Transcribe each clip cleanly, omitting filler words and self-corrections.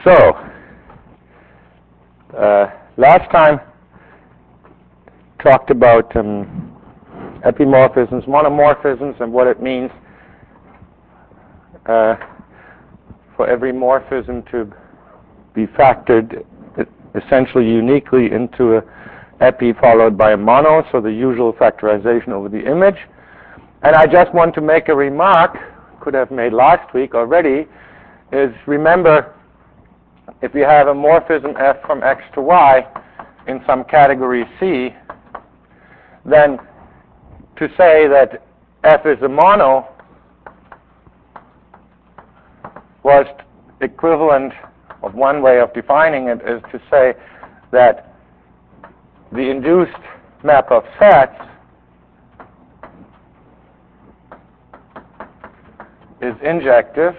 So, last time talked about epimorphisms, monomorphisms, and what it means for every morphism to be factored essentially uniquely into a epi followed by a mono, so the usual factorization over the image. And I just want to make a remark, could have made last week already, is remember, if you have a morphism f from x to y in some category C, then to say that f is a mono was equivalent of one way of defining it is to say that the induced map of sets is injective,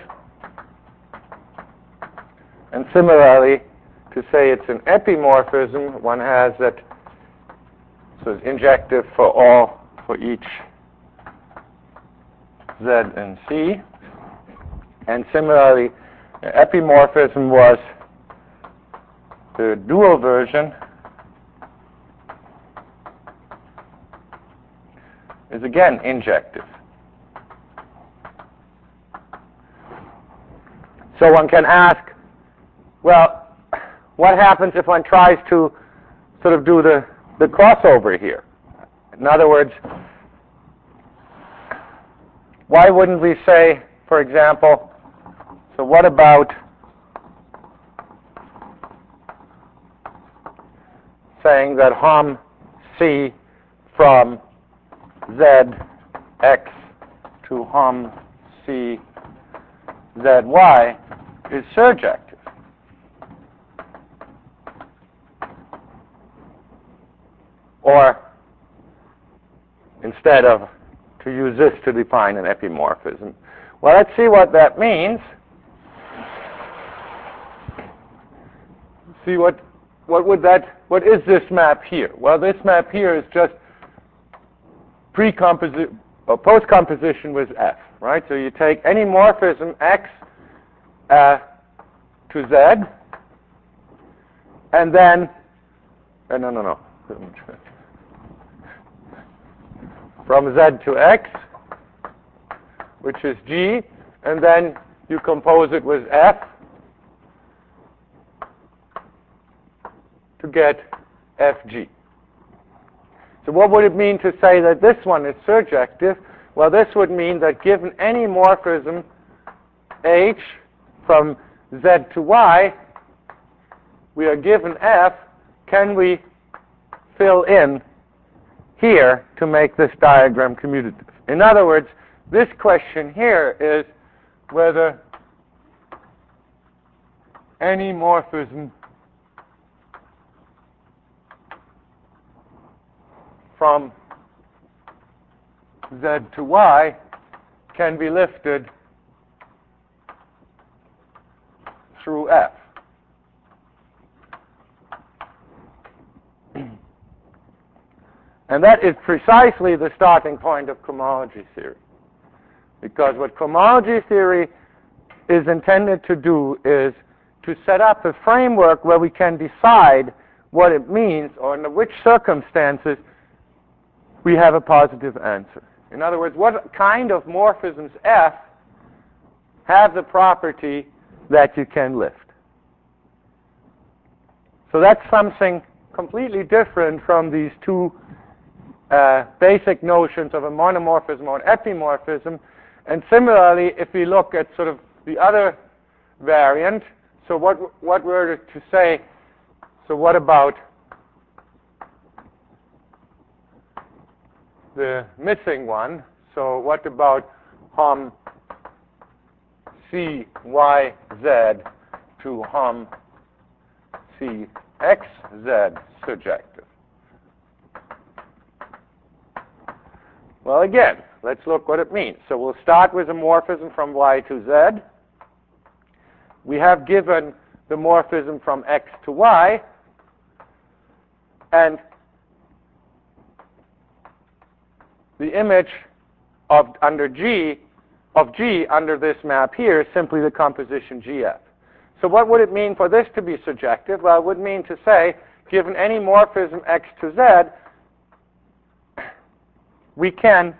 and similarly, to say it's an epimorphism, one has that, so it's injective for each Z and C, and similarly, the epimorphism was the dual version is again injective. So one can ask, well, what happens if one tries to sort of do the crossover here? In other words, why wouldn't we say, for example, so what about saying that Hom C from Zx to Hom C Zy is surjective? Or instead of to use this to define an epimorphism. Well, let's see what that means. See what is this map here? Well, this map here is just pre-composition or post-composition with F, right? So you take any morphism X to Z, and then from Z to X, which is G, and then you compose it with F to get Fg. So what would it mean to say that this one is surjective? Well, this would mean that given any morphism H from Z to Y, we are given F, can we fill in here to make this diagram commutative? In other words, this question here is whether any morphism from Z to Y can be lifted through F. And that is precisely the starting point of cohomology theory. Because what cohomology theory is intended to do is to set up a framework where we can decide what it means or under which circumstances we have a positive answer. In other words, what kind of morphisms F have the property that you can lift? So that's something completely different from these two basic notions of a monomorphism or an epimorphism. And similarly, if we look at sort of the other variant, so what were to say, so what about the missing one? So what about Hom C Y Z to Hom C X Z surjective? Well, again, let's look what it means. So we'll start with a morphism from Y to Z. We have given the morphism from X to Y, and the image of G under this map here is simply the composition GF. So what would it mean for this to be surjective? Well, it would mean to say, given any morphism x to z, we can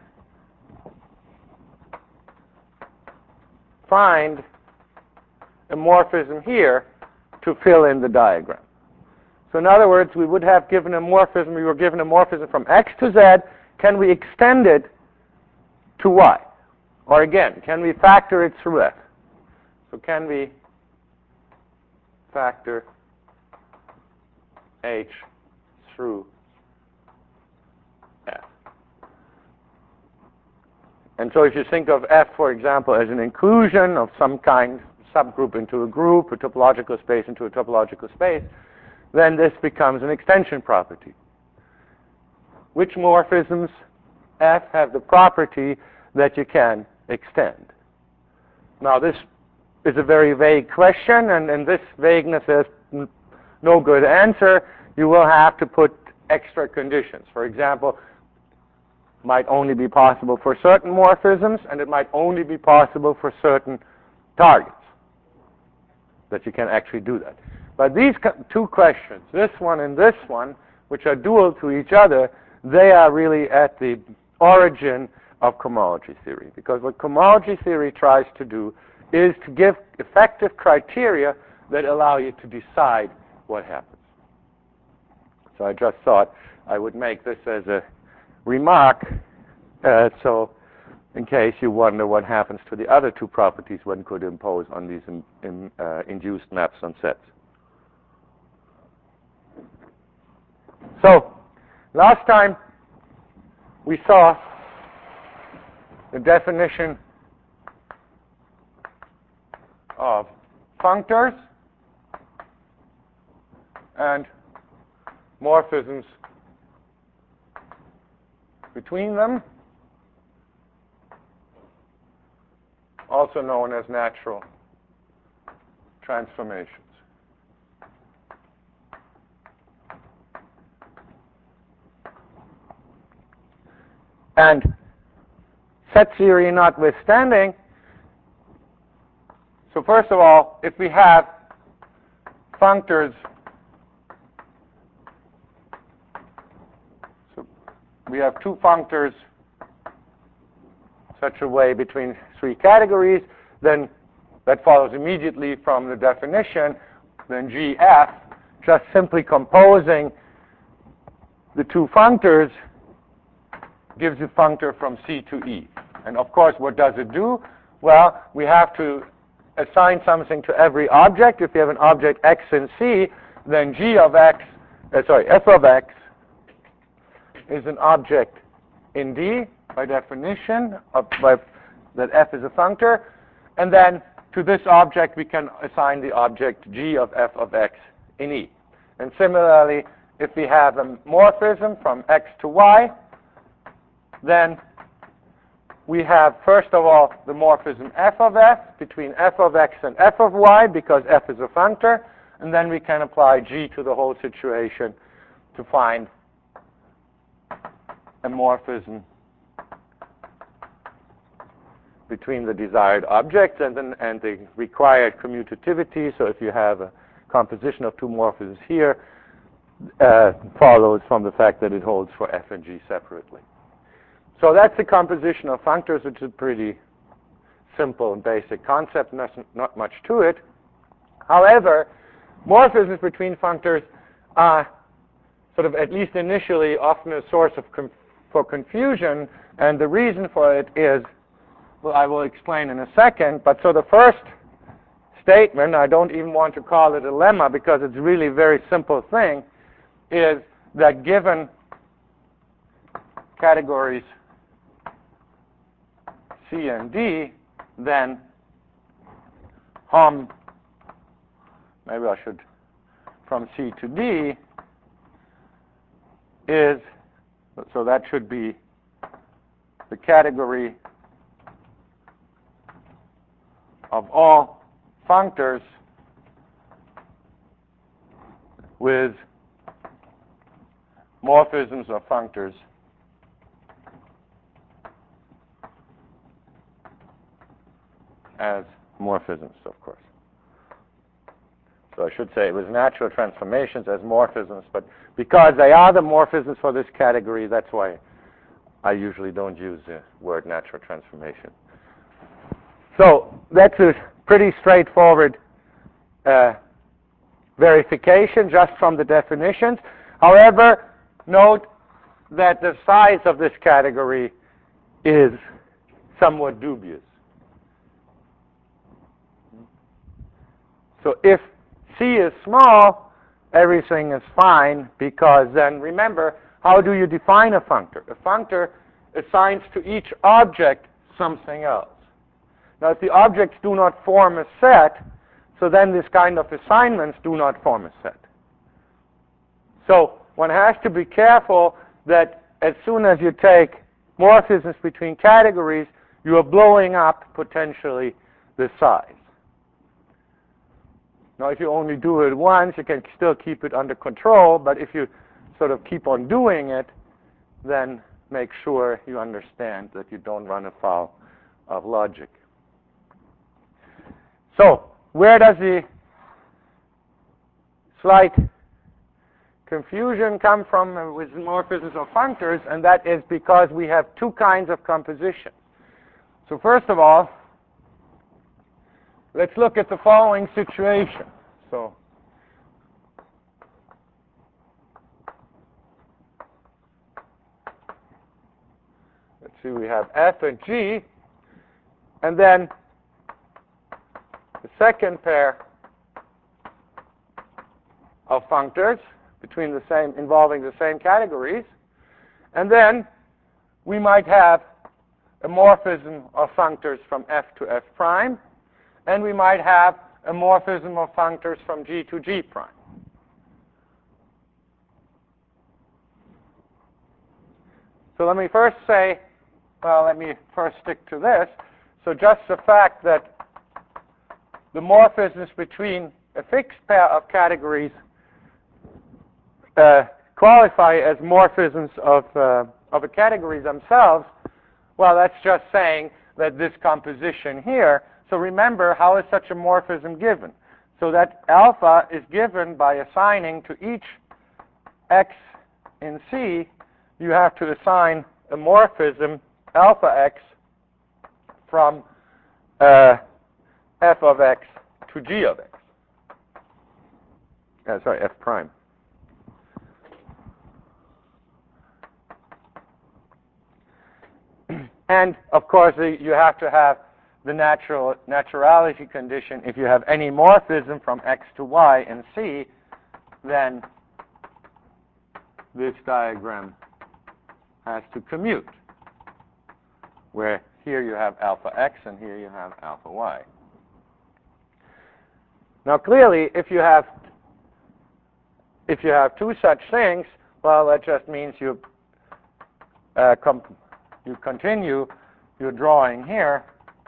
find a morphism here to fill in the diagram. So in other words, we would have given a morphism, we were given a morphism from x to z. Can we extend it to y? Or again, can we factor it through f? So can we factor h through f? And so if you think of f, for example, as an inclusion of some kind, subgroup into a group, a topological space into a topological space, then this becomes an extension property. Which morphisms f have the property that you can extend? Now this is a very vague question, and this vagueness is no good answer. You will have to put extra conditions. For example, might only be possible for certain morphisms, and it might only be possible for certain targets that you can actually do that. But these two questions, this one and this one, which are dual to each other, they are really at the origin of cohomology theory. Because what cohomology theory tries to do is to give effective criteria that allow you to decide what happens. So I just thought I would make this as a remark, so in case you wonder what happens to the other two properties one could impose on these induced maps on sets. So last time we saw the definition of functors and morphisms between them, also known as natural transformations. And set theory notwithstanding, so first of all, if we have functors, so we have two functors such a way between three categories, then that follows immediately from the definition, then GF, just simply composing the two functors gives you functor from C to E. And of course, what does it do? Well, we have to assign something to every object. If you have an object x in C, then f of x is an object in D by definition, that f is a functor. And then to this object, we can assign the object g of f of x in E. And similarly, if we have a morphism from x to y, then we have, first of all, the morphism f of f between f of x and f of y, because f is a functor, and then we can apply g to the whole situation to find a morphism between the desired objects and the required commutativity. So if you have a composition of two morphisms here, follows from the fact that it holds for f and g separately. So that's the composition of functors, which is a pretty simple and basic concept, not much to it. However, morphisms between functors are sort of, at least initially, often a source of for confusion, and the reason for it is, well, I will explain in a second, but so the first statement, I don't even want to call it a lemma because it's really a very simple thing, is that given categories C and D, then maybe I should, from C to D is, so that should be the category of all functors with morphisms of functors as morphisms, of course. So I should say it was natural transformations as morphisms, but because they are the morphisms for this category, that's why I usually don't use the word natural transformation. So that's a pretty straightforward verification just from the definitions. However, note that the size of this category is somewhat dubious. So if C is small, everything is fine, because then remember, how do you define a functor? A functor assigns to each object something else. Now, if the objects do not form a set, so then this kind of assignments do not form a set. So one has to be careful that as soon as you take morphisms between categories, you are blowing up potentially the size. Now, if you only do it once, you can still keep it under control, but if you sort of keep on doing it, then make sure you understand that you don't run afoul of logic. So, where does the slight confusion come from with morphisms of functors? And that is because we have two kinds of composition. So first of all, let's look at the following situation. So let's see, we have F and G, and then the second pair of functors involving the same categories, and then we might have a morphism of functors from F to F prime, and we might have a morphism of functors from G to G prime. So let me first stick to this. So just the fact that the morphisms between a fixed pair of categories qualify as morphisms of a category themselves, well, that's just saying that this composition here. So remember, how is such a morphism given? So that alpha is given by assigning to each x in C, you have to assign a morphism alpha x from f of x to g of x. F prime. And of course, you have to have the naturality condition. If you have any morphism from x to y in C, then this diagram has to commute, where here you have alpha x and here you have alpha y. Now clearly, if you have two such things, well, that just means you continue your drawing here,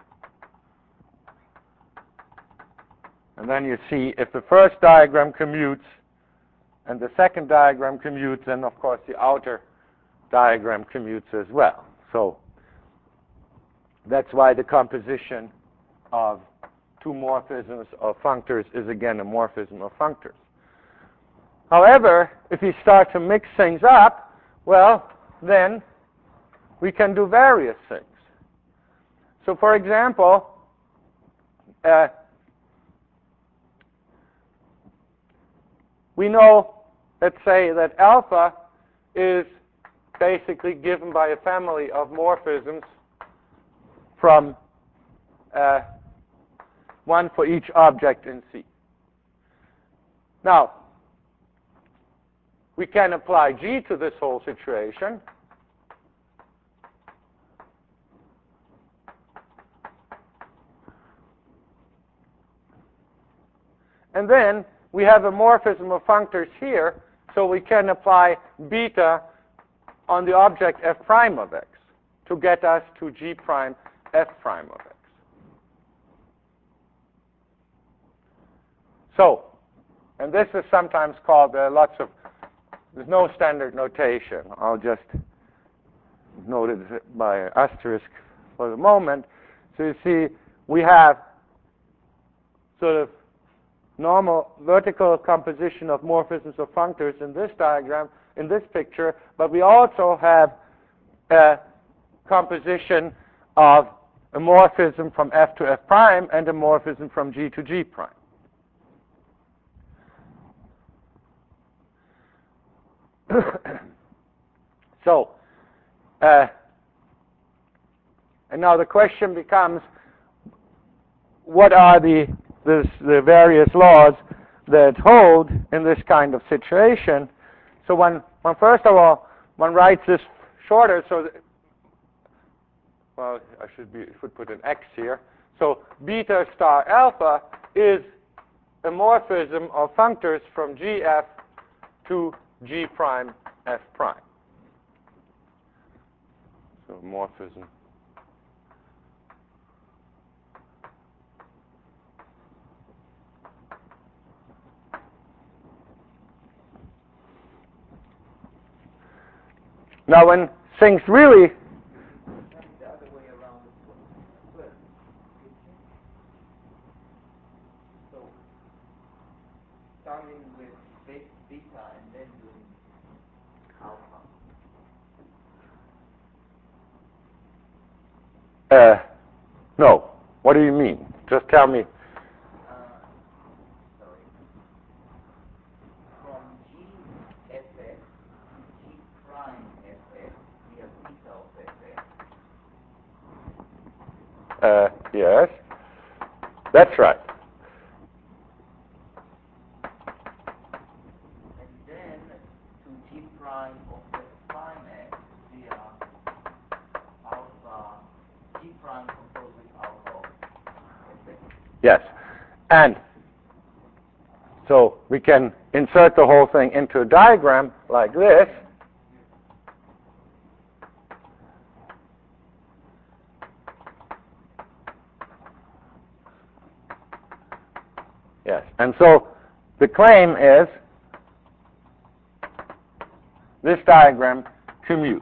and then you see if the first diagram commutes and the second diagram commutes, then of course the outer diagram commutes as well. So that's why the composition of two morphisms of functors is again a morphism of functors. However, if you start to mix things up, well, then we can do various things. So for example, we know, let's say, that alpha is basically given by a family of morphisms from one for each object in C. Now, we can apply G to this whole situation. And then we have a morphism of functors here, so we can apply beta on the object f prime of x to get us to G prime f prime of x. So, and this is sometimes called, there's no standard notation. I'll just note it by asterisk for the moment. So you see, we have sort of normal vertical composition of morphisms of functors in this diagram, in this picture, but we also have a composition of a morphism from F to F prime and a morphism from G to G prime. So, and now the question becomes, what are the various laws that hold in this kind of situation? So one first of all, one writes this shorter, so that, well, I should put an X here. So beta star alpha is a morphism of functors from GF to G prime F prime. So morphism. Now when things really the other way around as well. So starting with beta and then doing alpha. No. What do you mean? Just tell me. Sorry. From GFX to G prime FX, we have beta of FX. Yes. That's right. And then to G prime of F prime X via alpha, G prime composed with alpha of FX. Yes. And so we can insert the whole thing into a diagram like this. Yes. And so the claim is this diagram commutes.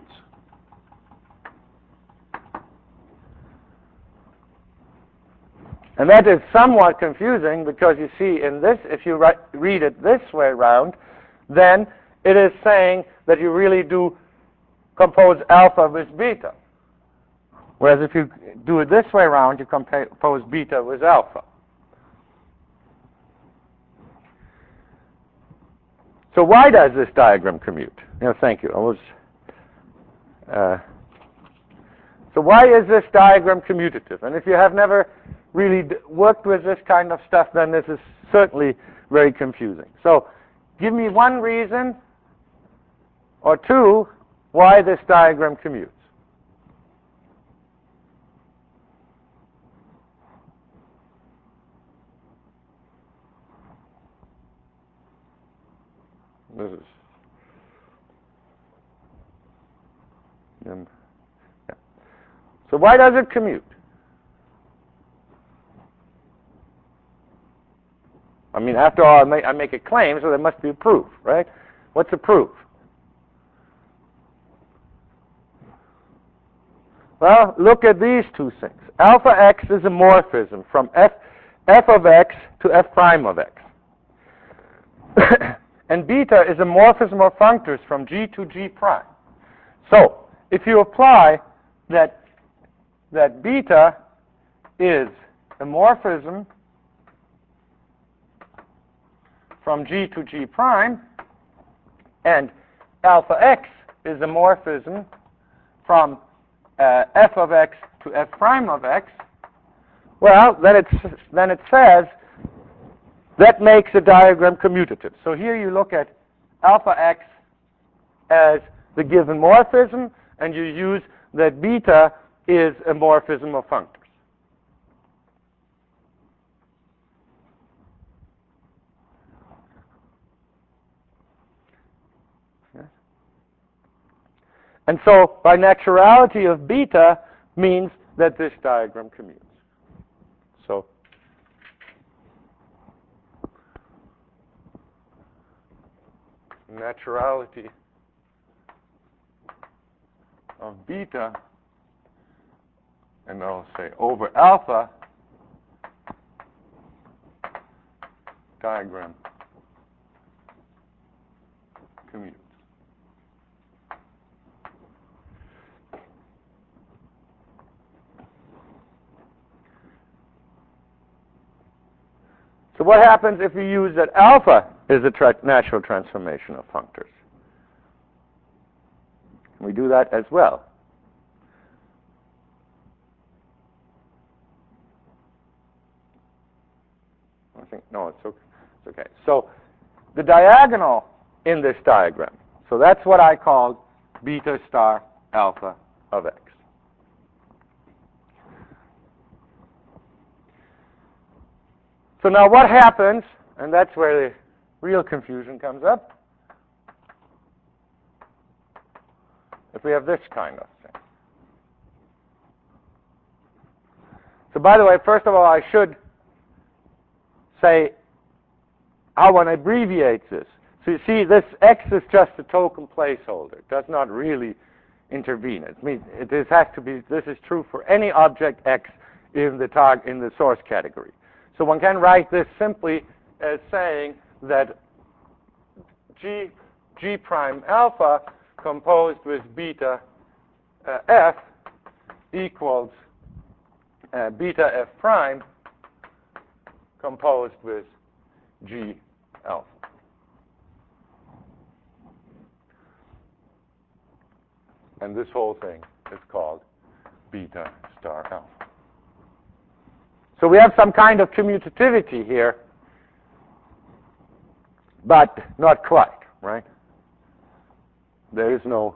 And that is somewhat confusing because you see in this, if you read it this way around, then it is saying that you really do compose alpha with beta. Whereas if you do it this way around, you compose beta with alpha. So why does this diagram commute? Thank you. So why is this diagram commutative? And if you have never really worked with this kind of stuff, then this is certainly very confusing. So give me one reason or two why this diagram commutes. This is yeah. So why does it commute? I mean, after all, I make a claim, so there must be a proof, right? What's the proof? Well, look at these two things. Alpha x is a morphism from f of x to f prime of x. And beta is a morphism of functors from G to G prime. So, if you apply that beta is a morphism from G to G prime, and alpha x is a morphism from f of x to f prime of x, well, then it says that makes the diagram commutative. So here you look at alpha x as the given morphism, and you use that beta is a morphism of functors. Yes. And so by naturality of beta means that this diagram commutes. So naturality of beta, and I'll say over alpha, diagram commutes. So what happens if we use that alpha is a natural transformation of functors? We do that as well. I think, no, it's okay. So the diagonal in this diagram, so that's what I call beta star alpha of x. So now what happens, and that's where the real confusion comes up, if we have this kind of thing. So by the way, first of all, I should say how one abbreviates this. So you see, this x is just a token placeholder. It does not really intervene. It means this has to be. This is true for any object x in the source category. So one can write this simply as saying that G prime alpha composed with beta f equals beta f prime composed with G alpha. And this whole thing is called beta star alpha. So we have some kind of commutativity here, but not quite, right? There is no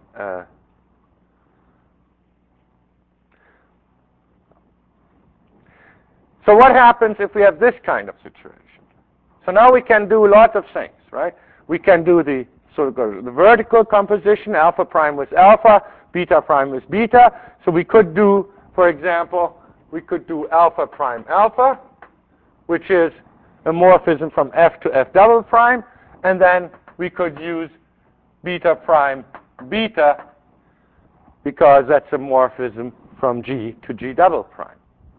So what happens if we have this kind of situation? So now we can do lots of things, right? We can do the the vertical composition, alpha prime with alpha, beta prime with beta. So we could do, for example, we could do alpha prime alpha, which is a morphism from F to F double prime, and then we could use beta prime beta because that's a morphism from G to G double prime.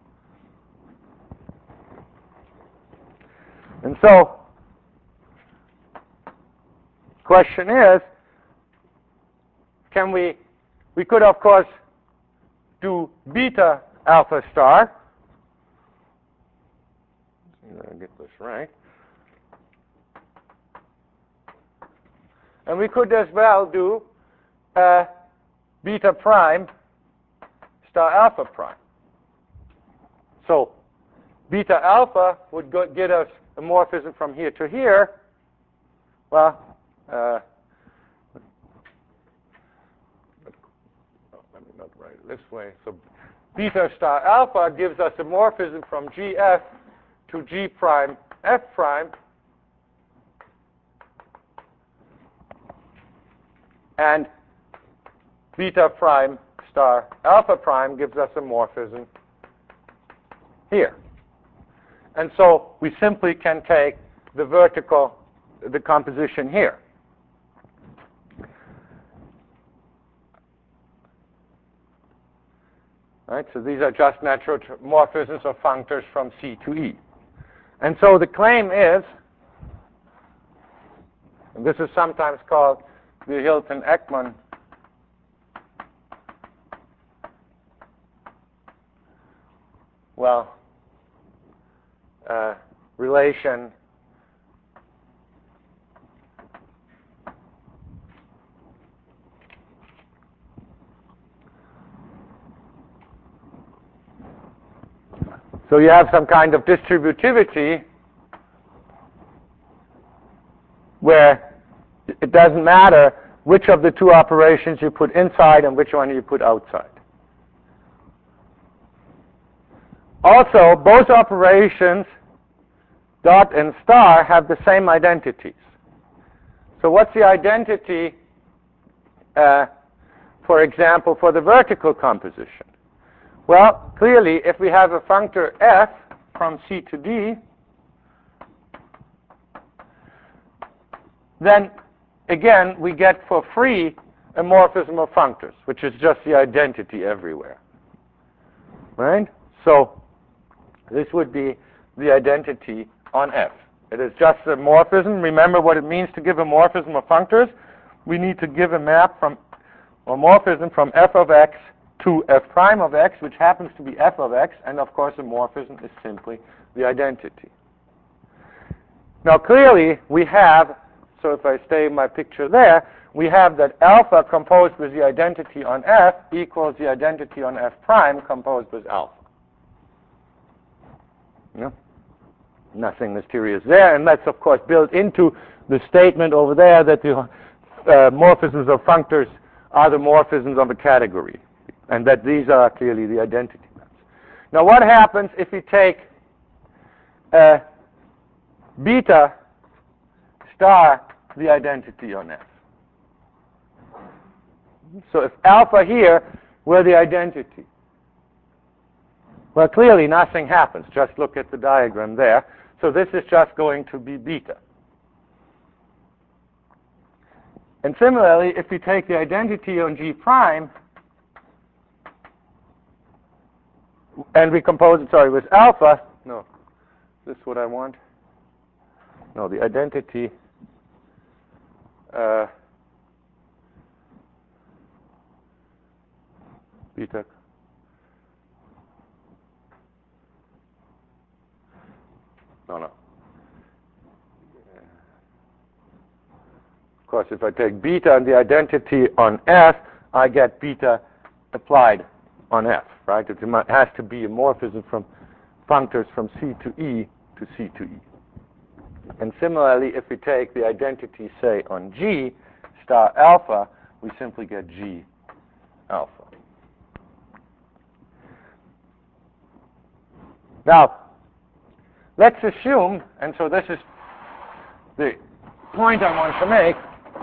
And so, question is, can we could of course do beta alpha star. Let me get this right. And we could as well do beta prime star alpha prime. So beta alpha would get us a morphism from here to here. Well, let me not write it this way. So beta star alpha gives us a morphism from GF to G prime F prime. And beta prime star alpha prime gives us a morphism here. And so we simply can take the vertical, the composition here. Right, so these are just natural morphisms of functors from C to E. And so the claim is, and this is sometimes called the Hilton-Ekman relation So you have some kind of distributivity where it doesn't matter which of the two operations you put inside and which one you put outside. Also, both operations, dot and star, have the same identities. So what's the identity, for example, for the vertical composition? Well, clearly, if we have a functor f from C to D, then, again, we get for free a morphism of functors, which is just the identity everywhere. Right? So this would be the identity on F. It is just a morphism. Remember what it means to give a morphism of functors. We need to give a map from, or morphism from f of x to f prime of x, which happens to be f of x, and of course a morphism is simply the identity. Now clearly we have, so if I stay in my picture there, we have that alpha composed with the identity on f equals the identity on f prime composed with alpha. Yeah? Nothing mysterious there, and that's of course built into the statement over there that the morphisms of functors are the morphisms of a category, and that these are clearly the identity maps. Now what happens if we take beta star the identity on f? So if alpha here were the identity, well, clearly nothing happens. Just look at the diagram there. So this is just going to be beta. And similarly, if we take the identity on G prime and we compose it, with alpha, no, is this what I want? No, the identity beta. No. Of course, if I take beta and the identity on f, I get beta applied on f, right? It has to be a morphism from functors from C to E to C to E. And similarly, if we take the identity, say, on G star alpha, we simply get G alpha. Now, let's assume, and so this is the point I want to make,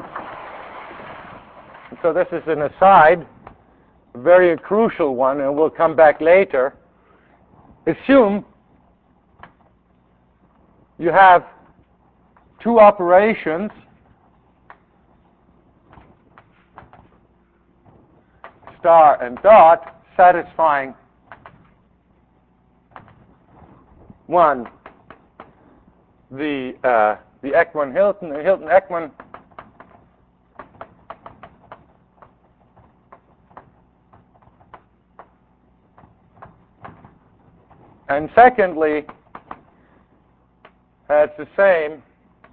and so this is an aside, a very crucial one, and we'll come back later. Assume you have two operations, star and dot, satisfying one, the Ekman-Hilton, the Hilton-Ekman and secondly has the same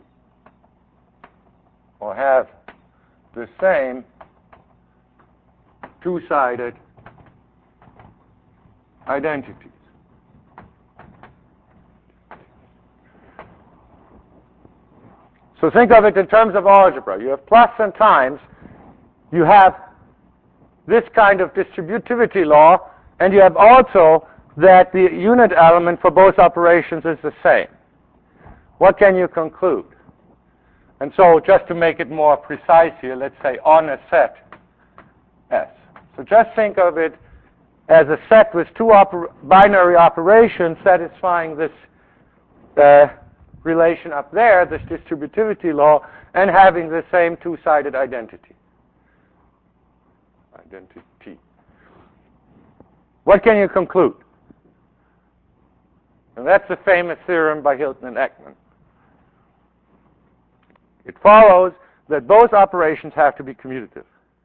or have the same two-sided identities. So think of it in terms of algebra. You have plus and times. You have this kind of distributivity law, and you have also that the unit element for both operations is the same. What can you conclude? And so just to make it more precise here, let's say on a set S. So just think of it as a set with two binary operations satisfying this relation up there, this distributivity law, and having the same two-sided identity. What can you conclude? And that's the famous theorem by Hilton and Ekman. It follows that both operations have to be commutative.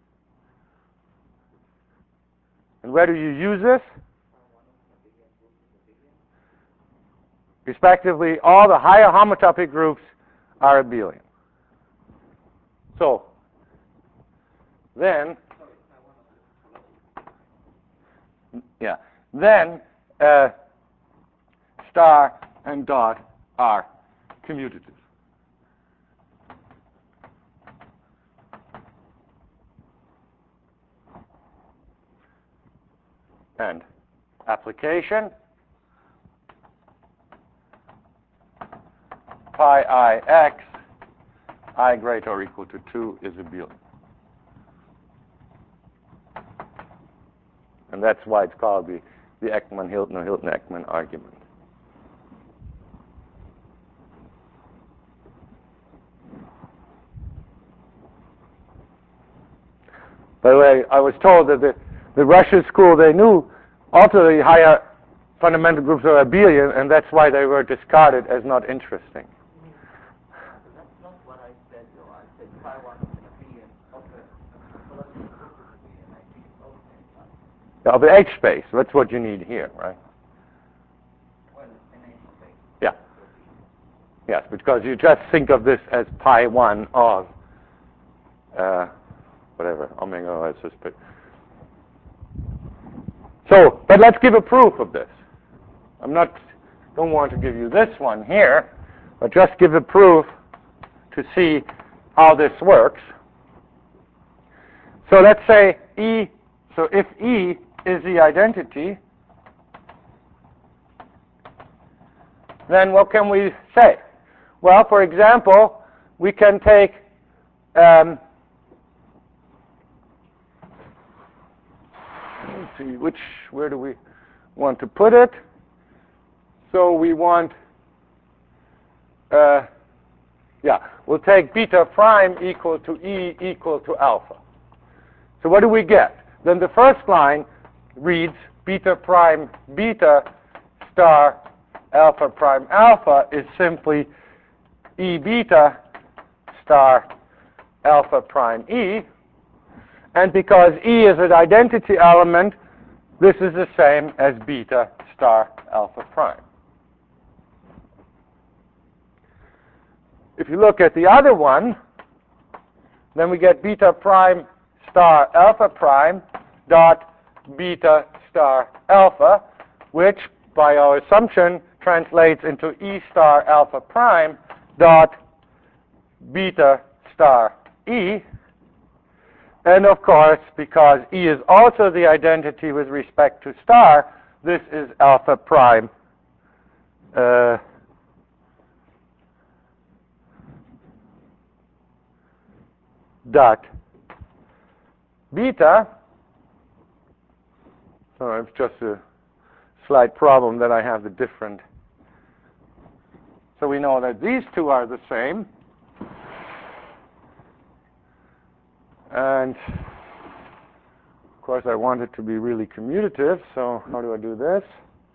And where do you use this? Respectively, all the higher homotopic groups are abelian. So, then, star and dot are commutative. And application, pi I x, I greater or equal to 2 is abelian. And that's why it's called the Ekman-Hilton or Hilton-Ekman argument. By the way, I was told that the Russian school, they knew also the higher fundamental groups are abelian, and that's why they were discarded as not interesting. so I said pi 1 is going to be an open, so let's see, this is going to be an IP open. Of the H space. That's what you need here, right? Well, an H space. Yeah. Yes, because you just think of this as pi 1 of whatever, omega is this bit. So, but let's give a proof of this. Don't want to give you this one here, but just give a proof to see how this works. So let's say E, so if E is the identity, then what can we say? Well, for example, we can take let's see, where do we want to put it? So we want, we'll take beta prime equal to E equal to alpha. So what do we get? Then the first line reads beta prime beta star alpha prime alpha is simply E beta star alpha prime E. And because E is an identity element, this is the same as beta star alpha prime. If you look at the other one, then we get beta prime star alpha prime dot beta star alpha, which by our assumption translates into E star alpha prime dot beta star E. And of course, because E is also the identity with respect to star, this is alpha prime dot beta. So it's just a slight problem that I have the different. So we know that these two are the same. And of course I want it to be really commutative, so how do I do this?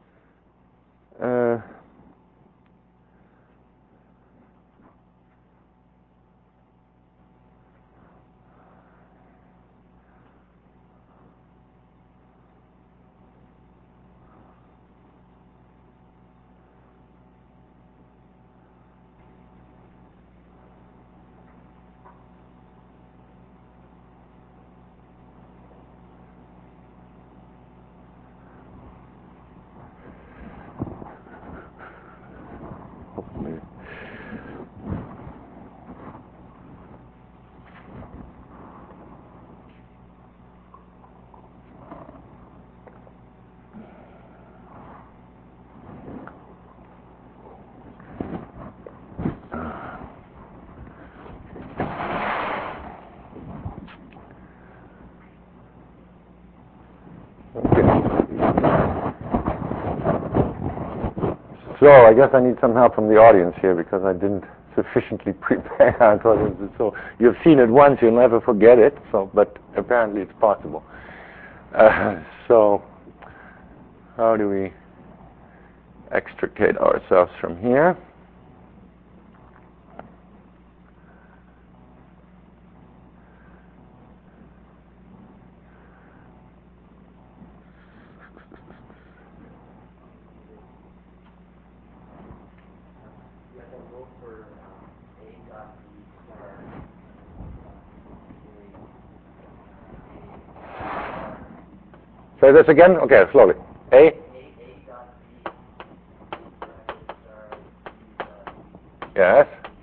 So I guess I need some help from the audience here because I didn't sufficiently prepare. So you've seen it once, you'll never forget it. So, but apparently it's possible. So how do we extricate ourselves from here? Say this again? Okay, slowly. A? Yes.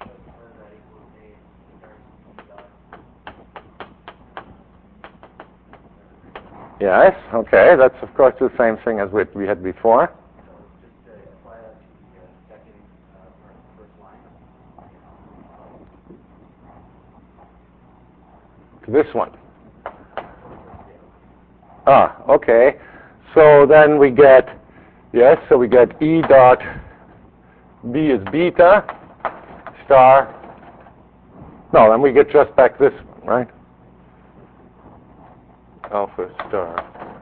Yes, okay. That's, of course, the same thing as we had before. This one. Ah, okay. So then we get, yes, so we get E dot B is beta star. No, then we get just back this one, right? Alpha star.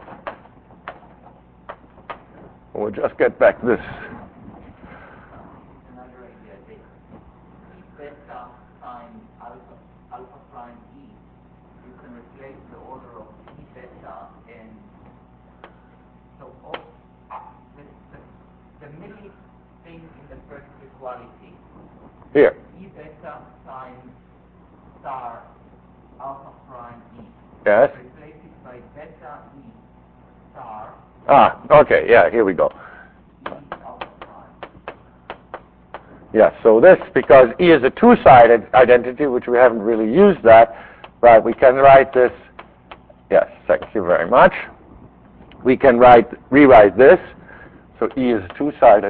We'll just get back this. Another idea. times alpha prime E, you can replace the order of E beta and so the middle thing in the first equality. Here. E beta times star alpha prime E. Yes. Replace it by beta E star. Okay, yeah, here we go. E alpha prime. Yes, so this, because E is a two-sided identity, which we haven't really used that, but we can write this, yes, thank you very much. We can rewrite this, so E is a two-sided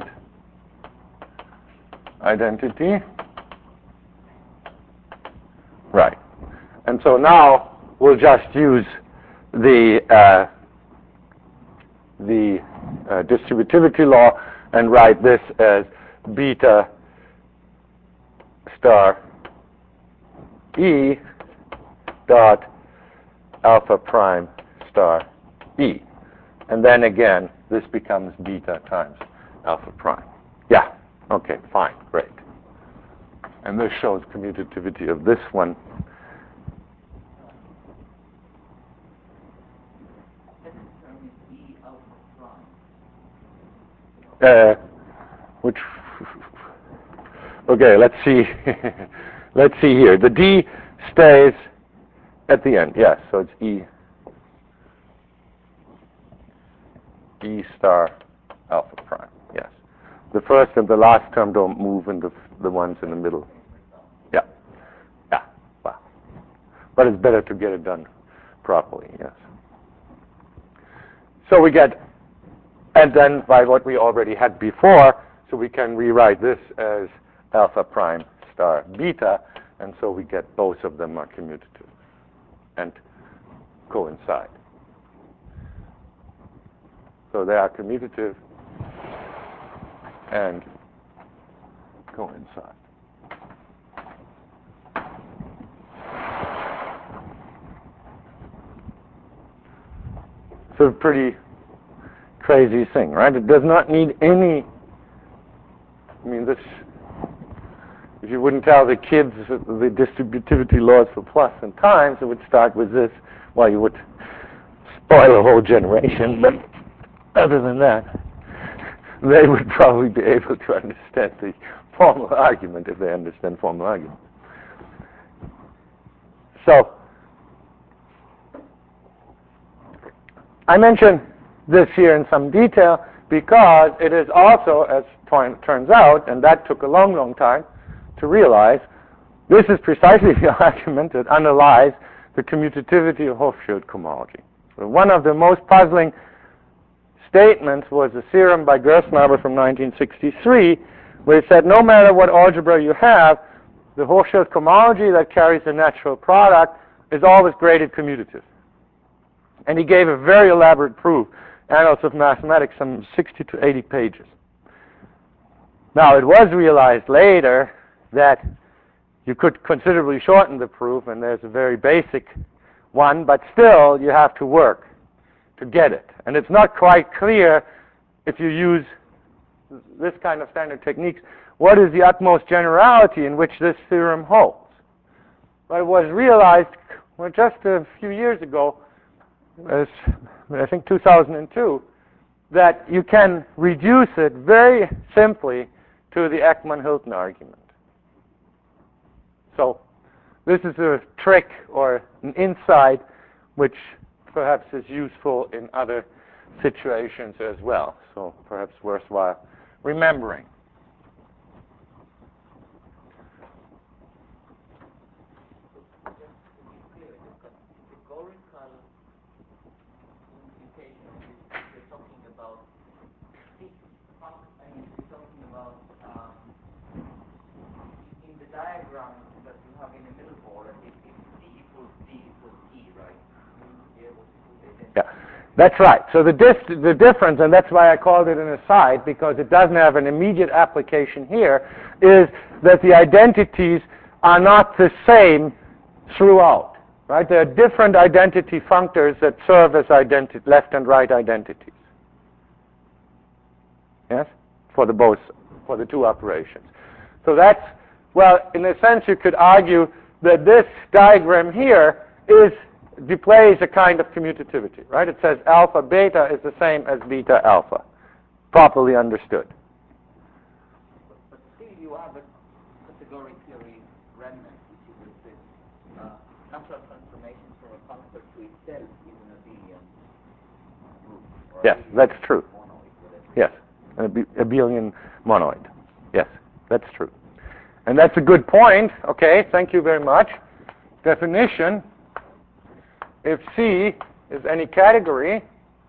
identity. Right. And so we'll just use the distributivity law and write this as beta star E dot alpha prime star E. And then again, this becomes beta times alpha prime. Yeah, okay, fine, great. And this shows commutativity of this one. Which, okay, let's see. Let's see here. The D stays at the end. Yes, so it's E star alpha prime. Yes. The first and the last term don't move, and the ones in the middle. Yeah. Yeah. Wow. But it's better to get it done properly. Yes. So we get, and then by what we already had before, so we can rewrite this as alpha prime star beta, and so we get both of them are commutative and coincide. So they are commutative and coincide. It's a pretty crazy thing, right? It does not need any, I mean, this, if you wouldn't tell the kids the distributivity laws for plus and times, it would start with this. Well, you would spoil a whole generation, but other than that, they would probably be able to understand the formal argument if they understand formal argument. So, I mention this here in some detail because it is also, as turns out, and that took a long, long time to realize, this is precisely the argument that underlies the commutativity of Hofschild cohomology. So one of the most puzzling statements was a theorem by Gerstner from 1963, where it said no matter what algebra you have, the Hofschild cohomology that carries the natural product is always graded commutative. And he gave a very elaborate proof, Annals of Mathematics, some 60 to 80 pages. Now, it was realized later that you could considerably shorten the proof, and there's a very basic one, but still you have to work to get it. And it's not quite clear if you use this kind of standard techniques, what is the utmost generality in which this theorem holds. But it was realized just a few years ago, as I think 2002, that you can reduce it very simply to the Ekman-Hilton argument. So this is a trick or an insight which perhaps is useful in other situations as well. So perhaps worthwhile remembering. Diagram that you have in the middle border, if C equals D equals E, right? You would be able to do it. Yeah, that's right. So the difference, and that's why I called it an aside, because it doesn't have an immediate application here, is that the identities are not the same throughout. Right? There are different identity functors that serve as left and right identities. Yes, for the two operations. So that's Well, in a sense, you could argue that this diagram here displays a kind of commutativity, right? It says alpha beta is the same as beta alpha, properly understood. But still you have a category theory remnant, which is this natural transformation from a functor to itself is an abelian group. Yes, that's true. Yes, an abelian monoid. Yes, that's true. And that's a good point. Okay, thank you very much. Definition: if C is any category,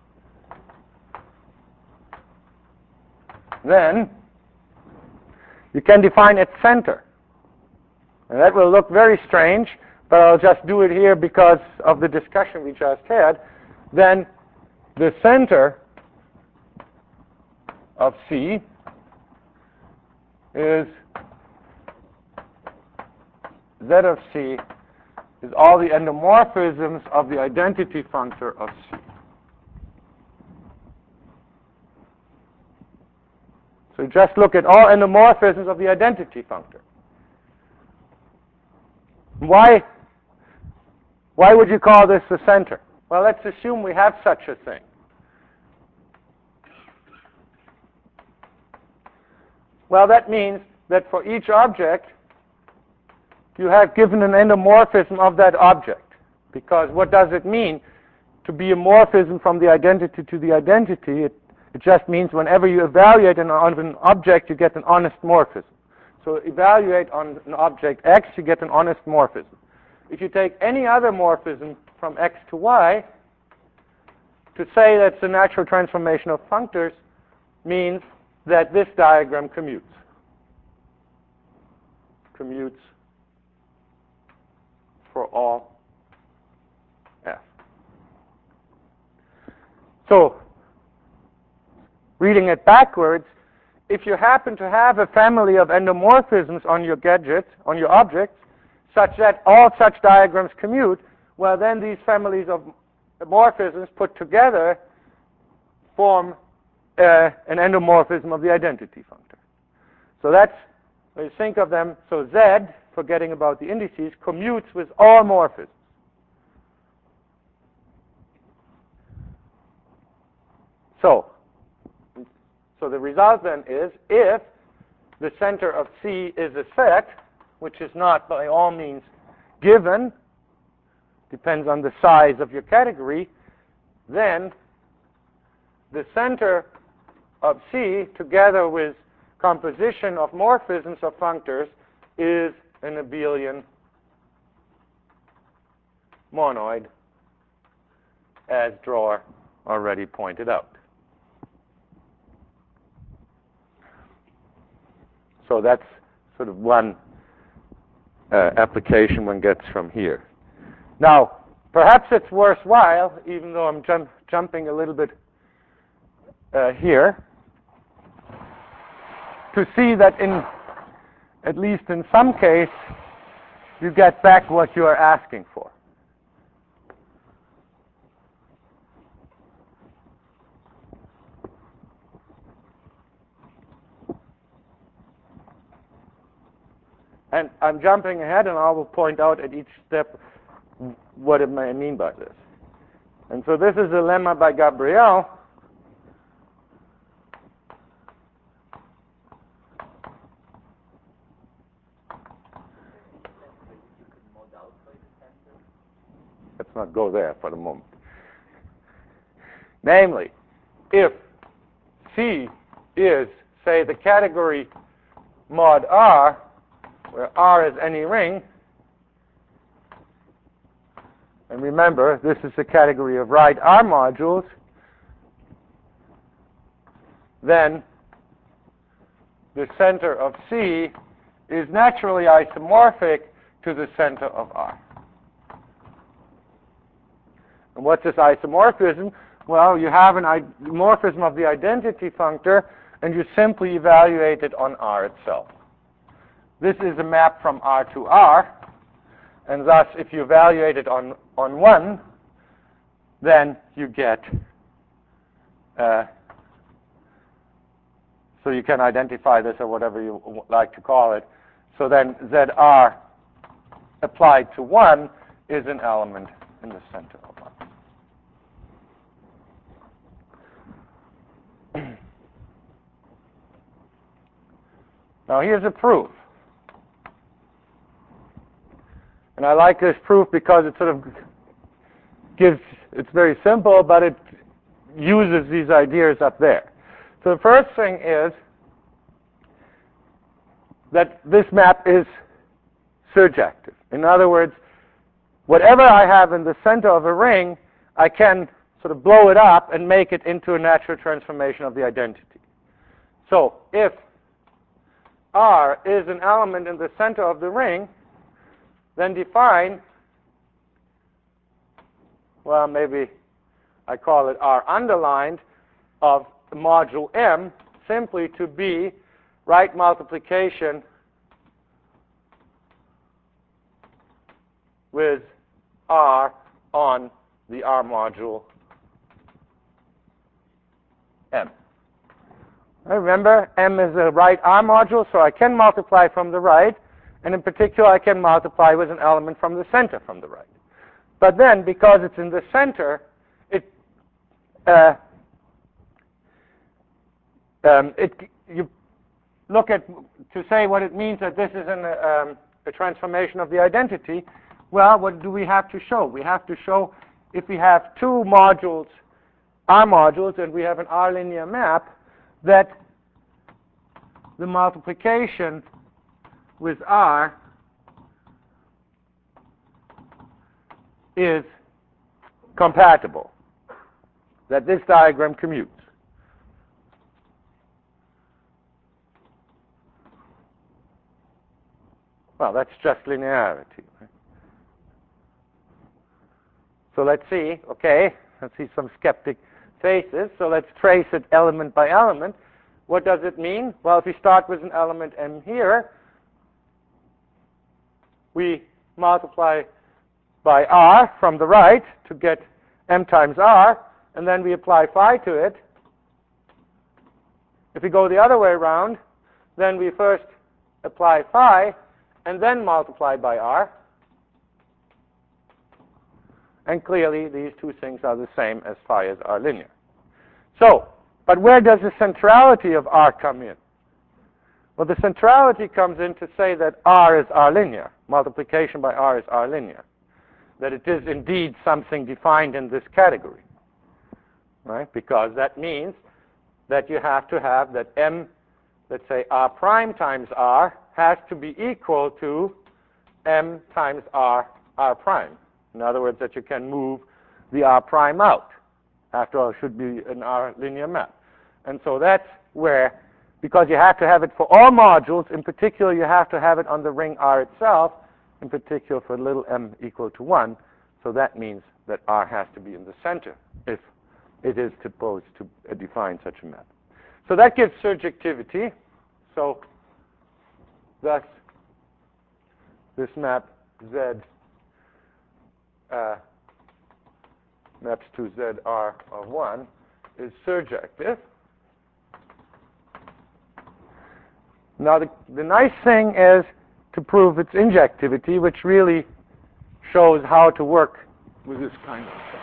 then you can define its center. And that will look very strange, but I'll just do it here because of the discussion we just had. Then the center of C is Z of C is all the endomorphisms of the identity functor of C. So just look at all endomorphisms of the identity functor. Why would you call this the center? Well, let's assume we have such a thing. Well, that means that for each object, you have given an endomorphism of that object. Because what does it mean to be a morphism from the identity to the identity? It just means whenever you evaluate on an object, you get an honest morphism. So evaluate on an object X, you get an honest morphism. If you take any other morphism from X to Y, to say that's a natural transformation of functors means that this diagram commutes. Commutes for all F. So, reading it backwards, if you happen to have a family of endomorphisms on your gadget, on your objects, such that all such diagrams commute, well, then these families of morphisms put together form an endomorphism of the identity functor. So that's, when you think of them, so Z, forgetting about the indices, commutes with all morphisms. So the result then is, if the center of C is a set, which is not by all means given, depends on the size of your category, then the center of C, together with composition of morphisms of functors, is an abelian monoid, as Dror already pointed out. So that's sort of one application one gets from here. Now, perhaps it's worthwhile, even though I'm jumping a little bit here, to see that at least in some case, you get back what you are asking for. And I'm jumping ahead, and I will point out at each step what it may mean by this. And so this is a lemma by Gabriel. Let's not go there for the moment. Namely, if C is, say, the category mod R, where R is any ring, and remember, this is the category of right R modules, then the center of C is naturally isomorphic to the center of R. And what's this isomorphism? Well, you have an morphism of the identity functor, and you simply evaluate it on R itself. This is a map from R to R, and thus, if you evaluate it on 1, then you get, so you can identify this or whatever you like to call it, So then ZR applied to 1 is an element in the center of R. Now here's a proof. And I like this proof because it sort of gives, it's very simple, but it uses these ideas up there. So the first thing is that this map is surjective. In other words, whatever I have in the center of a ring, I can sort of blow it up and make it into a natural transformation of the identity. So if R is an element in the center of the ring, then define, well, maybe I call it R underlined of module M simply to be right multiplication with R on the R module M. Remember, M is a right R module, so I can multiply from the right, and in particular I can multiply with an element from the center from the right. But then, because it's in the center, you look at, to say what it means that this is a transformation of the identity, well, what do we have to show? We have to show if we have two modules, R modules, and we have an R linear map, that the multiplication with R is compatible, that this diagram commutes. Well, that's just linearity. Right? So let's see, okay, let's see some skeptic faces. So let's trace it element by element. What does it mean? Well, if we start with an element M here, we multiply by R from the right to get M times R, and then we apply phi to it. If we go the other way around, then we first apply phi and then multiply by R. And clearly, these two things are the same as phi is R linear. So, but where does the centrality of R come in? Well, the centrality comes in to say that R is R linear. Multiplication by R is R linear. That it is indeed something defined in this category. Right? Because that means that you have to have that M, let's say R prime times R, has to be equal to M times R, R prime. In other words, that you can move the R prime out. After all, it should be an R linear map. And so that's where, because you have to have it for all modules, in particular you have to have it on the ring R itself, in particular for little m equal to 1. So that means that R has to be in the center if it is supposed to define such a map. So that gives surjectivity. So thus, this map Z maps to ZR of 1 is surjective. Now, the nice thing is to prove its injectivity, which really shows how to work with this kind of stuff.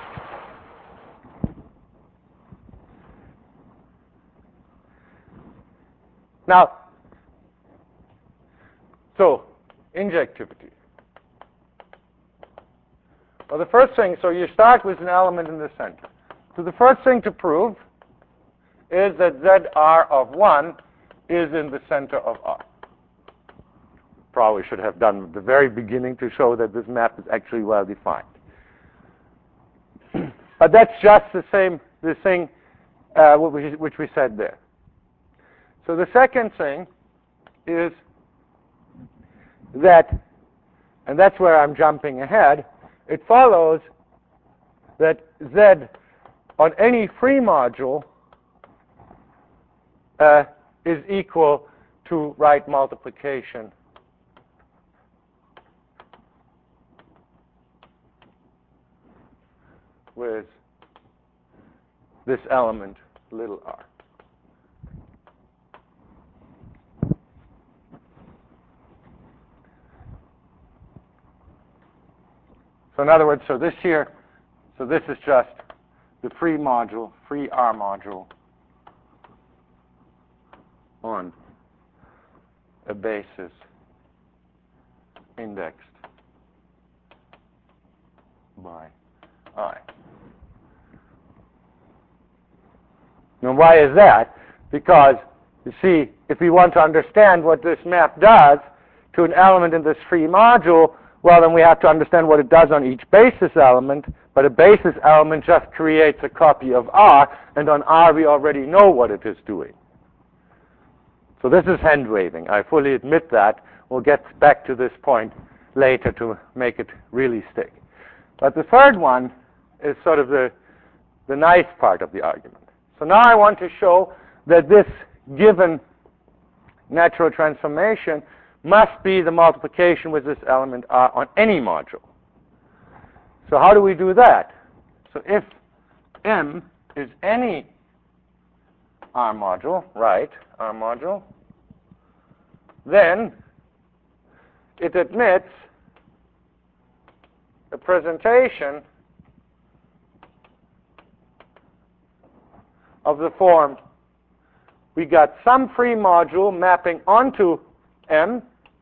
Now, so, injectivity. Well, the first thing, so you start with an element in the center. So the first thing to prove is that ZR of 1 is in the center of R. Probably should have done at the very beginning to show that this map is actually well defined. But that's just the thing which we said there. So the second thing is that, and that's where I'm jumping ahead, it follows that Z on any free module is equal to right multiplication with this element, little r. So in other words, so this is just the free module, free R module on a basis indexed by I. Now why is that? Because, you see, if we want to understand what this map does to an element in this free module, well, then we have to understand what it does on each basis element, but a basis element just creates a copy of R, and on R we already know what it is doing. So this is hand-waving. I fully admit that. We'll get back to this point later to make it really stick. But the third one is sort of the nice part of the argument. So now I want to show that this given natural transformation must be the multiplication with this element R on any module. So how do we do that? So if M is any R module, right, R module, then it admits a presentation of the form, we got some free module mapping onto M,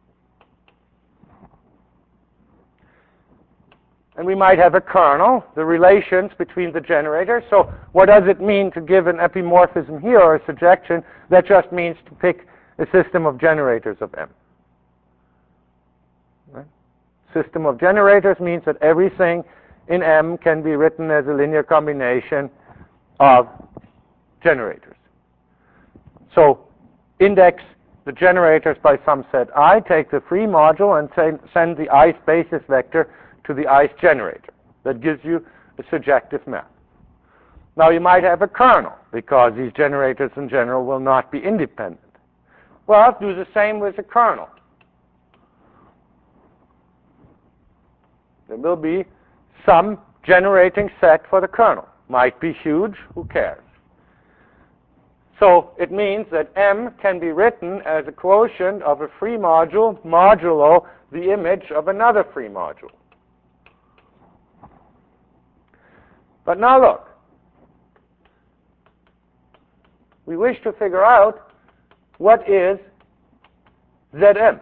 and we might have a kernel, the relations between the generators. So what does it mean to give an epimorphism here, or a surjection? That just means to pick a system of generators of M. Right? System of generators means that everything in M can be written as a linear combination of generators. So index the generators by some set I, take the free module, and send the ith basis vector to the ith generator. That gives you a surjective map. Now you might have a kernel, because these generators in general will not be independent. Well, do the same with a kernel. There will be some generating set for the kernel. Might be huge, who cares? So it means that M can be written as a quotient of a free module modulo the image of another free module. But now look. We wish to figure out what is Zm.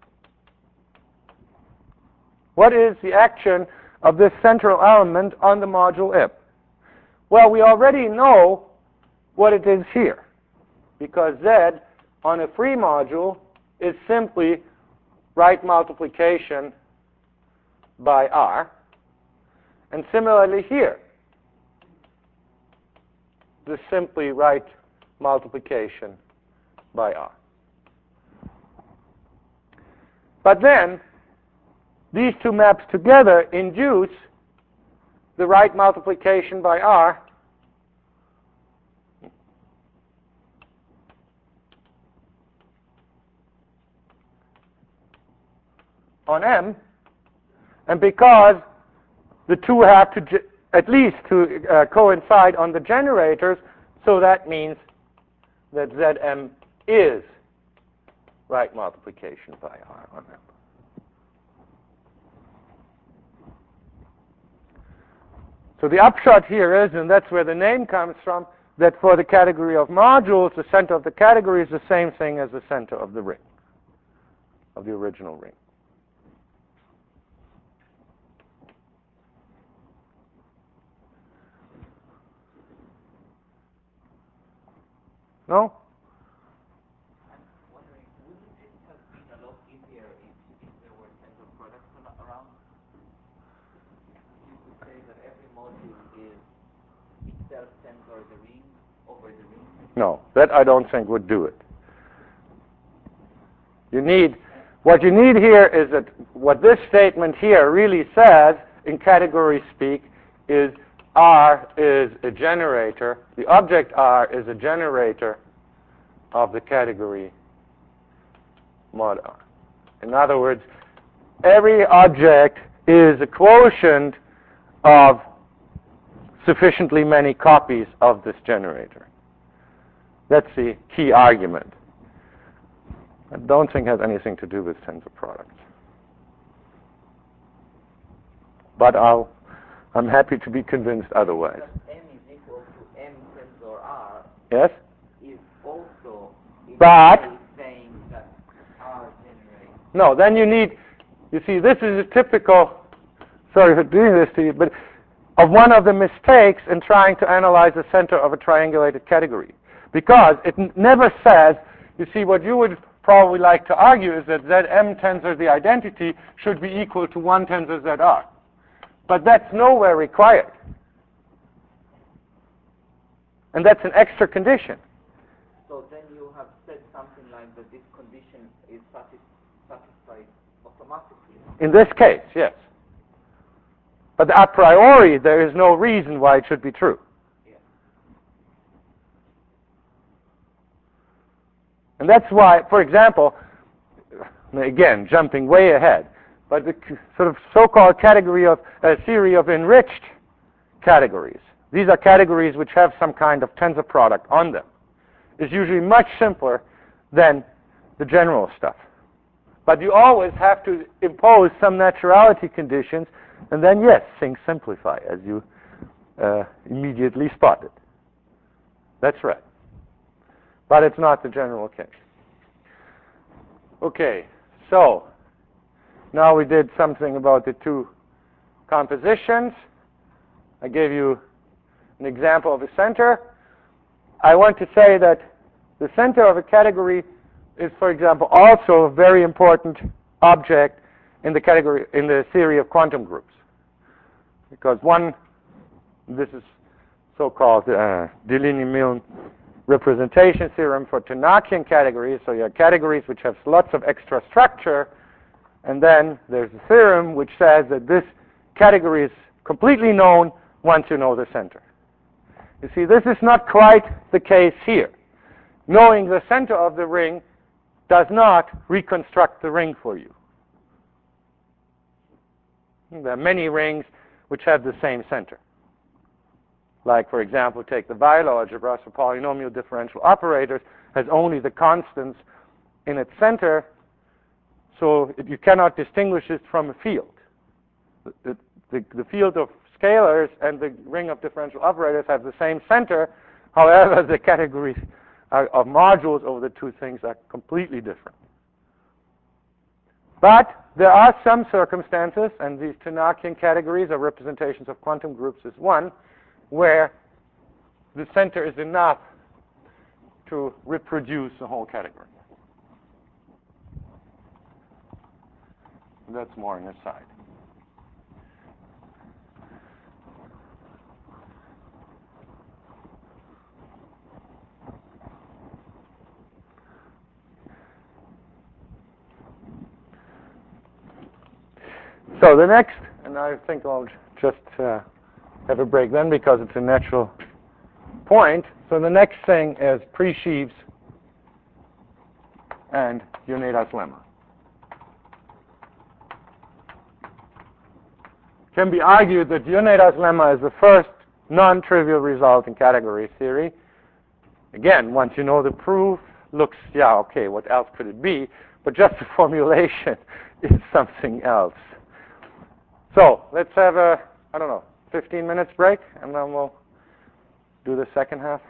What is the action of this central element on the module M? Well, we already know what it is here, because Z on a free module is simply right multiplication by R. And similarly here, this simply right multiplication by R. But then, these two maps together induce the right multiplication by R on M, and because the two have to at least to coincide on the generators, so that means that Zm is right multiplication by R on M. So the upshot here is, and that's where the name comes from, that for the category of modules, the center of the category is the same thing as the center of the ring, of the original ring. No? I'm wondering, wouldn't it have been a lot easier if there were central products around? You could say that every module is itself centered the ring over the ring. No, that I don't think would do it. What you need here is that what this statement here really says in category speak is R is a generator. The object R is a generator of the category mod R. In other words, every object is a quotient of sufficiently many copies of this generator. That's the key argument. I don't think it has anything to do with tensor products. but I'm happy to be convinced otherwise. That M is equal to M tensor R Yes? is also But saying that R generates. no, then you see, this is a typical, sorry for doing this to you, but of one of the mistakes in trying to analyze the center of a triangulated category. Because it never says, you see, what you would probably like to argue is that Zm tensor, the identity, should be equal to 1 tensor Zr. But that's nowhere required. And that's an extra condition. So then you have said something like that this condition is satisfied automatically. In this case, yes. But a priori, there is no reason why it should be true. Yeah. And that's why, for example, again, jumping way ahead, but the sort of so-called category of theory of enriched categories, these are categories which have some kind of tensor product on them, is usually much simpler than the general stuff. But you always have to impose some naturality conditions, and then, yes, things simplify, as you immediately spotted. That's right. But it's not the general case. Okay, so now we did something about the two compositions. I gave you an example of a center. I want to say that the center of a category is, for example, also a very important object in the theory of quantum groups. Because this is so-called Deligne-Milne representation theorem for Tannakian categories. So you have categories which have lots of extra structure, and then there's a theorem which says that this category is completely known once you know the center. You see, this is not quite the case here. Knowing the center of the ring does not reconstruct the ring for you. There are many rings which have the same center. Like, for example, take the Weyl algebra, so polynomial differential operators has only the constants in its center, so you cannot distinguish it from a field. The field of scalars and the ring of differential operators have the same center. However, the categories of modules over the two things are completely different. But there are some circumstances, and these Tannakian categories or representations of quantum groups is one, where the center is enough to reproduce the whole category. That's more an aside. So the next, and I think I'll just have a break then because it's a natural point. So the next thing is Prisheves and Yoneda's lemma. It can be argued that Yoneda's lemma is the first non-trivial result in category theory. Again, once you know the proof, looks, yeah, okay, what else could it be? But just the formulation is something else. So let's have a, 15 minutes break, and then we'll do the second half.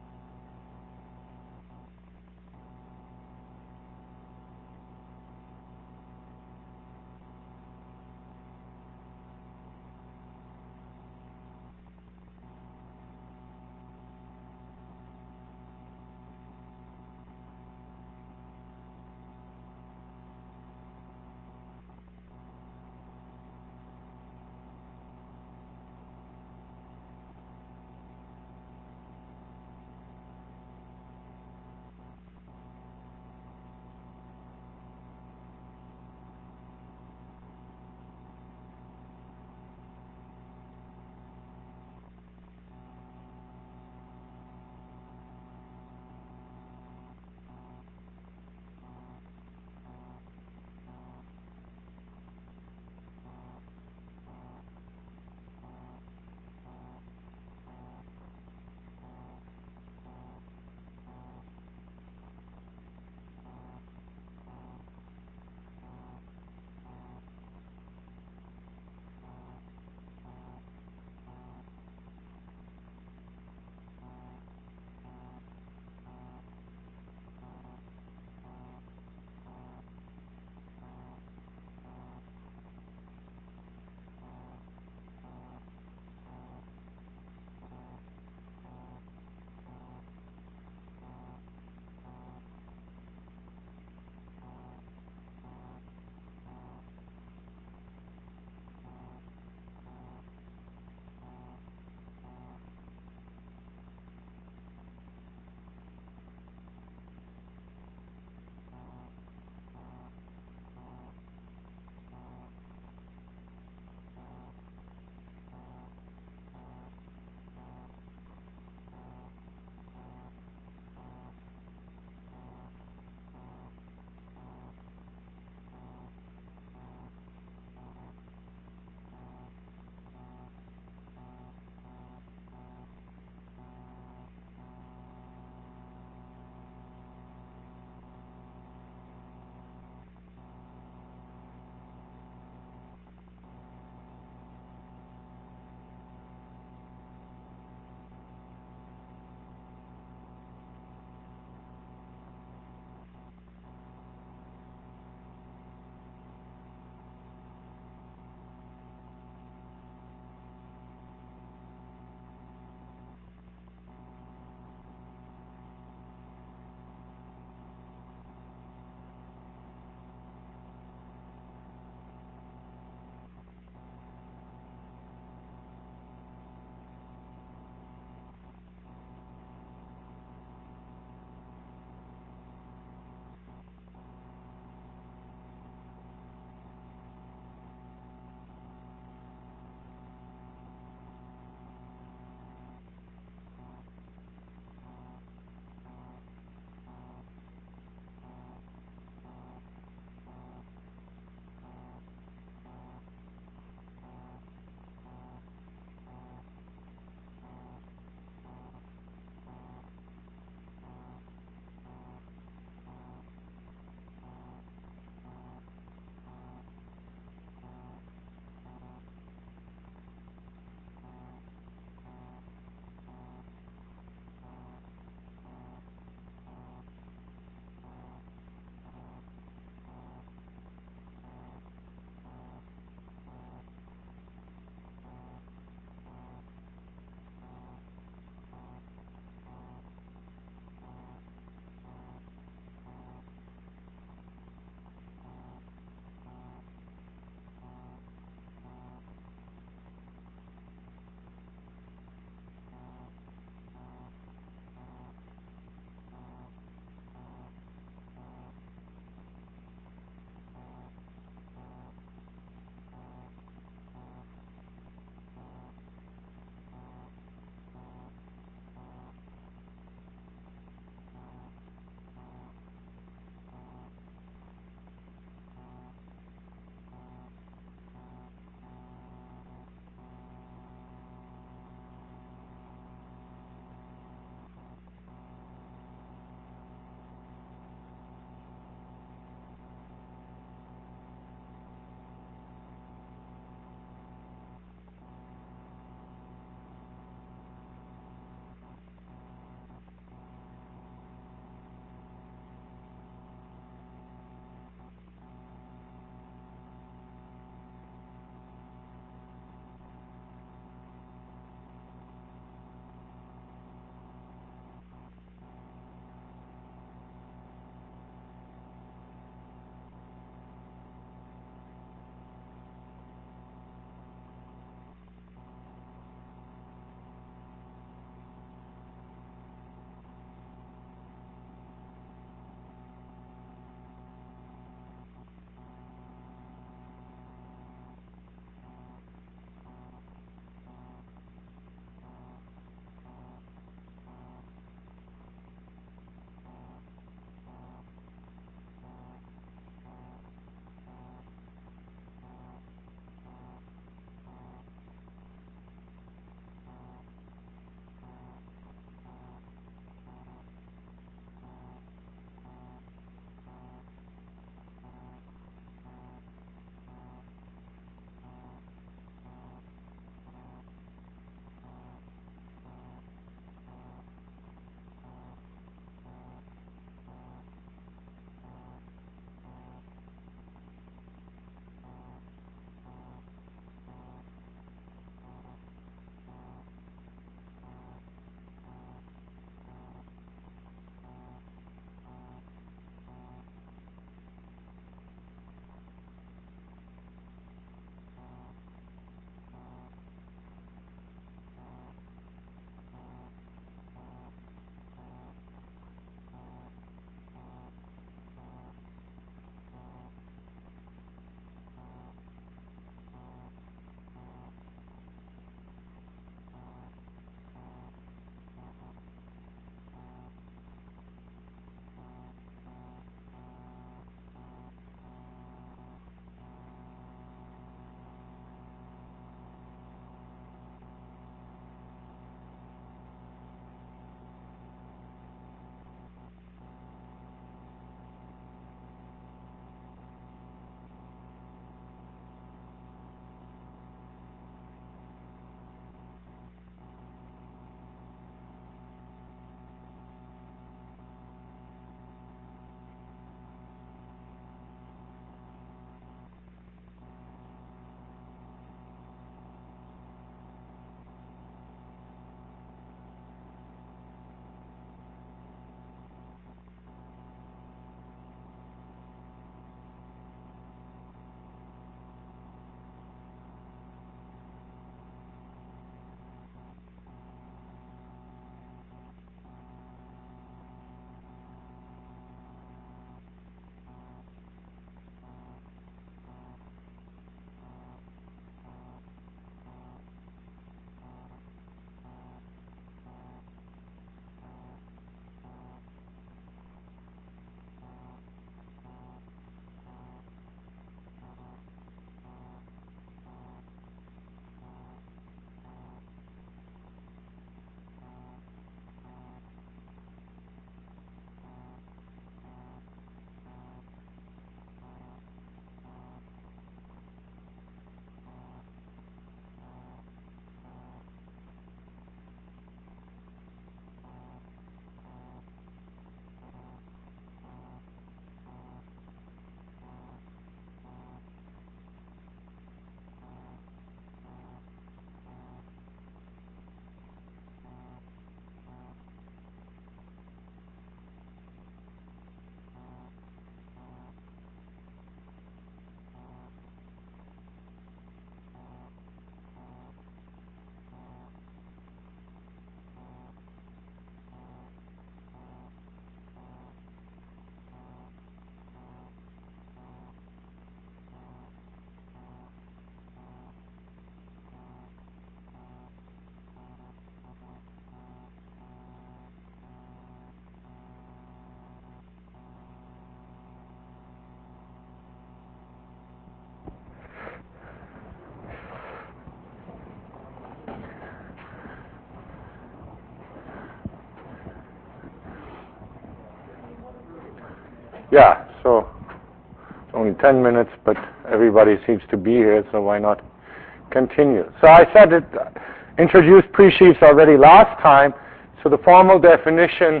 Yeah, so it's only 10 minutes, but everybody seems to be here, so why not continue? So I said it, introduced pre-sheaves already last time, so the formal definition,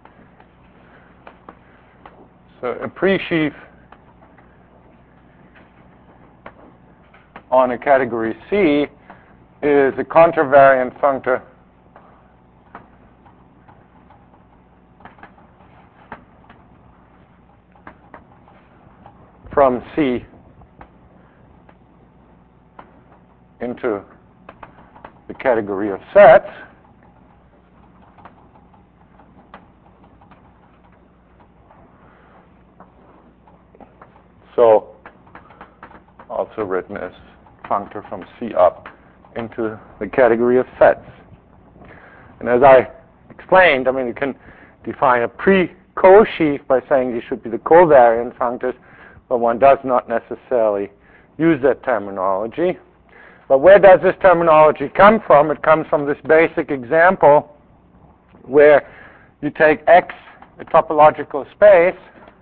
so a pre-sheaf on a category C is a contravariant functor from C into the category of sets. So also written as functor from C up into the category of sets. And as I explained, I mean, you can define a pre-cosheaf by saying these should be the covariant functors, but one does not necessarily use that terminology. But where does this terminology come from? It comes from this basic example where you take X, a topological space,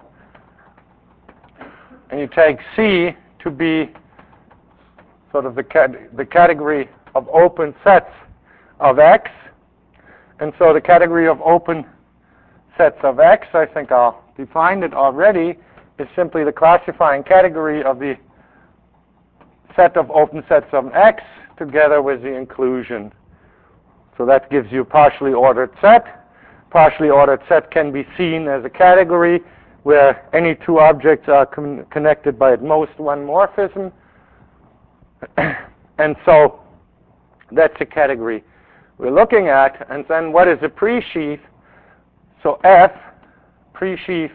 and you take C to be sort of the category of open sets of X. And so the category of open sets of X, I think I'll define it already, is simply the classifying category of the set of open sets of X together with the inclusion. So that gives you a partially ordered set. Partially ordered set can be seen as a category where any two objects are connected by at most one morphism. And so that's the category we're looking at. And then what is a pre-sheaf? So F, pre-sheaf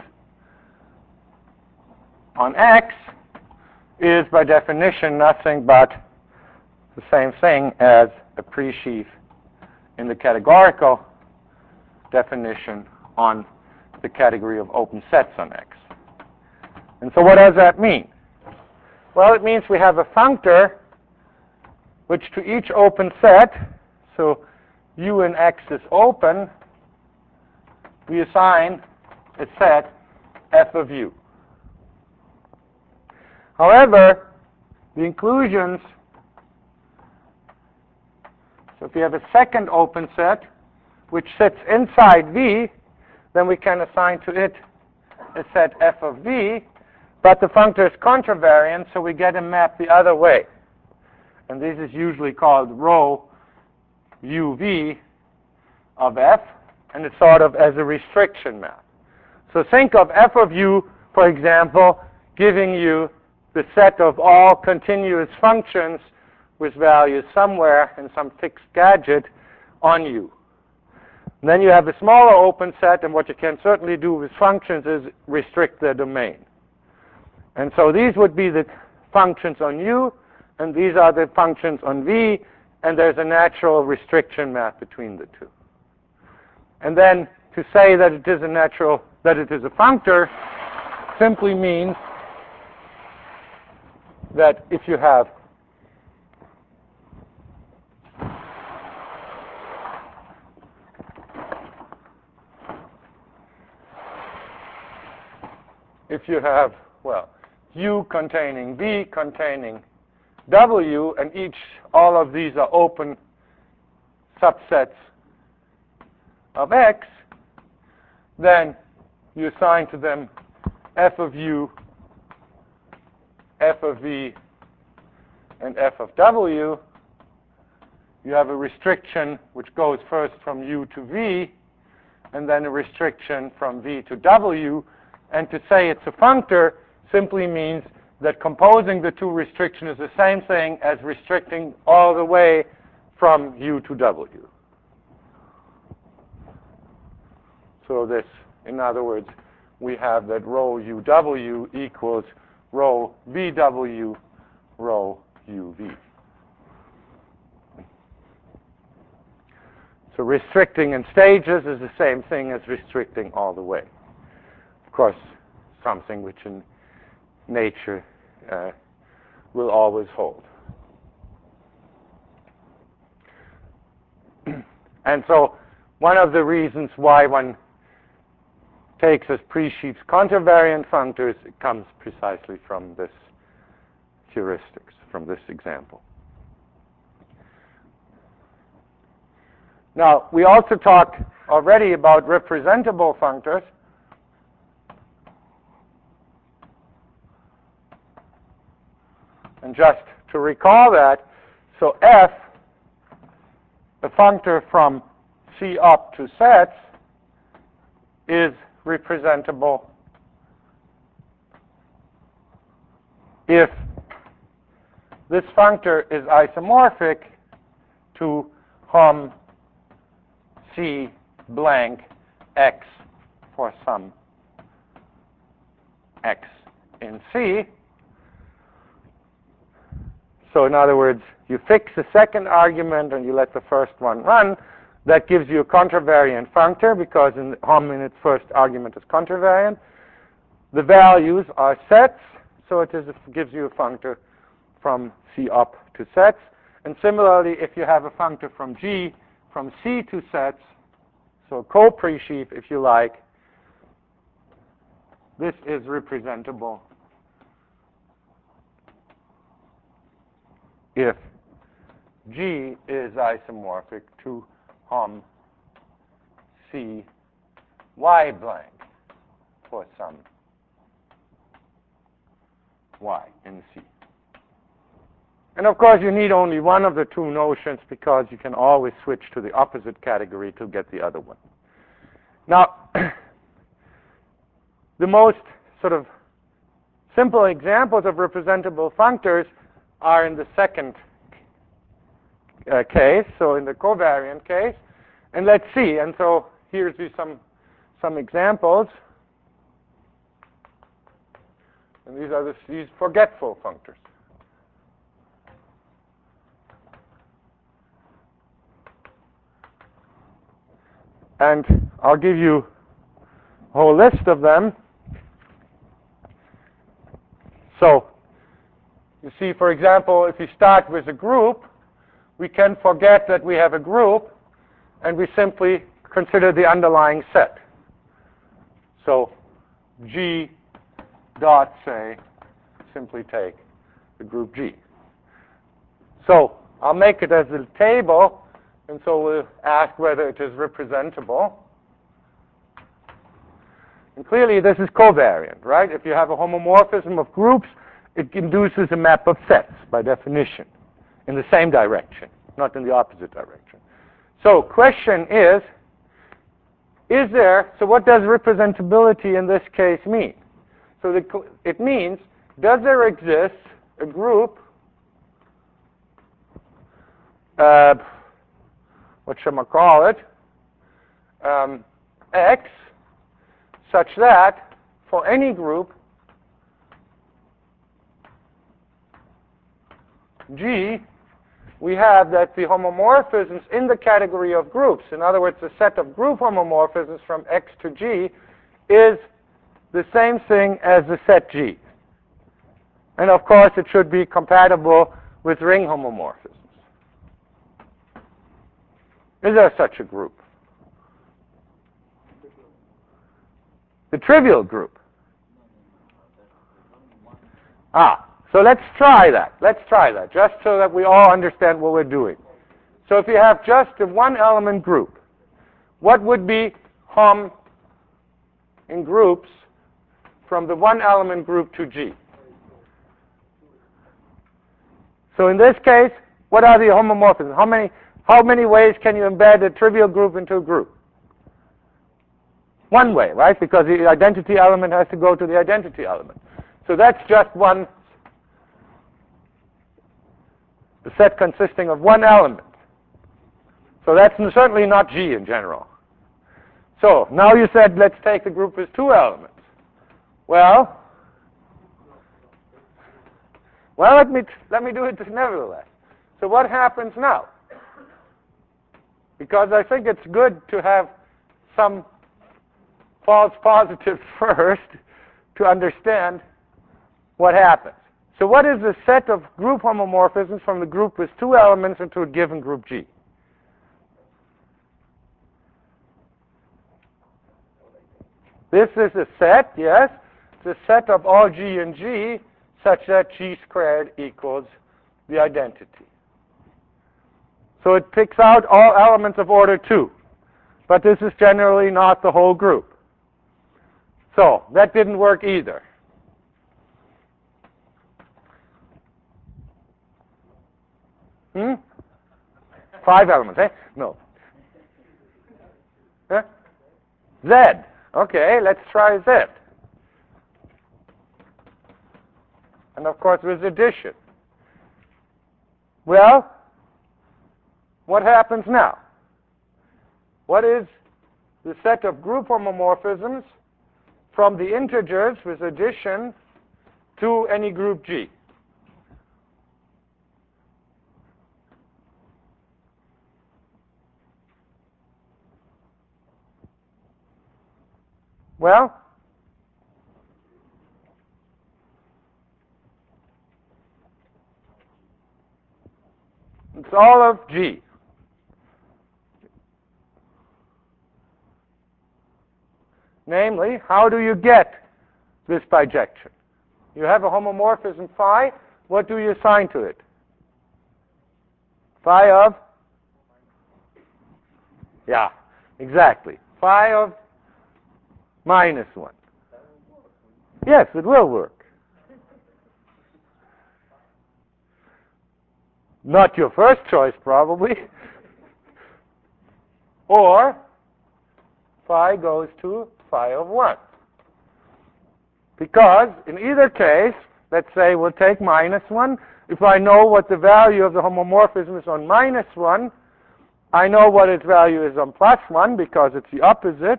on X, is by definition nothing but the same thing as a pre-sheaf in the categorical definition on the category of open sets on X. And so what does that mean? Well, it means we have a functor which to each open set, so U in X is open, we assign a set F of U. However, the inclusions, so if you have a second open set which sits inside V, then we can assign to it a set F of V, but the functor is contravariant, so we get a map the other way. And this is usually called rho UV of F, and it's sort of as a restriction map. So think of F of U, for example, giving you the set of all continuous functions with values somewhere in some fixed gadget on U. And then you have a smaller open set, and what you can certainly do with functions is restrict their domain. And so these would be the functions on U, and these are the functions on V, and there's a natural restriction map between the two. And then to say that it is a functor simply means that if you have well, U containing V containing W, and all of these are open subsets of X, then you assign to them F of U, F of V, and F of W. You have a restriction which goes first from U to V, and then a restriction from V to W. And to say it's a functor simply means that composing the two restrictions is the same thing as restricting all the way from U to W. So this, in other words, we have that rho UW equals rho VW, rho UV. So restricting in stages is the same thing as restricting all the way. Of course, something which in nature will always hold. And so one of the reasons why one takes as Pre-Sheaf's contravariant functors, it comes precisely from this heuristics, from this example. Now, we also talked already about representable functors. And just to recall that, so f, the functor from C up to sets, is representable if this functor is isomorphic to Hom C blank x for some x in C. So in other words, you fix the second argument and you let the first one run. That gives you a contravariant functor because Hom in its first argument is contravariant. The values are sets, so it gives you a functor from C up to sets. And similarly, if you have a functor from G from C to sets, so co-Pre-Sheaf, if you like, this is representable if G is isomorphic to Hom C y blank for some y in C. And of course, you need only one of the two notions because you can always switch to the opposite category to get the other one. Now, the most sort of simple examples of representable functors are in the second case, so in the covariant case. And let's see. And so here's some examples. And these are these forgetful functors. And I'll give you a whole list of them. So, you see, for example, if you start with a group, we can forget that we have a group, and we simply consider the underlying set. So, G dot, say, simply take the group G. So, I'll make it as a table. And so we'll ask whether it is representable. And clearly this is covariant, right? If you have a homomorphism of groups, it induces a map of sets by definition in the same direction, not in the opposite direction. So question is there, so what does representability in this case mean? So it means, does there exist a group what shall I call it, X, such that for any group G, we have that the homomorphisms in the category of groups, in other words, the set of group homomorphisms from X to G, is the same thing as the set G. And of course, it should be compatible with ring homomorphisms. Is there such a group? The trivial group. So let's try that. Let's try that, just so that we all understand what we're doing. So if you have just a one-element group, what would be Hom in groups from the one-element group to G? So in this case, what are the homomorphisms? How many ways can you embed a trivial group into a group? One way, right? Because the identity element has to go to the identity element. So that's just one, the set consisting of one element. So that's certainly not G in general. So now you said, let's take the group with two elements. Well, let me do it nevertheless. So what happens now? Because I think it's good to have some false positives first to understand what happens. So what is the set of group homomorphisms from the group with two elements into a given group G? This is a set, yes. It's a set of all G and G such that G squared equals the identity. So it picks out all elements of order 2. But this is generally not the whole group. So that didn't work either. Hmm? 5 elements, eh? No. Huh? Z. Okay, let's try Z. And of course with addition. Well, what happens now? What is the set of group homomorphisms from the integers with addition to any group G? Well, it's all of G. Namely, how do you get this bijection? You have a homomorphism phi. What do you assign to it? Phi of? Yeah, exactly. Phi of -1. Yes, it will work. Not your first choice, probably. Or phi goes to phi of 1. Because in either case, let's say we'll take -1. If I know what the value of the homomorphism is on -1, I know what its value is on +1 because it's the opposite.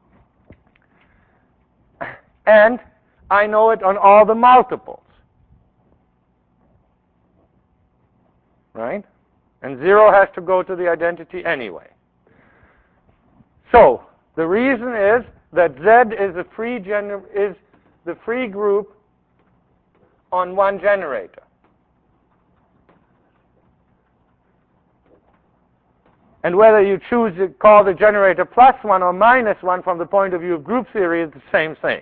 And I know it on all the multiples. Right? And 0 has to go to the identity anyway. So the reason is that Z is the free group on one generator. And whether you choose to call the generator +1 or -1 from the point of view of group theory is the same thing.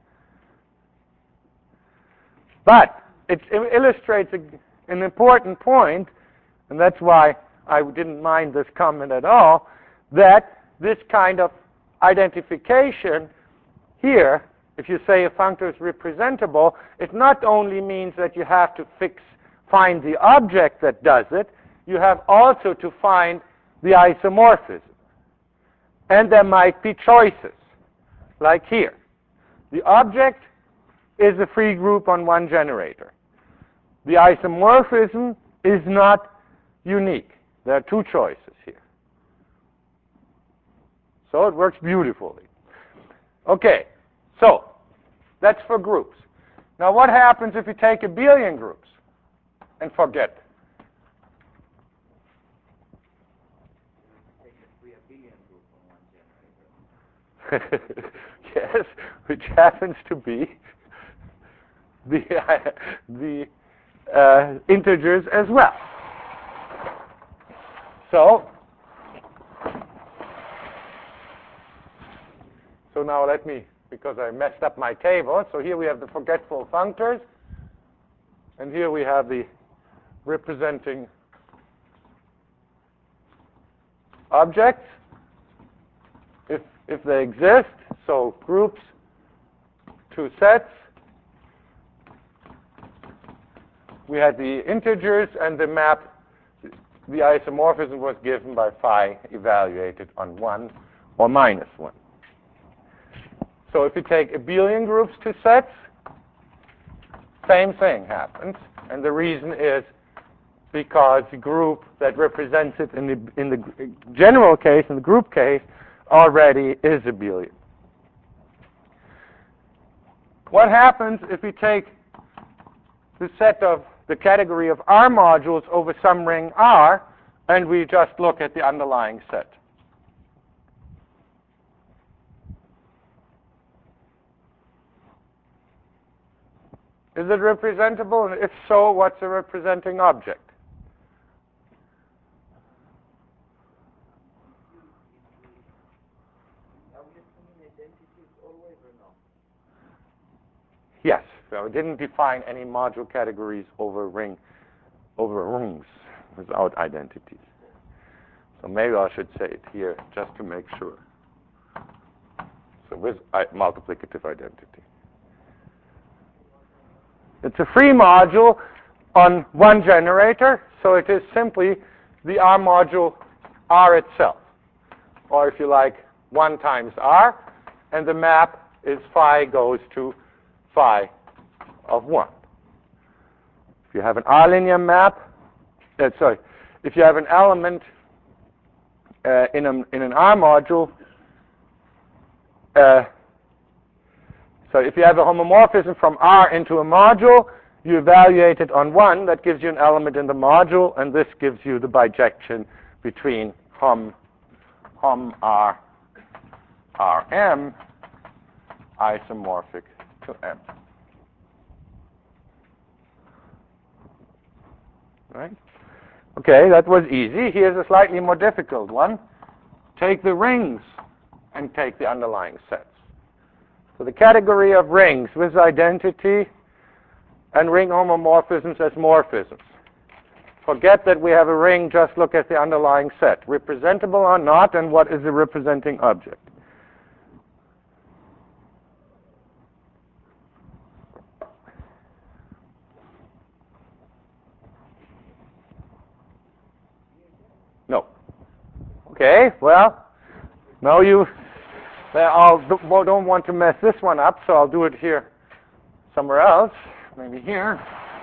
But it illustrates an important point, and that's why I didn't mind this comment at all, that this kind of identification here, if you say a functor is representable, it not only means that you have to find the object that does it, you have also to find the isomorphism. And there might be choices, like here. The object is a free group on one generator. The isomorphism is not unique. There are two choices here. So it works beautifully. Okay, so that's for groups. Now what happens if you take abelian groups and forget? Yes, which happens to be the integers as well. So now let me, because I messed up my table, so here we have the forgetful functors, and here we have the representing objects, if they exist, so groups, two sets. We had the integers and the map, the isomorphism was given by phi evaluated on 1 or -1. So if you take abelian groups to sets, same thing happens. And the reason is because the group that represents it in the general case, in the group case, already is abelian. What happens if we take the set of the category of R modules over some ring R and we just look at the underlying set? Is it representable? And if so, what's a representing object? this to mean identities always or no? Yes. So it didn't define any module categories over rings without identities. So maybe I should say it here just to make sure. So with multiplicative identity. It's a free module on one generator, so it is simply the R module R itself. Or if you like, 1 times R, and the map is phi goes to phi of 1. If you have an R linear map, if you have an element in an R module, so if you have a homomorphism from R into a module, you evaluate it on 1, that gives you an element in the module, and this gives you the bijection between hom R Rm isomorphic to M. Right? Okay, that was easy. Here's a slightly more difficult one. Take the rings and take the underlying sets. So the category of rings with identity and ring homomorphisms as morphisms. Forget that we have a ring, just look at the underlying set. Representable or not, and what is the representing object? No. Okay, well, now I don't want to mess this one up, so I'll do it here somewhere else, maybe here.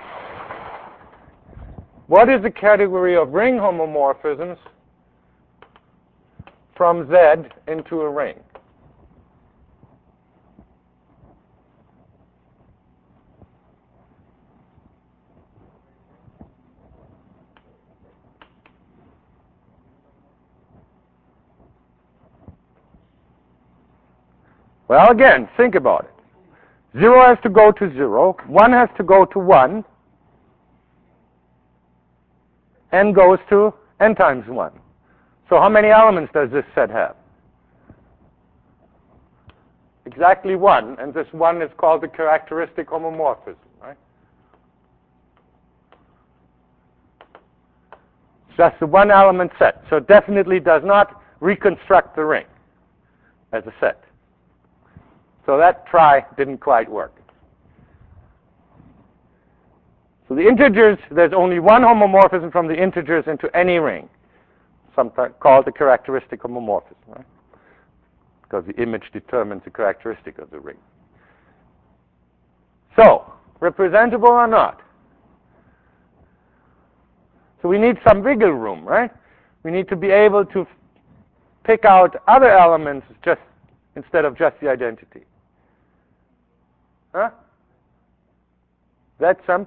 What is the category of ring homomorphisms from Z into a ring? Well, again, think about it. 0 has to go to 0, 1 has to go to 1, n goes to n times 1. So how many elements does this set have? Exactly 1, and this 1 is called the characteristic homomorphism, right? It's just a one element set, so it definitely does not reconstruct the ring as a set. So that try didn't quite work. So the integers, there's only one homomorphism from the integers into any ring, sometimes called the characteristic homomorphism, right? Because the image determines the characteristic of the ring. So, representable or not? So we need some wiggle room, right? We need to be able to pick out other elements just instead of just the identity. Huh? That's some?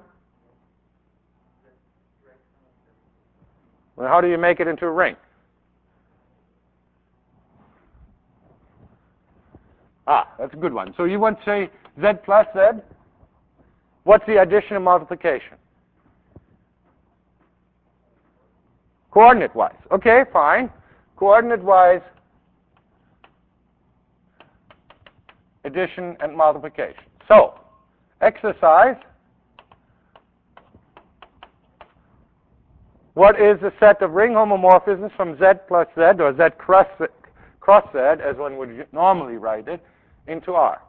Well, how do you make it into a ring? That's a good one. So you want to say Z plus Z? What's the addition and multiplication? Coordinate-wise. Okay, fine. Coordinate-wise, addition and multiplication. So, exercise. What is the set of ring homomorphisms from Z plus Z, or Z cross Z, as one would normally write it, into R?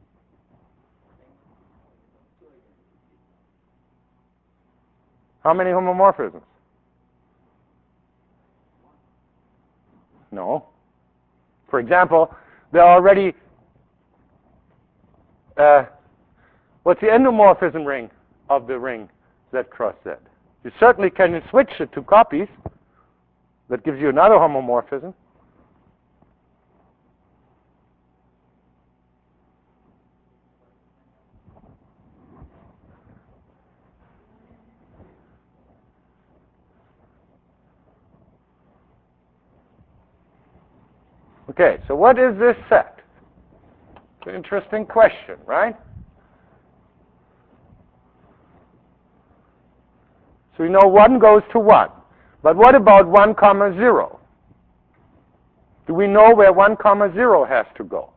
How many homomorphisms? No. For example, there are already, what's the endomorphism ring of the ring Z cross Z? You certainly can switch it to copies. That gives you another homomorphism. Okay, so what is this set? It's an interesting question, right? So we know 1 goes to 1. But what about 1, 0? Do we know where 1, 0 has to go?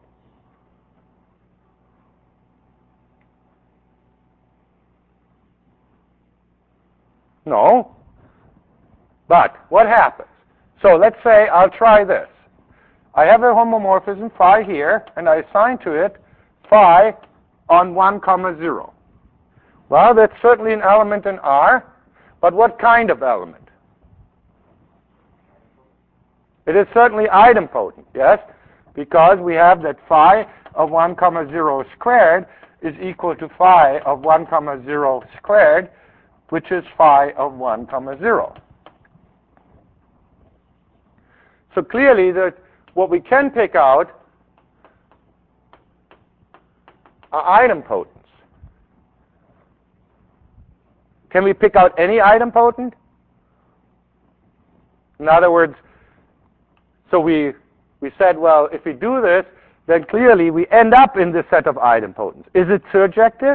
No. But what happens? So let's say I'll try this. I have a homomorphism phi here, and I assign to it phi on 1, 0. Well, that's certainly an element in R, but what kind of element? It is certainly idempotent, yes, because we have that phi of 1, 0 squared is equal to phi of 1, 0 squared, which is phi of 1, 0. So clearly, what we can pick out are idempotents. Can we pick out any idempotent? In other words, so we said, well, if we do this, then clearly we end up in this set of idempotents. Is it surjective?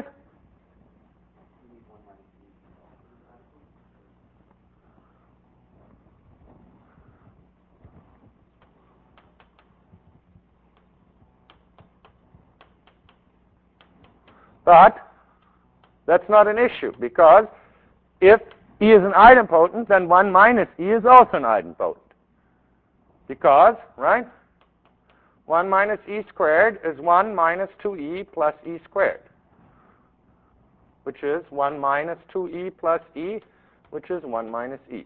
But that's not an issue, because if E is an idempotent, then 1 minus E is also an idempotent. Because, right, 1 minus E squared is 1 minus 2E plus E squared, which is 1 minus 2E plus E, which is 1 minus E.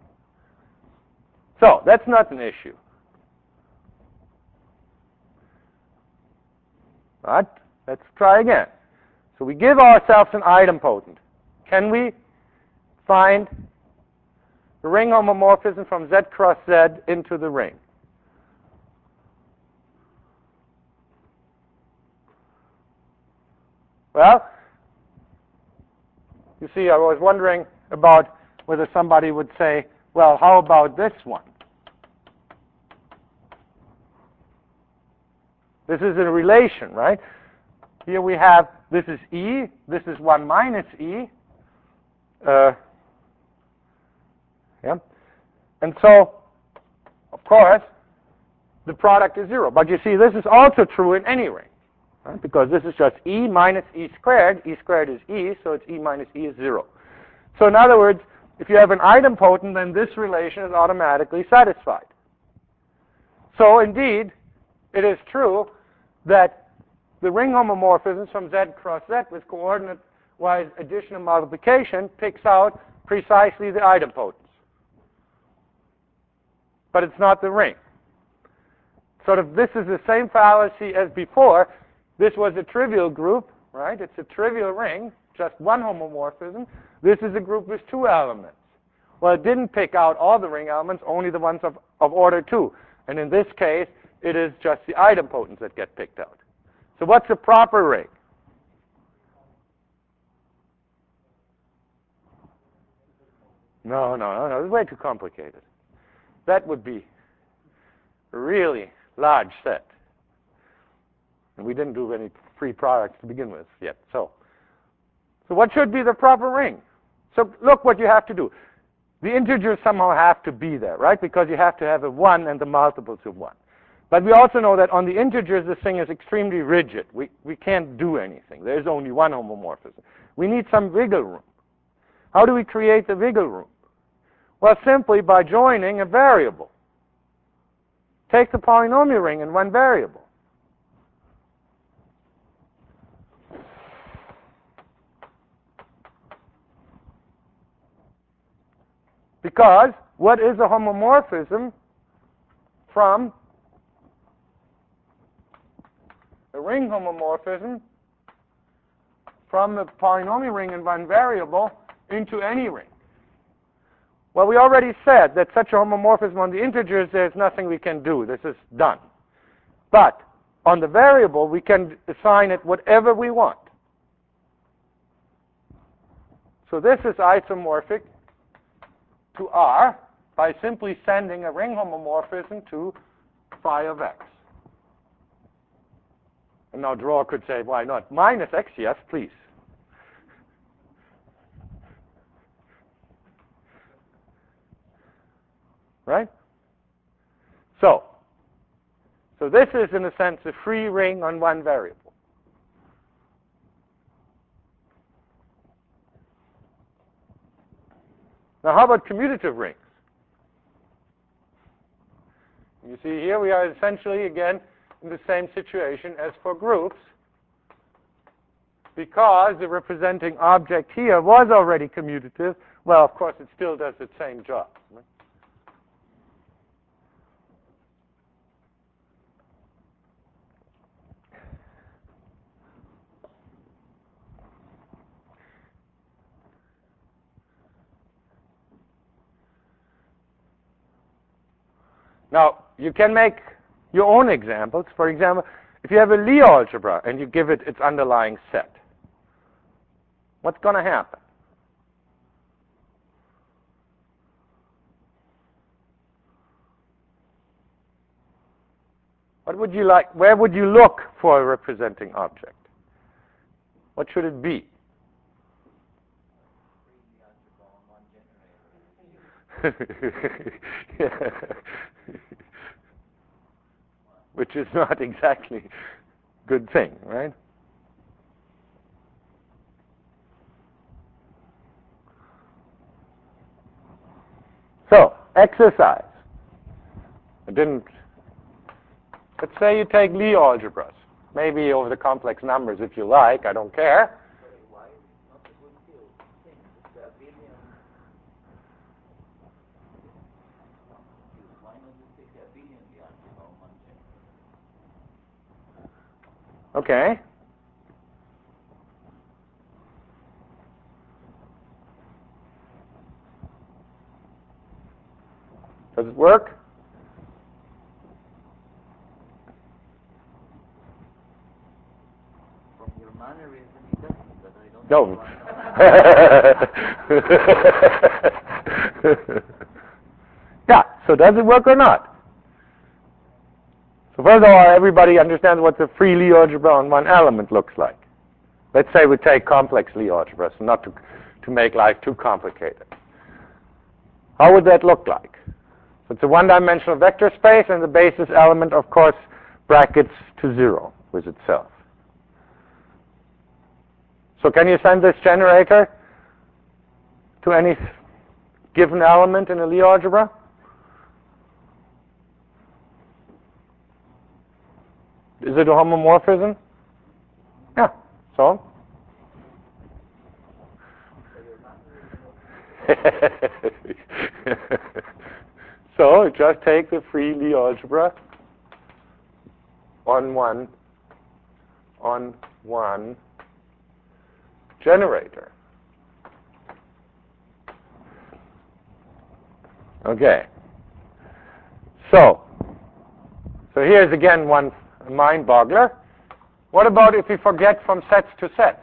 So that's not an issue. But let's try again. So we give ourselves an idempotent. Can we find the ring homomorphism from Z cross Z into the ring? Well, you see, I was wondering about whether somebody would say, well, how about this one? This is a relation, right? Here we have, this is E, this is 1 minus E. Yeah. And so, of course, the product is 0. But you see, this is also true in any ring, right? Because this is just E minus E squared. E squared is E, so it's E minus E is 0. So in other words, if you have an idempotent, then this relation is automatically satisfied. So indeed, it is true that the ring homomorphisms from Z cross Z with coordinate-wise addition and multiplication picks out precisely the idempotents. But it's not the ring. Sort of this is the same fallacy as before. This was a trivial group, right? It's a trivial ring, just one homomorphism. This is a group with 2 elements. Well, it didn't pick out all the ring elements, only the ones of order 2. And in this case, it is just the idempotents that get picked out. So what's a proper ring? No, it's way too complicated. That would be a really large set. And we didn't do any free products to begin with yet. So what should be the proper ring? So look what you have to do. The integers somehow have to be there, right? Because you have to have a 1 and the multiples of 1. But we also know that on the integers, this thing is extremely rigid. We can't do anything. There's only one homomorphism. We need some wiggle room. How do we create the wiggle room? Well, simply by joining a variable. Take the polynomial ring in one variable. Because what is a homomorphism from a ring homomorphism from the polynomial ring in one variable into any ring? Well, we already said that such a homomorphism on the integers, there's nothing we can do. This is done. But on the variable, we can assign it whatever we want. So this is isomorphic to R by simply sending a ring homomorphism to phi of x. And now drawer could say, why not? Minus x, yes, please. Right? So, So this is, in a sense, a free ring on one variable. Now, how about commutative rings? You see here we are essentially, again, in the same situation as for groups, because the representing object here was already commutative. Well, of course, it still does the same job. Right? Now, you can make your own examples. For example, if you have a Lie algebra and you give it its underlying set, what's going to happen? What would you like? Where would you look for a representing object? What should it be? Which is not exactly a good thing, right? So, exercise. Let's say you take Lie algebras. Maybe over the complex numbers if you like, I don't care. Why is it not a good thing? It's a billion. Why not just take a billion Lie algebra on one generator? Okay. Does it work? From your mannerism, it doesn't, but I don't No. know why. Yeah, so does it work or not? So first of all, everybody understands what the free Lie algebra on one element looks like. Let's say we take complex Lie algebras, not to make life too complicated. How would that look like? So it's a one-dimensional vector space, and the basis element, of course, brackets to 0 with itself. So can you send this generator to any given element in a Lie algebra? Is it a homomorphism? Yeah. So? So just take the free Lie algebra on one generator. Okay. So here's again one mind boggler. What about if we forget from sets to sets?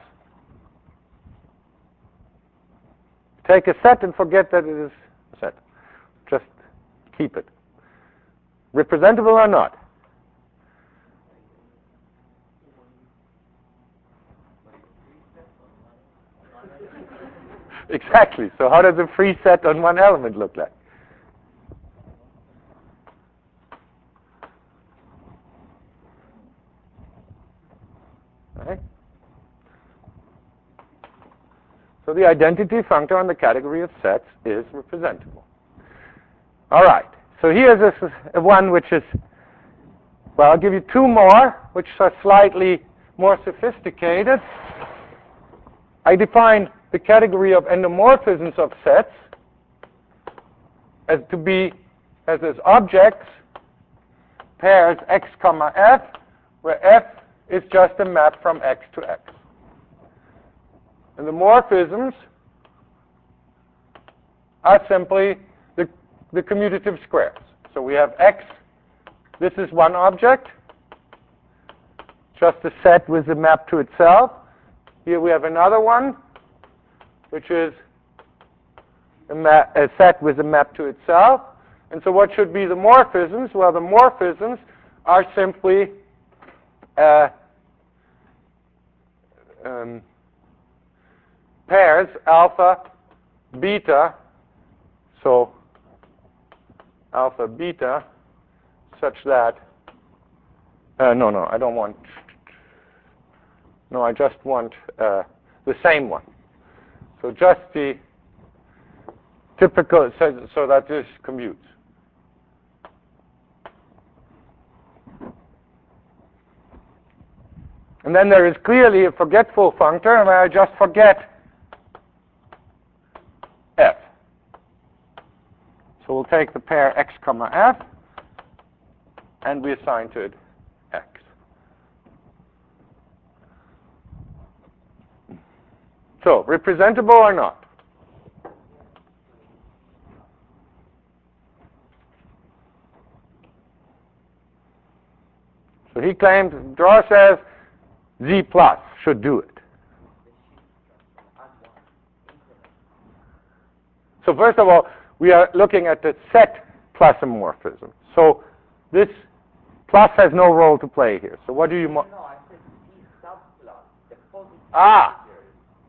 Take a set and forget that it is a set. Just keep it. Representable or not? Exactly. So how does a free set on one element look like? Right? So the identity functor on the category of sets is representable. All right. So here's a one which is, well, I'll give you two more, which are slightly more sophisticated. I define the category of endomorphisms of sets as to be as objects, pairs x comma f, where f is just a map from x to x. And the morphisms are simply the commutative squares. So we have x, this is one object, just a set with a map to itself. Here we have another one, which is a set with a map to itself. And so what should be the morphisms? Well, the morphisms are simply pairs alpha, beta, so alpha, beta, such that No, I don't want. No, I just want the same one. So just the typical, so that this commutes. And then there is clearly a forgetful functor where I just forget f. So we'll take the pair x comma f, and we assign to it x. So, representable or not? So he claims, Draw says, Z plus should do it. So first of all, we are looking at the set plasmorphism. So this plus has no role to play here. So what do you... No, I said Z sub plus, the positive Ah! integer.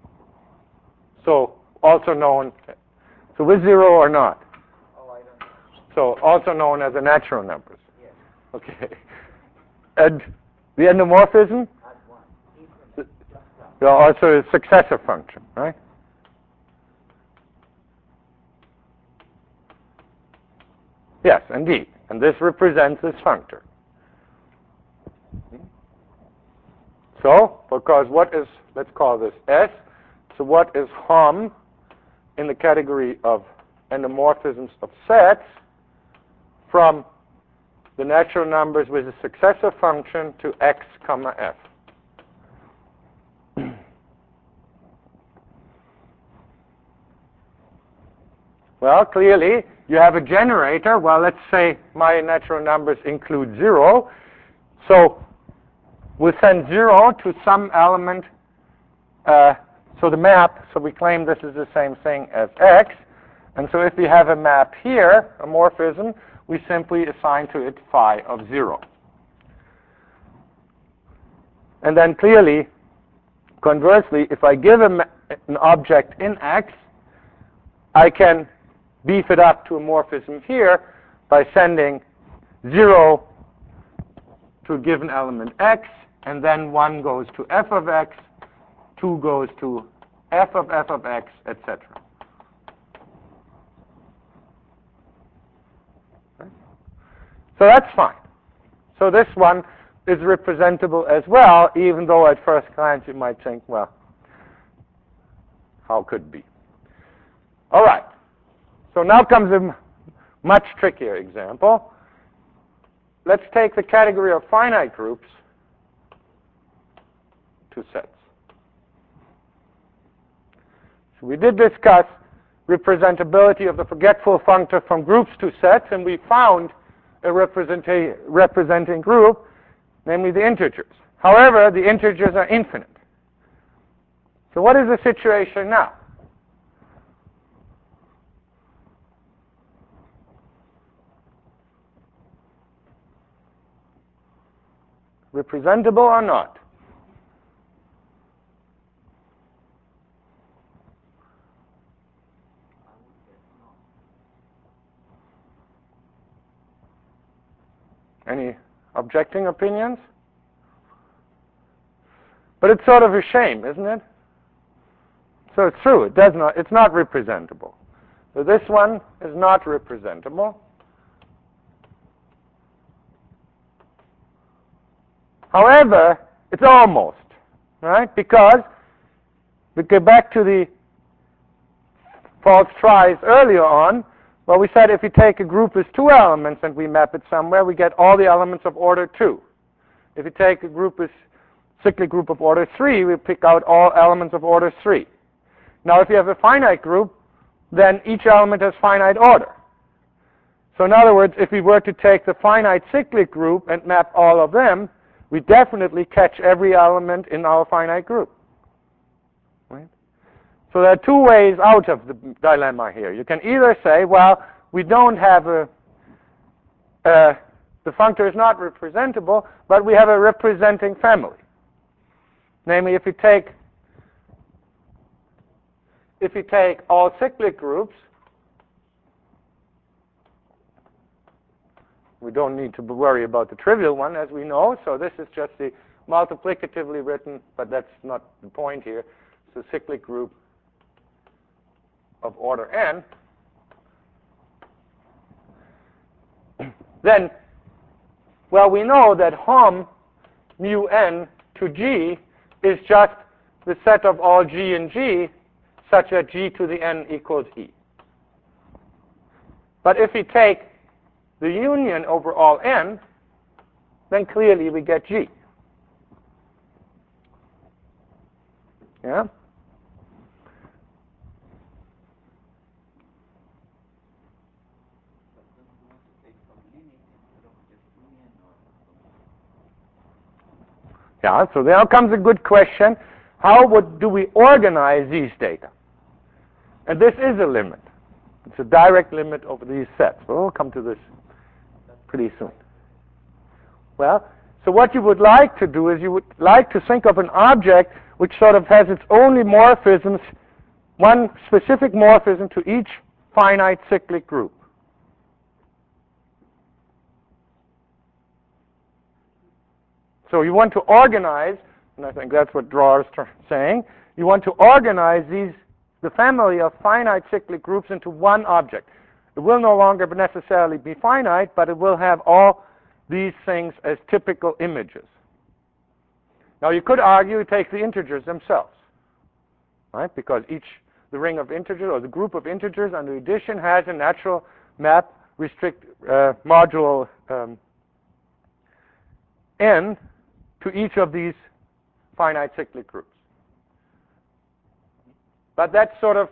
So also known... So with 0 or not? Oh, I don't know. So also known as the natural numbers. Yes, Okay. And the endomorphism? add 1. Increment, plus plus. Well, also a successive function, right? Yes, indeed. And this represents this functor. So, because what is, let's call this S, so what is Hom in the category of endomorphisms of sets from the natural numbers with a successive function to x comma f? Well, clearly, you have a generator. Well, let's say my natural numbers include 0. So we'll send 0 to some element. So the map, so we claim this is the same thing as x. And so if we have a map here, a morphism, we simply assign to it phi of 0. And then clearly, conversely, if I give an object in x, I can beef it up to a morphism here by sending 0 to a given element x, and then 1 goes to f of x, 2 goes to f of x, etc. Right? So that's fine. So this one is representable as well, even though at first glance you might think, well, how could it be? All right. So now comes a much trickier example. Let's take the category of finite groups to sets. So we did discuss representability of the forgetful functor from groups to sets, and we found a representing group, namely the integers. However, the integers are infinite. So what is the situation now? Representable or not? Any objecting opinions? But it's sort of a shame, isn't it? So it's true, it's not representable. So this one is not representable. However, it's almost, right? Because we go back to the false tries earlier on. Well, we said if we take a group as 2 elements and we map it somewhere, we get all the elements of order 2. If we take a group as cyclic group of order 3, we pick out all elements of order 3. Now, if you have a finite group, then each element has finite order. So in other words, if we were to take the finite cyclic group and map all of them, we definitely catch every element in our finite group. Right? So there are 2 ways out of the dilemma here. You can either say, well, we don't have the functor is not representable, but we have a representing family. Namely, if you take all cyclic groups, We don't need to worry about the trivial one, as we know. So this is just the multiplicatively written, but that's not the point here. It's a cyclic group of order n. Then, well, we know that Hom mu n to G is just the set of all G and G such that G to the n equals E. But if we take the union over all n, then clearly we get G. Yeah? Yeah, so now comes a good question. How do we organize these data? And this is a limit. It's a direct limit over these sets. We'll come to this pretty soon. Well, so what you would like to do is you would like to think of an object which sort of has its own morphisms, one specific morphism to each finite cyclic group. So you want to organize, and I think that's what Draw is saying, you want to organize the family of finite cyclic groups into one object. It will no longer necessarily be finite, but it will have all these things as typical images. Now you could argue take the integers themselves, right? Because the ring of integers or the group of integers under addition has a natural map modulo n to each of these finite cyclic groups. But that sort of,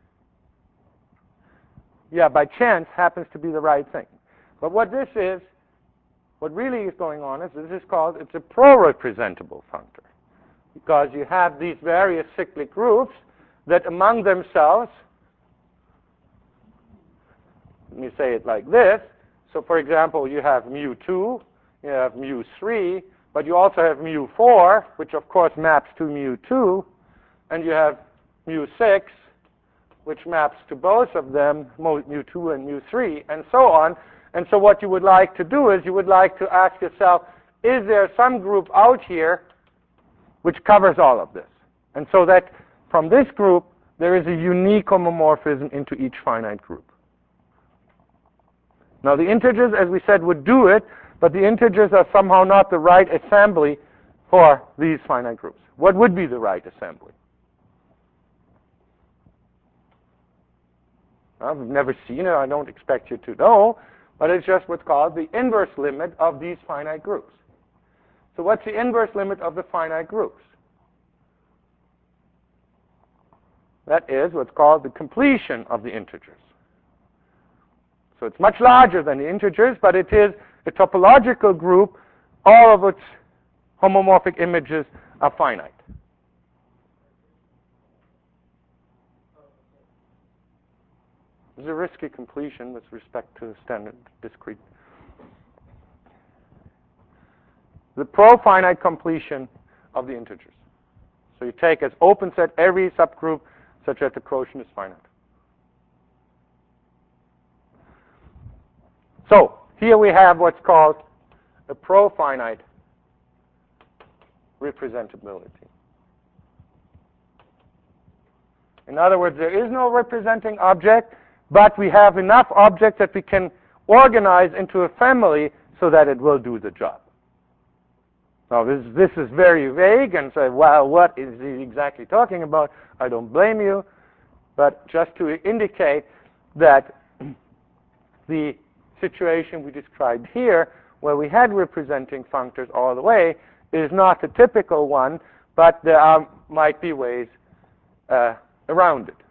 by chance happens to be the right thing. But what really is going on is it's a pro-representable functor. Because you have these various cyclic groups that among themselves, let me say it like this. So for example, you have mu2, you have mu3, but you also have mu4, which of course maps to mu2, and you have mu6, which maps to both of them, mu2 and mu3, and so on. And so what you would like to do is you would like to ask yourself, is there some group out here which covers all of this? And so that from this group, there is a unique homomorphism into each finite group. Now the integers, as we said, would do it, but the integers are somehow not the right assembly for these finite groups. What would be the right assembly? We've never seen it. I don't expect you to know, but it's just what's called the inverse limit of these finite groups. So what's the inverse limit of the finite groups? That is what's called the completion of the integers. So it's much larger than the integers, but it is a topological group, all of its homomorphic images are finite. It's a risky completion with respect to standard discrete. The pro-finite completion of the integers. So you take as open set every subgroup such that the quotient is finite. So here we have what's called a pro-finite representability. In other words, there is no representing object, but we have enough objects that we can organize into a family so that it will do the job. Now this is very vague and say, well, what is he exactly talking about? I don't blame you, but just to indicate that the situation we described here, where we had representing functors all the way, is not a typical one, but there might be ways around it.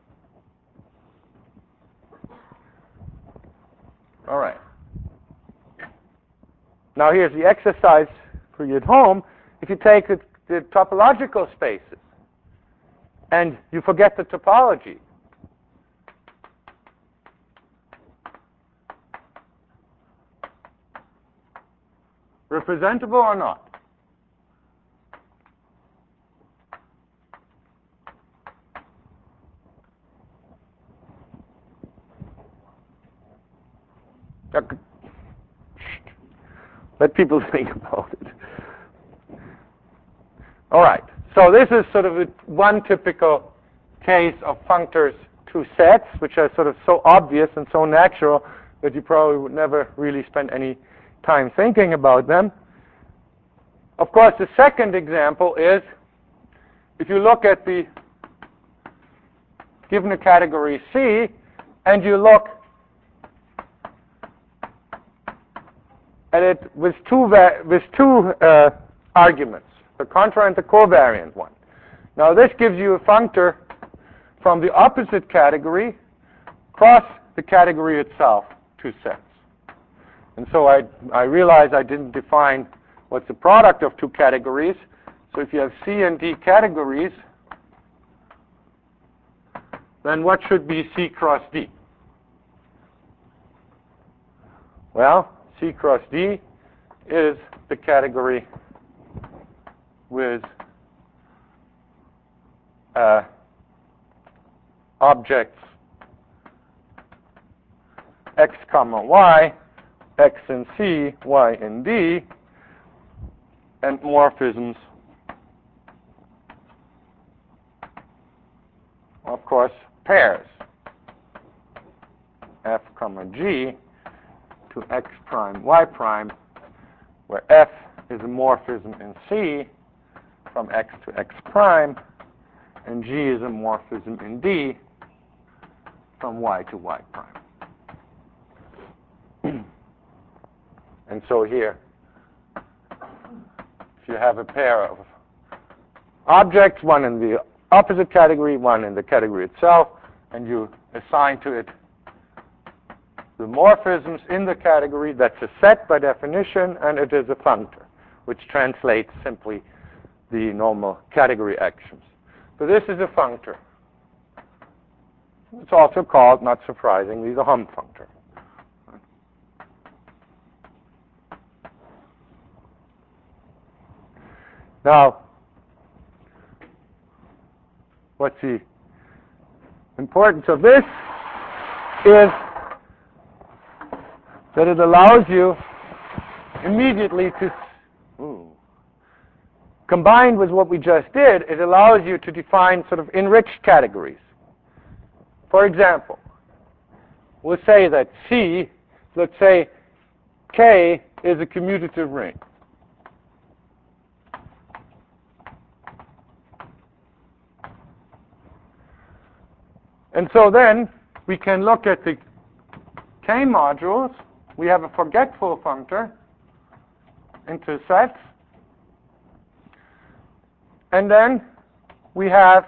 All right. Now here's the exercise for you at home. If you take the topological spaces and you forget the topology, representable or not? let people think about it. All right. So this is sort of one typical case of functors to sets, which are sort of so obvious and so natural that you probably would never really spend any time thinking about them. Of course, the second example is if you look at the given a category C and you look at it with two arguments, the contra and the covariant one. Now this gives you a functor from the opposite category cross the category itself to sets. And so I realize I didn't define what's the product of two categories. So if you have C and D categories, then what should be C cross D? Well, C cross D is the category with objects x comma y, x in C, y in D, and morphisms, of course, pairs f comma g to x prime y prime, where f is a morphism in C from x to x prime, and g is a morphism in D from y to y prime. And so here, if you have a pair of objects, one in the opposite category, one in the category itself, and you assign to it the morphisms in the category, that's a set by definition, and it is a functor, which translates simply the normal category actions. So this is a functor. It's also called, not surprisingly, the Hom functor. Now, what's the importance of this is that it allows you immediately to, combined with what we just did, it allows you to define sort of enriched categories. For example, we'll say that C, let's say K is a commutative ring. And so then we can look at the K modules. We have a forgetful functor into sets. And then we have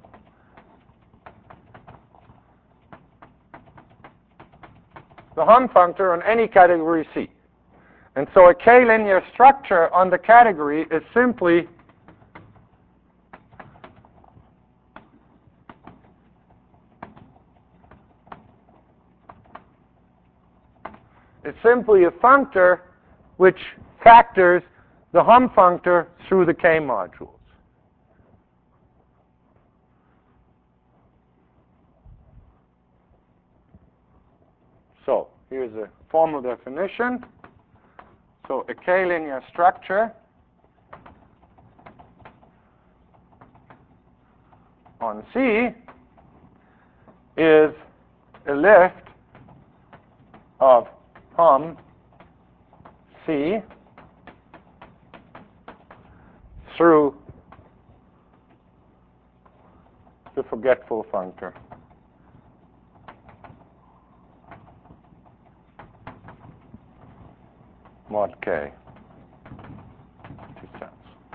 the Hom functor on any category C. And so a K-linear structure on the category is simply a functor which factors the Hom functor through the K modules. So here's a formal definition. So a K-linear structure on C is a lift of Hom C through the forgetful functor. Mod K to sets.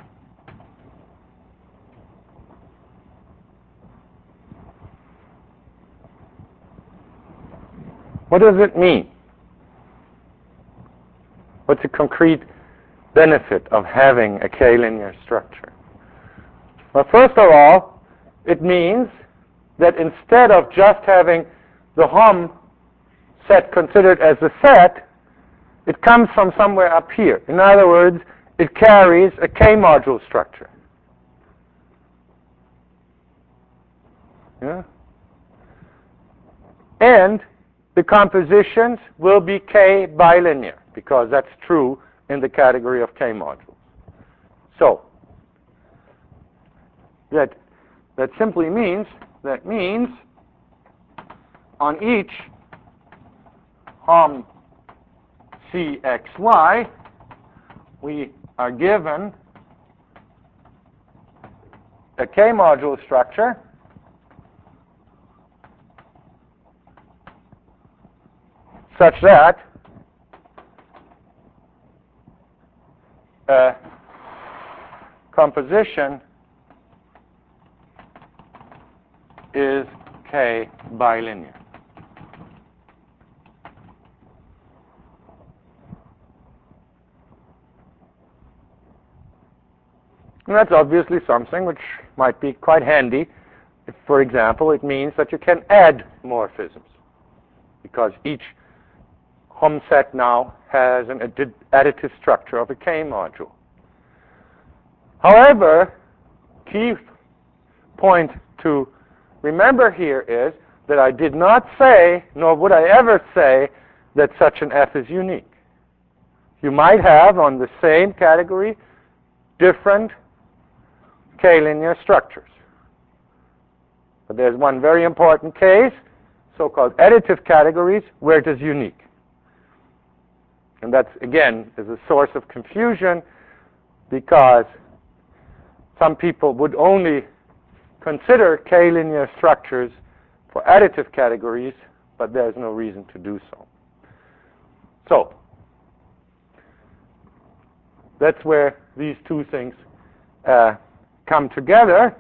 What does it mean? What's the concrete benefit of having a K-linear structure? Well, first of all, it means that instead of just having the Hom set considered as a set, it comes from somewhere up here. In other words, it carries a K-module structure. Yeah? And the compositions will be K bilinear, because that's true in the category of K modules. So that simply means, on each Hom CXY, we are given a K module structure such that composition is K bilinear. And that's obviously something which might be quite handy if, for example, it means that you can add morphisms, because each Hom set now has an additive structure of a K module. However, key point to remember here is that I did not say, nor would I ever say, that such an F is unique. You might have, on the same category, different K-linear structures. But there's one very important case, so-called additive categories, where it is unique. And that, again, is a source of confusion, because some people would only consider K-linear structures for additive categories, but there's no reason to do so. So that's where these two things come together.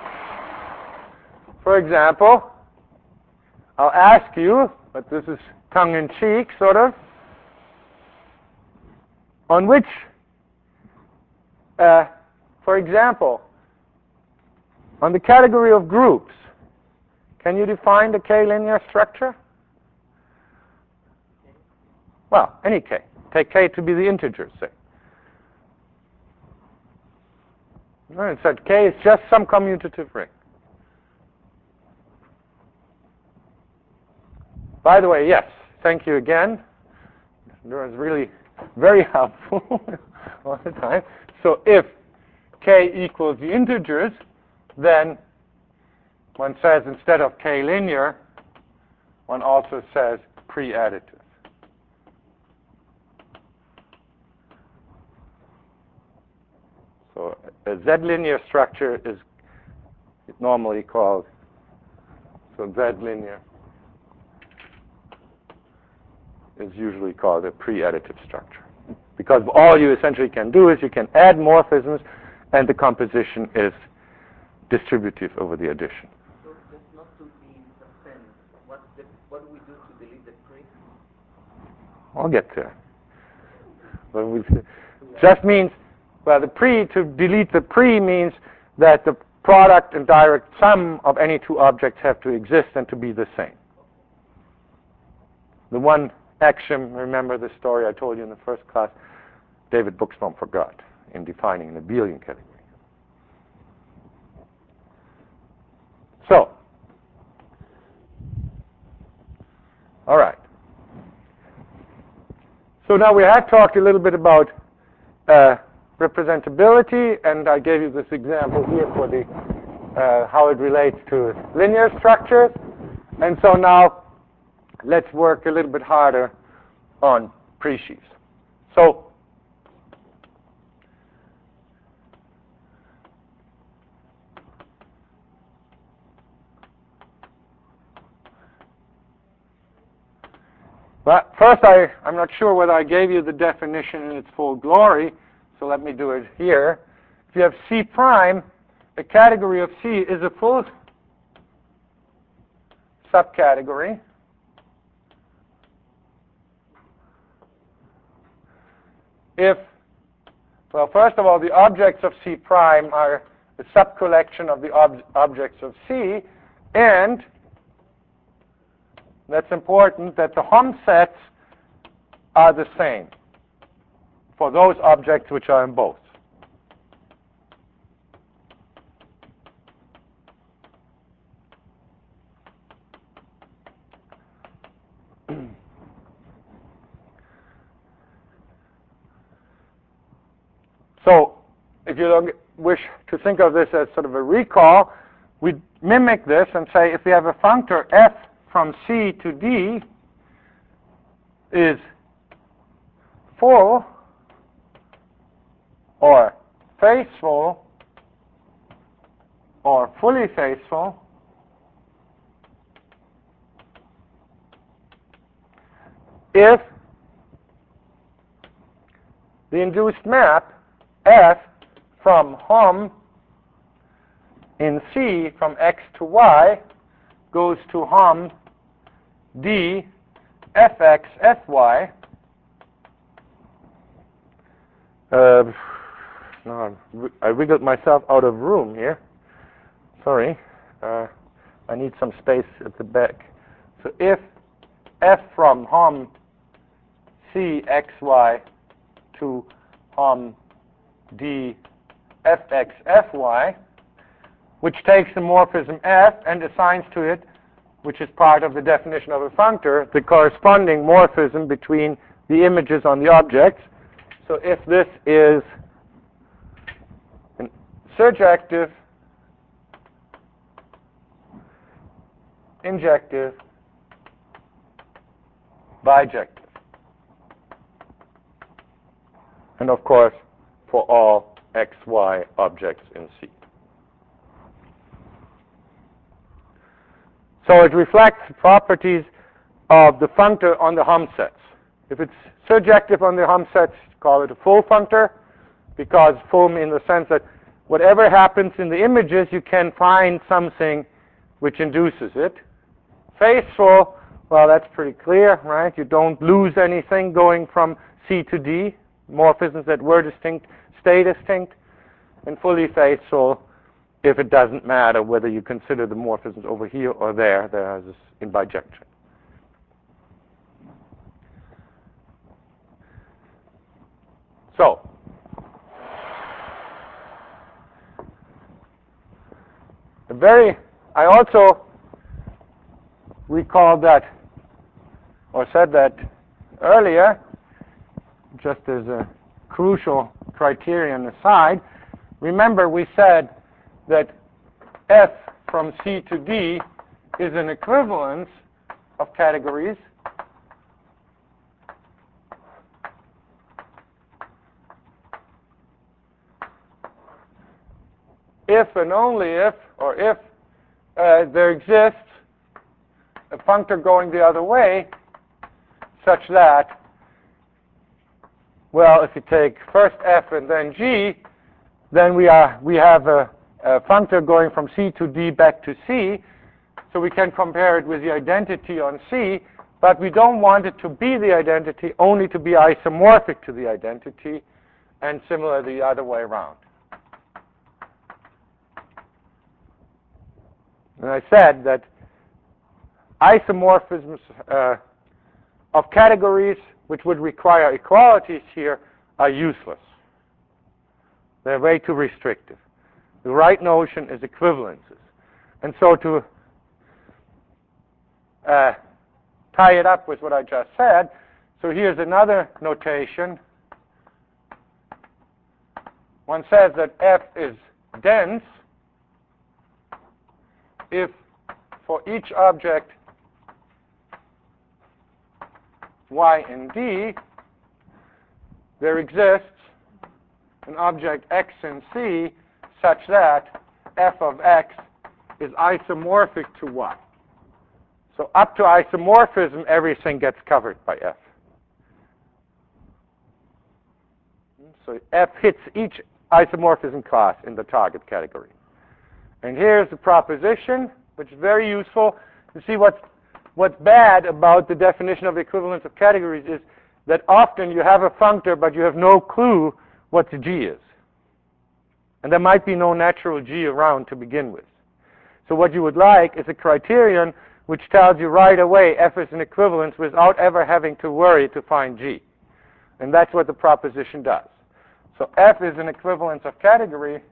For example, I'll ask you, but this is tongue-in-cheek, sort of, on which, for example, on the category of groups, can you define the K-linear structure? Well, any K. Take K to be the integer, say. It said K is just some commutative ring. By the way, yes, thank you again. It was really very helpful all the time. So if K equals the integers, then one says instead of K-linear, one also says pre-additive. So a Z-linear structure is normally called, so Z-linear is usually called a pre-additive structure. Because all you essentially can do is you can add morphisms, and the composition is distributive over the addition. So just not to be in suspense, what do we do to delete the pre? I'll get there. Just means, well, the pre, to delete the pre means that the product and direct sum of any two objects have to exist and to be the same. The one axiom, remember the story I told you in the first class, David Buxbaum forgot in defining an abelian category. So, all right. So now we had talked a little bit about representability, and I gave you this example here for the how it relates to linear structures. And so now let's work a little bit harder on presheaves. So but first, I'm not sure whether I gave you the definition in its full glory, so let me do it here. If you have C prime, a category of C is a full subcategory if, well, first of all, the objects of C prime are a subcollection of the objects of C, and that's important that the Hom sets are the same for those objects which are in both. if you wish to think of this as sort of a recall, we mimic this and say if we have a functor f from C to D is full or faithful or fully faithful, if the induced map f from hom in C from x to y goes to hom d fx fy. No, I wiggled myself out of room here. Sorry. I need some space at the back. So if f from hom C xy to hom d fx fy, which takes the morphism f and assigns to it, which is part of the definition of a functor, the corresponding morphism between the images on the objects. So if this is an surjective, injective, bijective. And of course, for all x, y objects in C. So it reflects the properties of the functor on the Hom sets. If it's surjective on the Hom sets, call it a full functor, because full in the sense that whatever happens in the images, you can find something which induces it. Faithful, well, that's pretty clear, right? You don't lose anything going from C to D. Morphisms that were distinct stay distinct. And fully faithful, if it doesn't matter whether you consider the morphisms over here or there, there's this in bijection. So, I also recalled that, or said that earlier, just as a crucial criterion aside. Remember we said that f from C to D is an equivalence of categories if and only if, or if there exists a functor going the other way such that, well, if you take first f and then g, then we have a functor going from C to D back to C, so we can compare it with the identity on C, but we don't want it to be the identity, only to be isomorphic to the identity, and similarly the other way around. And I said that isomorphisms of categories which would require equalities here are useless. They're way too restrictive. The right notion is equivalences. And so to tie it up with what I just said, so here's another notation. One says that F is dense if for each object y in D, there exists an object x in C such that f of x is isomorphic to y. So up to isomorphism, everything gets covered by f. So f hits each isomorphism class in the target category. And here's the proposition, which is very useful. You see what's bad about the definition of equivalence of categories is that often you have a functor, but you have no clue what the G is. And there might be no natural G around to begin with. So what you would like is a criterion which tells you right away F is an equivalence without ever having to worry to find G. And that's what the proposition does. So F is an equivalence of category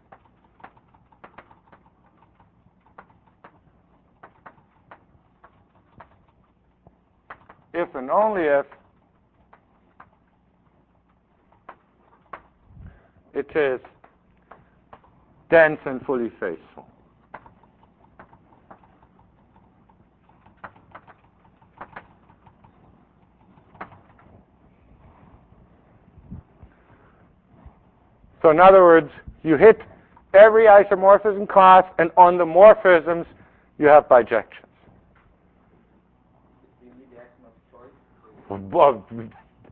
if and only if it is dense and fully faithful. So in other words, you hit every isomorphism class, and on the morphisms, you have bijections. Do you need the action of choice?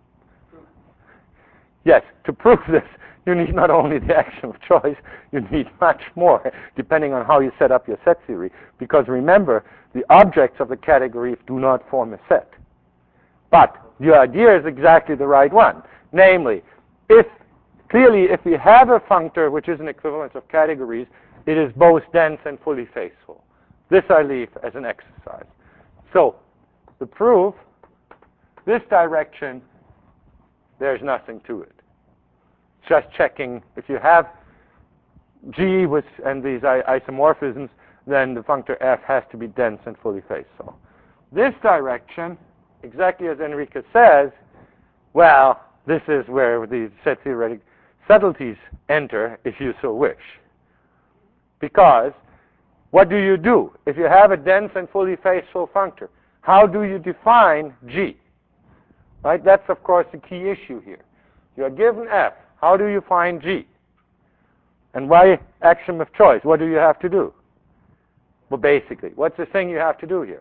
Yes, to prove this, you need not only the action of choice, you need much more, depending on how you set up your set theory. Because remember, the objects of the category do not form a set. But the idea is exactly the right one. Namely, if we have a functor which is an equivalence of categories, it is both dense and fully faithful. This I leave as an exercise. So, to prove this direction, there's nothing to it. Just checking if you have G and these isomorphisms, then the functor f has to be dense and fully faithful. This direction, exactly as Enrique says, well, this is where the set theoretic subtleties enter, if you so wish. Because what do you do? If you have a dense and fully faithful functor, how do you define G? Right? That's, of course, the key issue here. You are given f. How do you find G? And why axiom of choice? What do you have to do? Well, basically, what's the thing you have to do here?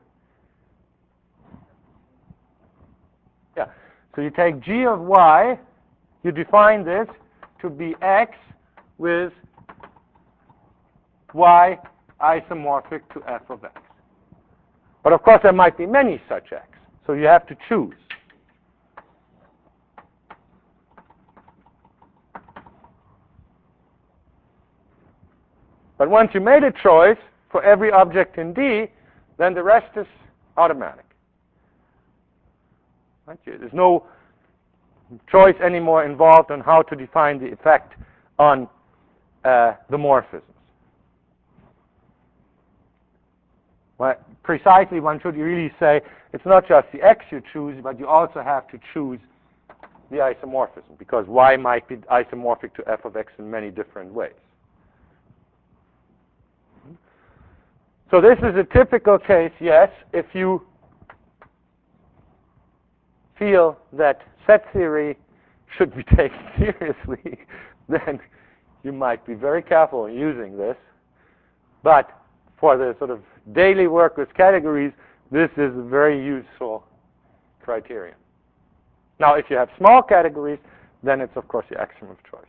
Yeah. So you take G of y, you define this to be x with y isomorphic to f of x. But of course, there might be many such x. So you have to choose. But once you made a choice for every object in D, then the rest is automatic. Right? There's no choice anymore involved on how to define the effect on the morphisms. Well, precisely, one should really say it's not just the x you choose, but you also have to choose the isomorphism, because y might be isomorphic to f of x in many different ways. So this is a typical case, yes, if you feel that set theory should be taken seriously, then you might be very careful in using this. But for the sort of daily work with categories, this is a very useful criterion. Now, if you have small categories, then it's, of course, the axiom of choice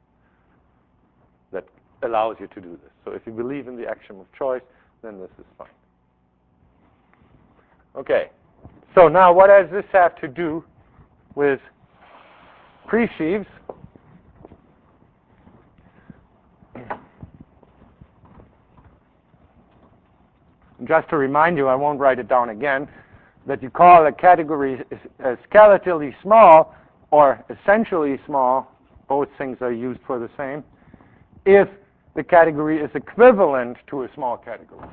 that allows you to do this. So if you believe in the axiom of choice, then this is fine. Okay. So now what does this have to do with presheaves? Just to remind you, I won't write it down again, that you call a category skeletally small or essentially small, both things are used for the same, if the category is equivalent to a small category.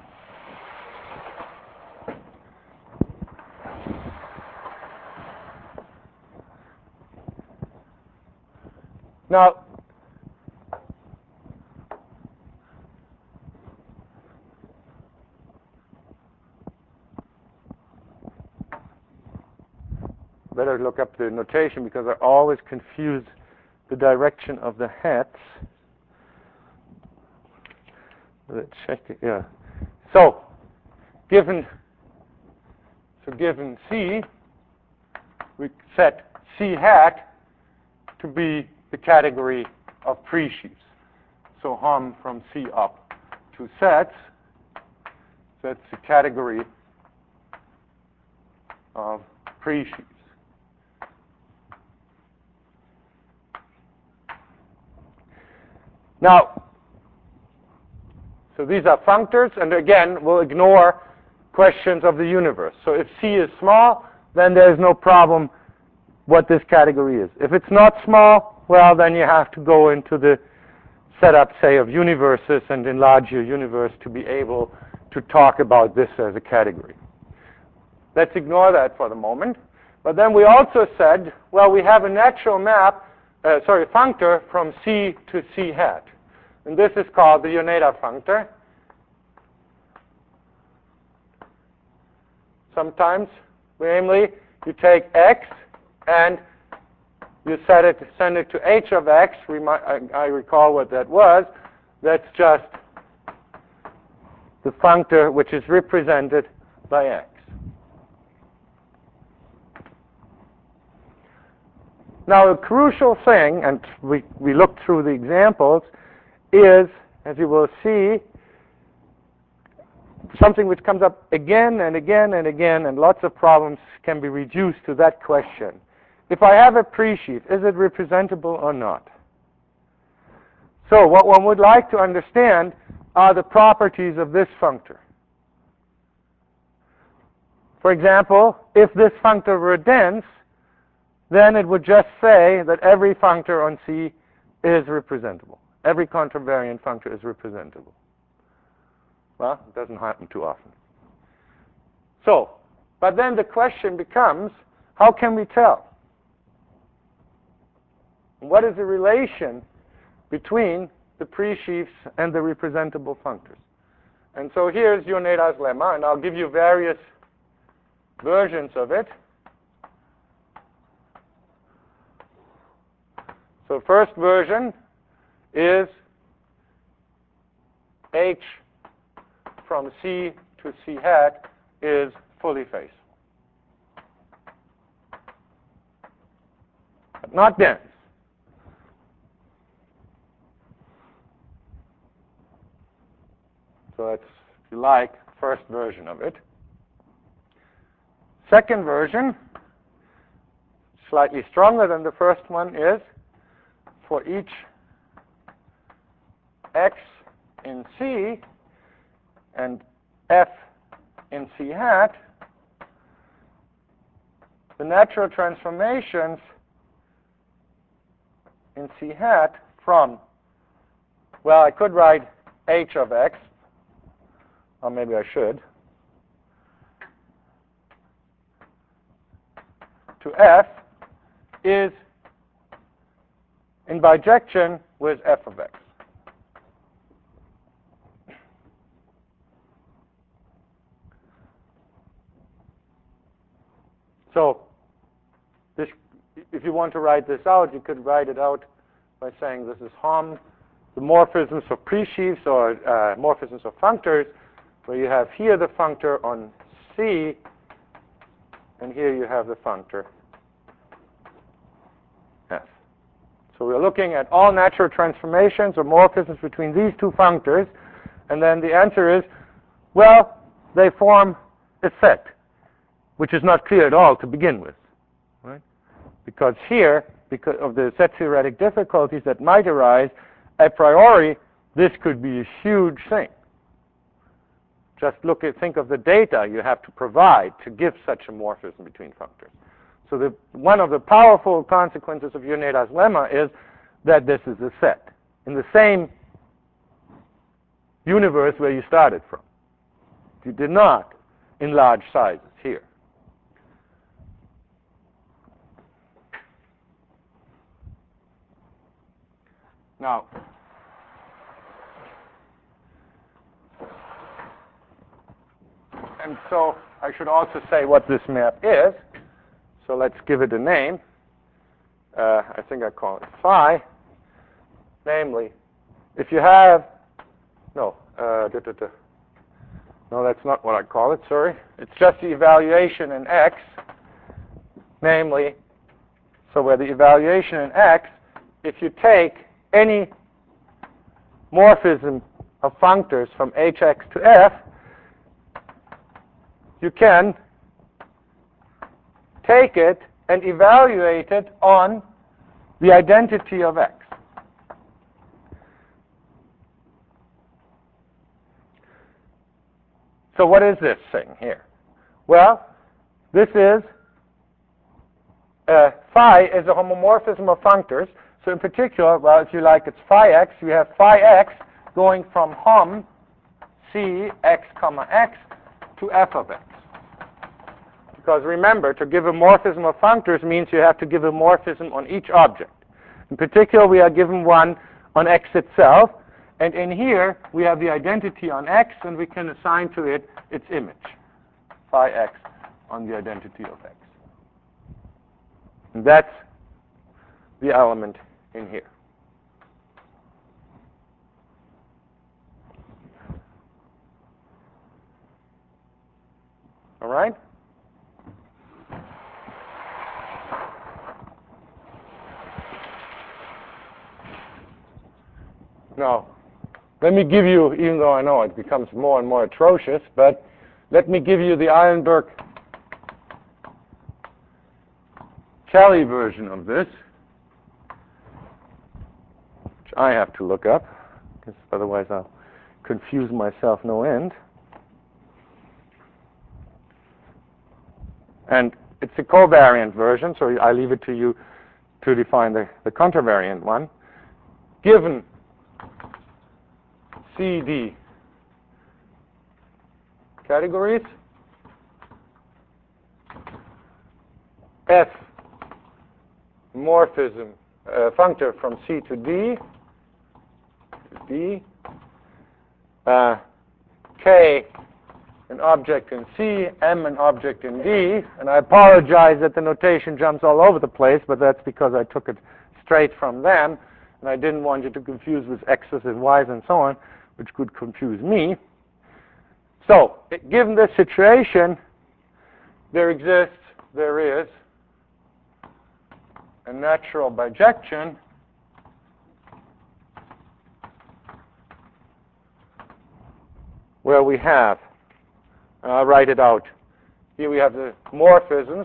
Now, better look up the notation because I always confuse the direction of the hats. Let's check it. Yeah. So given C, we set C hat to be the category of presheaves. So hum from C up to sets. That's the category of presheaves. Now, so these are functors, and again, we'll ignore questions of the universe. So if C is small, then there's no problem what this category is. If it's not small, well, then you have to go into the setup, say, of universes and enlarge your universe to be able to talk about this as a category. Let's ignore that for the moment. But then we also said, well, we have a natural map, functor from C to C hat. And this is called the Yoneda functor. Sometimes, namely, you take x and you send it to h of x. I recall what that was. That's just the functor which is represented by x. Now, a crucial thing, and we looked through the examples, is, as you will see, something which comes up again and again and again, and lots of problems can be reduced to that question. If I have a presheaf, is it representable or not? So what one would like to understand are the properties of this functor. For example, if this functor were dense, then it would just say that every functor on C is representable. Every contravariant functor is representable. Well, it doesn't happen too often. So, but then the question becomes, how can we tell? What is the relation between the presheafs and the representable functors? And so here's Yoneda's lemma, and I'll give you various versions of it. So first version is H from C to C hat is fully faithful, but not dense. So that's, if you like, first version of it. Second version, slightly stronger than the first one, is for each x in C and f in C hat, the natural transformations in C hat from, well, I could write h of x, or maybe I should, to f is in bijection with f of x. So this, if you want to write this out, you could write it out by saying this is Hom, the morphisms of presheafs or morphisms of functors, where you have here the functor on C, and here you have the functor F. So we're looking at all natural transformations or morphisms between these two functors, and then the answer is, well, they form a set, which is not clear at all to begin with, right? Because here, because of the set theoretic difficulties that might arise, a priori, this could be a huge thing. Just think of the data you have to provide to give such a morphism between functors. So one of the powerful consequences of Yoneda's lemma is that this is a set in the same universe where you started from. You did not in large sizes here. Now, and so I should also say what this map is. So let's give it a name. I think I call it phi. Namely, if you have, no, no, that's not what I call it, sorry. It's just the evaluation in x. Namely, so where the evaluation in x, if you take any morphism of functors from hx to f, you can take it and evaluate it on the identity of x. So what is this thing here? Well, this is phi is a homomorphism of functors. So in particular, well, if you like, it's phi x. You have phi x going from hom C x comma x to f of x. Because remember, to give a morphism of functors means you have to give a morphism on each object. In particular, we are given one on x itself, And in here, we have the identity on x, and we can assign to it its image, phi x on the identity of x. And that's the element in here. All right? Now, let me give you, even though I know it becomes more and more atrocious, but let me give you the Eilenberg-Kelly version of this, which I have to look up, because otherwise I'll confuse myself no end. And it's a covariant version, so I leave it to you to define the contravariant one. Given CD categories, F morphism functor from C to D, K an object in C, M an object in D, and I apologize that the notation jumps all over the place, but that's because I took it straight from them, and I didn't want you to confuse with X's and Y's and so on, which could confuse me. So, given this situation, there is a natural bijection where we have, I'll write it out. Here we have the morphisms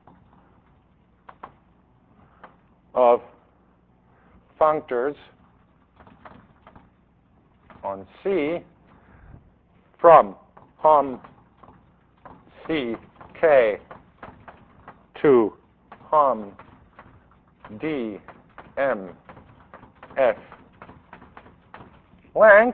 of functors on C from Hom CK to Hom D M F blank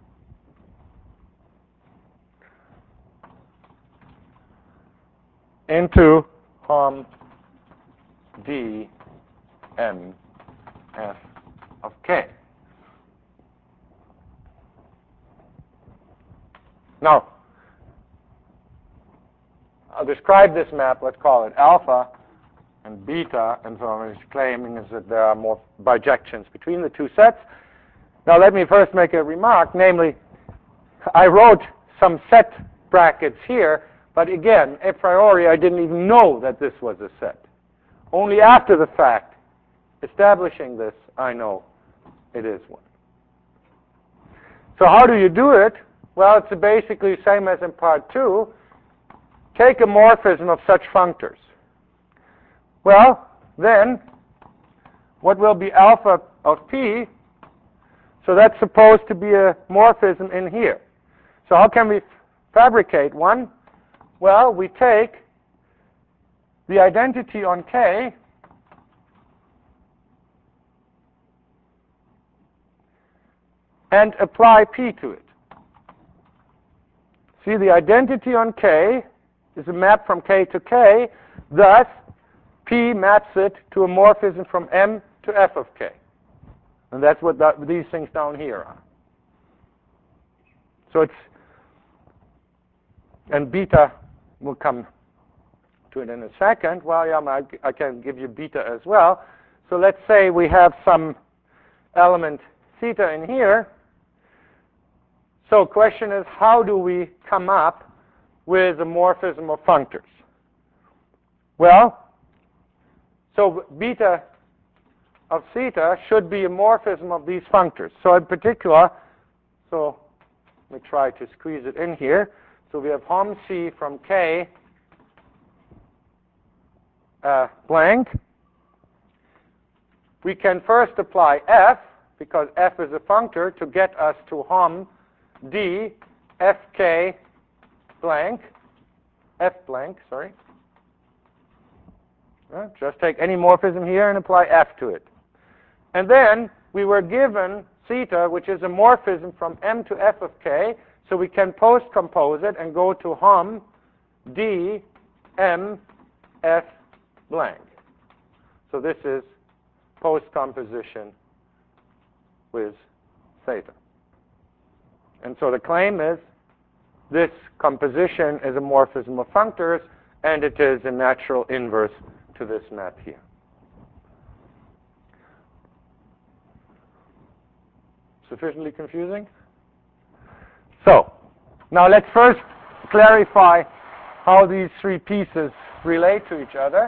into Hom D M F of K. Now, I'll describe this map, let's call it alpha and beta, and so what I'm claiming is that there are more bijections between the two sets. Now let me first make a remark, namely, I wrote some set brackets here, but again, a priori, I didn't even know that this was a set. Only after the fact, establishing this, I know it is one. So how do you do it? Well, it's basically the same as in part 2. Take a morphism of such functors. Well, then, what will be alpha of P? So that's supposed to be a morphism in here. So how can we fabricate one? Well, we take the identity on K and apply P to it. See, the identity on K is a map from K to K, thus P maps it to a morphism from M to F of K. And that's what these things down here are. So it's, and beta, we'll come to it in a second. Well, yeah, I can give you beta as well. So let's say we have some element theta in here. So question is, how do we come up with a morphism of functors? Well, so beta of theta should be a morphism of these functors. So in particular, so let me try to squeeze it in here. So we have Hom C from K blank. We can first apply F, because F is a functor, to get us to Hom D Fk blank, F blank, sorry. Just take any morphism here and apply F to it. And then we were given theta, which is a morphism from M to F of K, so we can post-compose it and go to Hom D M F blank. So this is post-composition with theta. And so the claim is this composition is a morphism of functors, and it is a natural inverse to this map here. Sufficiently confusing? So, now let's first clarify how these three pieces relate to each other.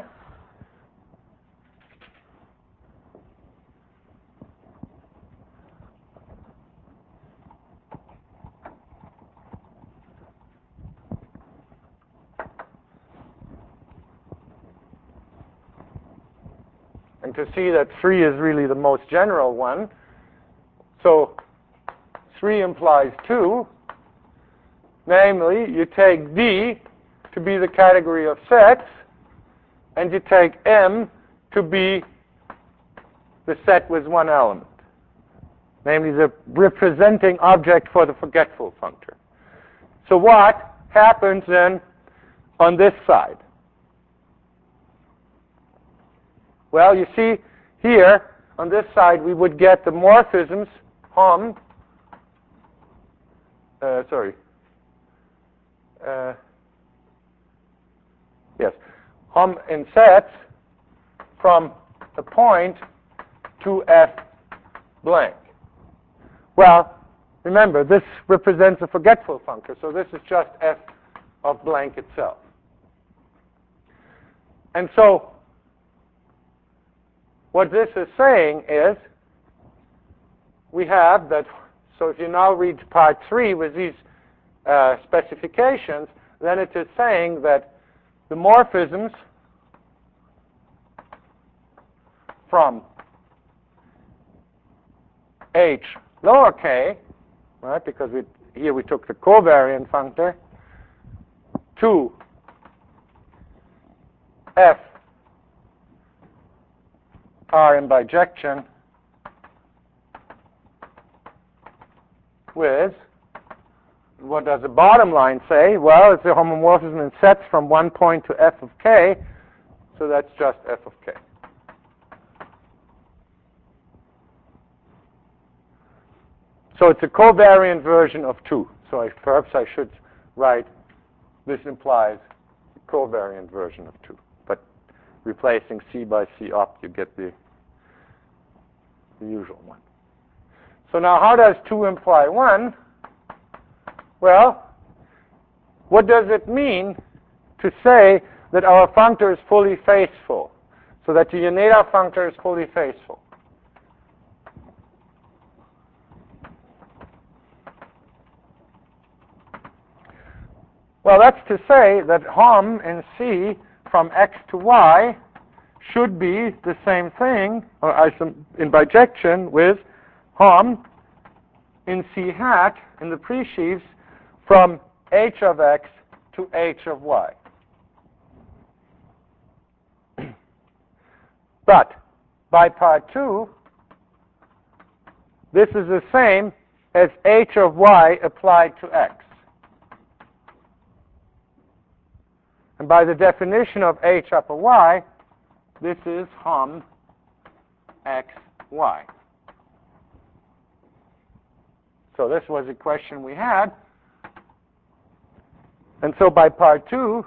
And to see that 3 is really the most general one. So 3 implies 2. Namely, you take D to be the category of sets, and you take M to be the set with one element. Namely, the representing object for the forgetful functor. So what happens then on this side? Well, you see here, on this side, we would get the morphisms, hom, hom in sets from a point to F blank. Well, remember, this represents a forgetful functor, so this is just F of blank itself. And so what this is saying is we have that, so if you now read part 3 with these specifications, then it is saying that the morphisms from H lower k, right, because here we took the covariant functor, to F are in bijection with, what does the bottom line say? Well, it's a homomorphism in sets from one point to F of k, so that's just F of k. So it's a covariant version of 2. So perhaps I should write, this implies a covariant version of 2. But replacing C by C op, you get the usual one. So now how does 2 imply 1? Well, what does it mean to say that our functor is fully faithful? So that the Yoneda functor is fully faithful. Well, that's to say that hom in C from x to y should be the same thing, or in bijection with hom in C hat in the presheaves from h of x to h of y. But by part 2, this is the same as h of y applied to x. And by the definition of h upper y, this is hom x y. So this was a question we had. And so by part 2,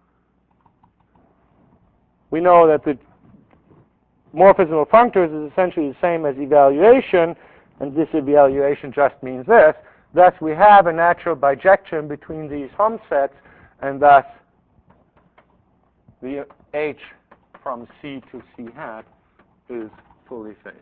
we know that the morphism of functors is essentially the same as evaluation, and this evaluation just means this. Thus, we have a natural bijection between these hom sets, and thus the h from C to C hat is fully faithful.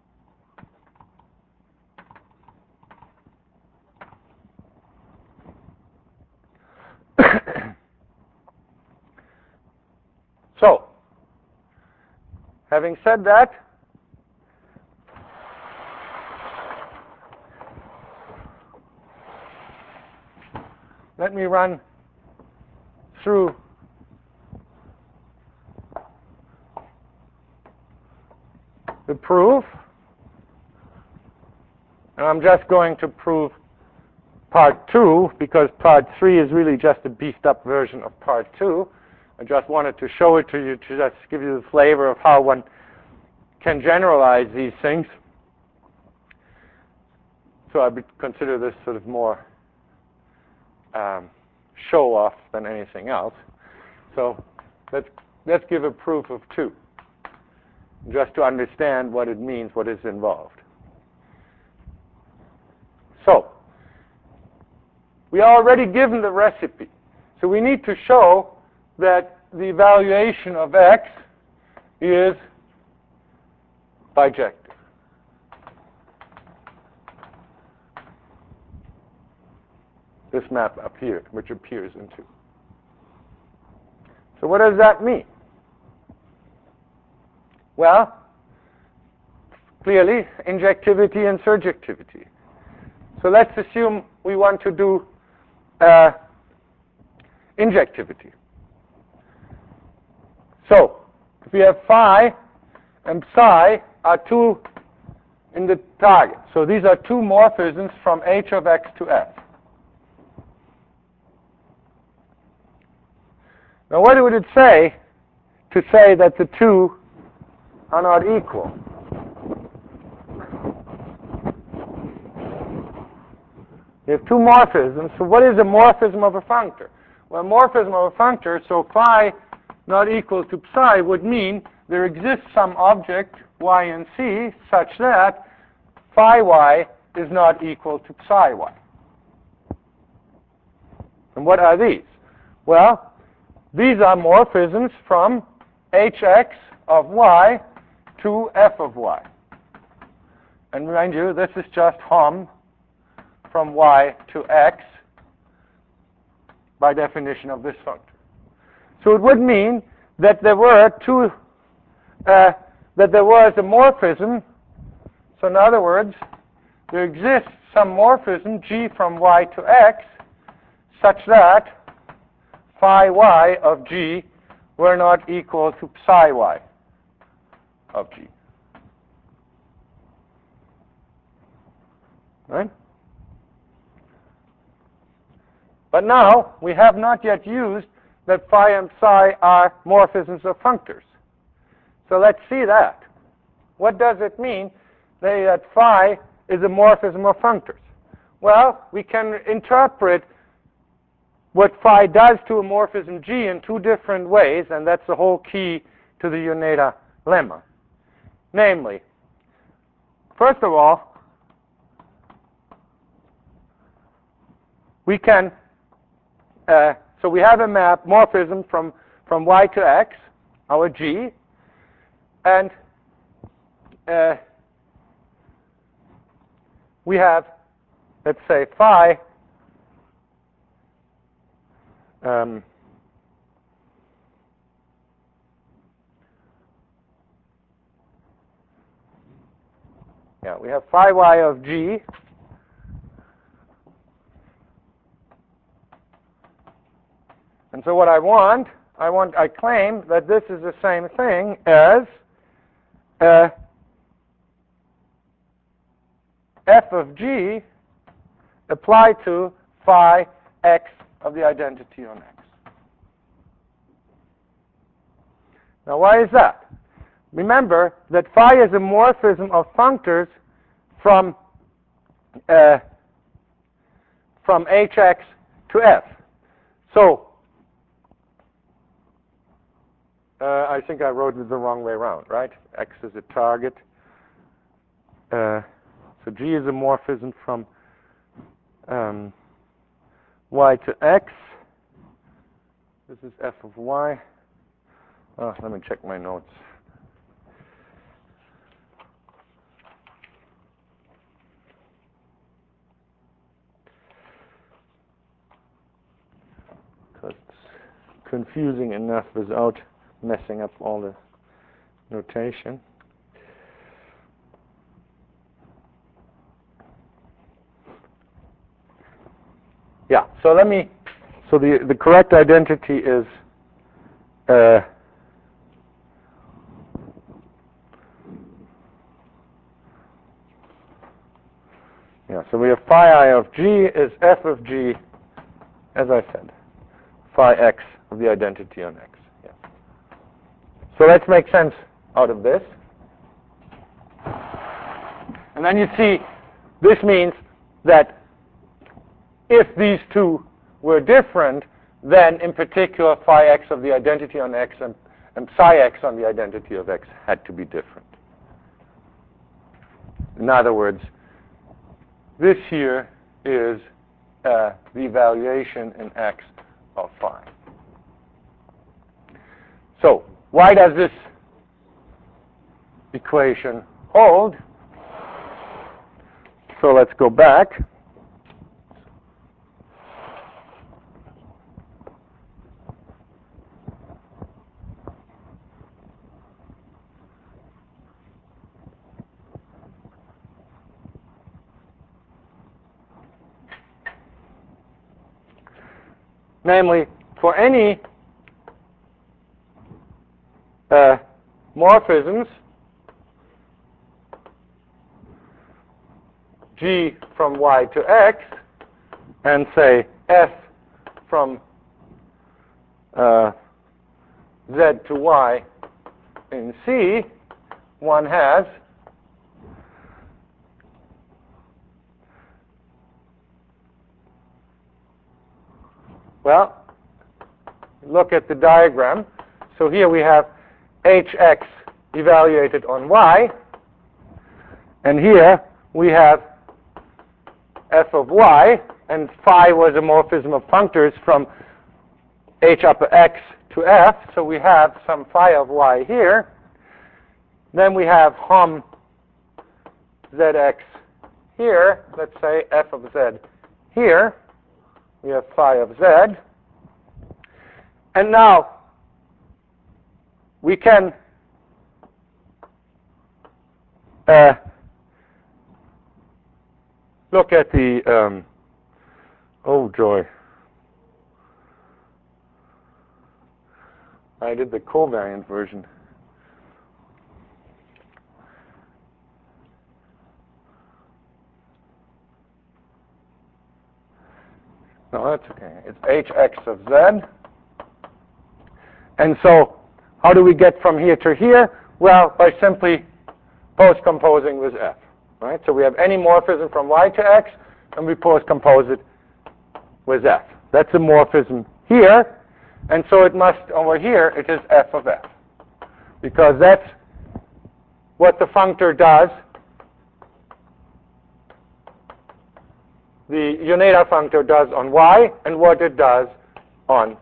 So, having said that, let me run through the proof. And I'm just going to prove part 2, because part 3 is really just a beefed up version of part 2. I just wanted to show it to you to just give you the flavor of how one can generalize these things. So I would consider this sort of more show-off than anything else. So let's give a proof of 2, just to understand what it means, what is involved. So we are already given the recipe. So we need to show that the evaluation of x is bijective. This map up here, which appears in 2. So what does that mean? Well, clearly, injectivity and surjectivity. So let's assume we want to do injectivity. So if we have phi and psi are 2 in the target. So these are 2 morphisms from h of x to f. Now what would it say to say that the 2 are not equal? You have 2 morphisms. So what is a morphism of a functor? Well, a morphism of a functor, so phi not equal to psi would mean there exists some object y and c such that phi y is not equal to psi y. And what are these? Well, these are morphisms from hx of y to f of y. And mind you, this is just Hom from y to x by definition of this functor. So it would mean that there were that there was a morphism. So in other words, there exists some morphism g from y to x such that phi y of g were not equal to psi y of g. Right? But now, we have not yet used that phi and psi are morphisms of functors. So let's see that. What does it mean that phi is a morphism of functors? Well, we can interpret what phi does to a morphism g in 2 different ways, and that's the whole key to the Yoneda lemma. Namely, first of all, we can so we have a map morphism from y to x, our g, and we have, let's say, phi we have phi y of g and so what I claim that this is the same thing as f of g applied to phi x of the identity on x. Now why is that? Remember that phi is a morphism of functors from hx to f. So I think I wrote it the wrong way around, right? X is a target. So G is a morphism from y to x. This is f of y. Let me check my notes. Because it's confusing enough without messing up all the notation. Yeah, so the correct identity is so we have phi I of g is f of g, as I said, phi x of the identity on x. Yeah. So let's make sense out of this. And then you see, this means that if these two were different, then in particular phi x of the identity on x and psi x on the identity of x had to be different. In other words, this here is the evaluation in x of phi. So why does this equation hold? So let's go back. Namely, for any morphisms g from y to x, and say f from z to y in C, one has well, look at the diagram. So here we have hx evaluated on y, and here we have f of y, and phi was a morphism of functors from h upper x to f, so we have some phi of y here. Then we have hom zx here, let's say f of z here. We have phi of z. And now we can look at the, oh joy, I did the covariant version. No, that's okay. It's hx of z. And so how do we get from here to here? Well, by simply post-composing with f. Right? So we have any morphism from y to x, and we post-compose it with f. That's a morphism here. And so it must, over here, it is f of f. Because that's what the functor does. The Yoneda functor does on y, and what it does on,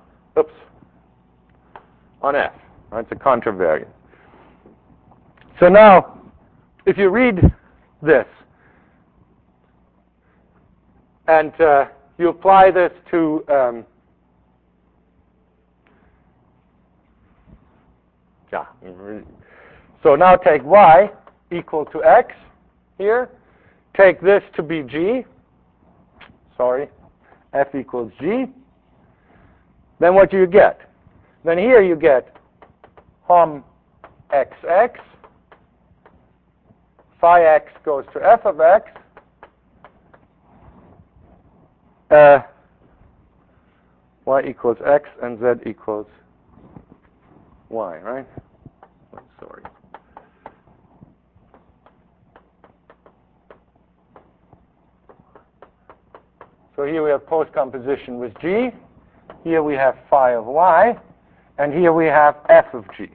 on f. Right? It's a contravariant. So now, if you read this, and you apply this to so now take y equal to x here. Take this to be g. Sorry, f equals g. Then what do you get? Then here you get hom xx. Phi x goes to f of x. Y equals x and z equals y, right? Oh, sorry. So here we have post-composition with g. Here we have phi of y. And here we have f of g.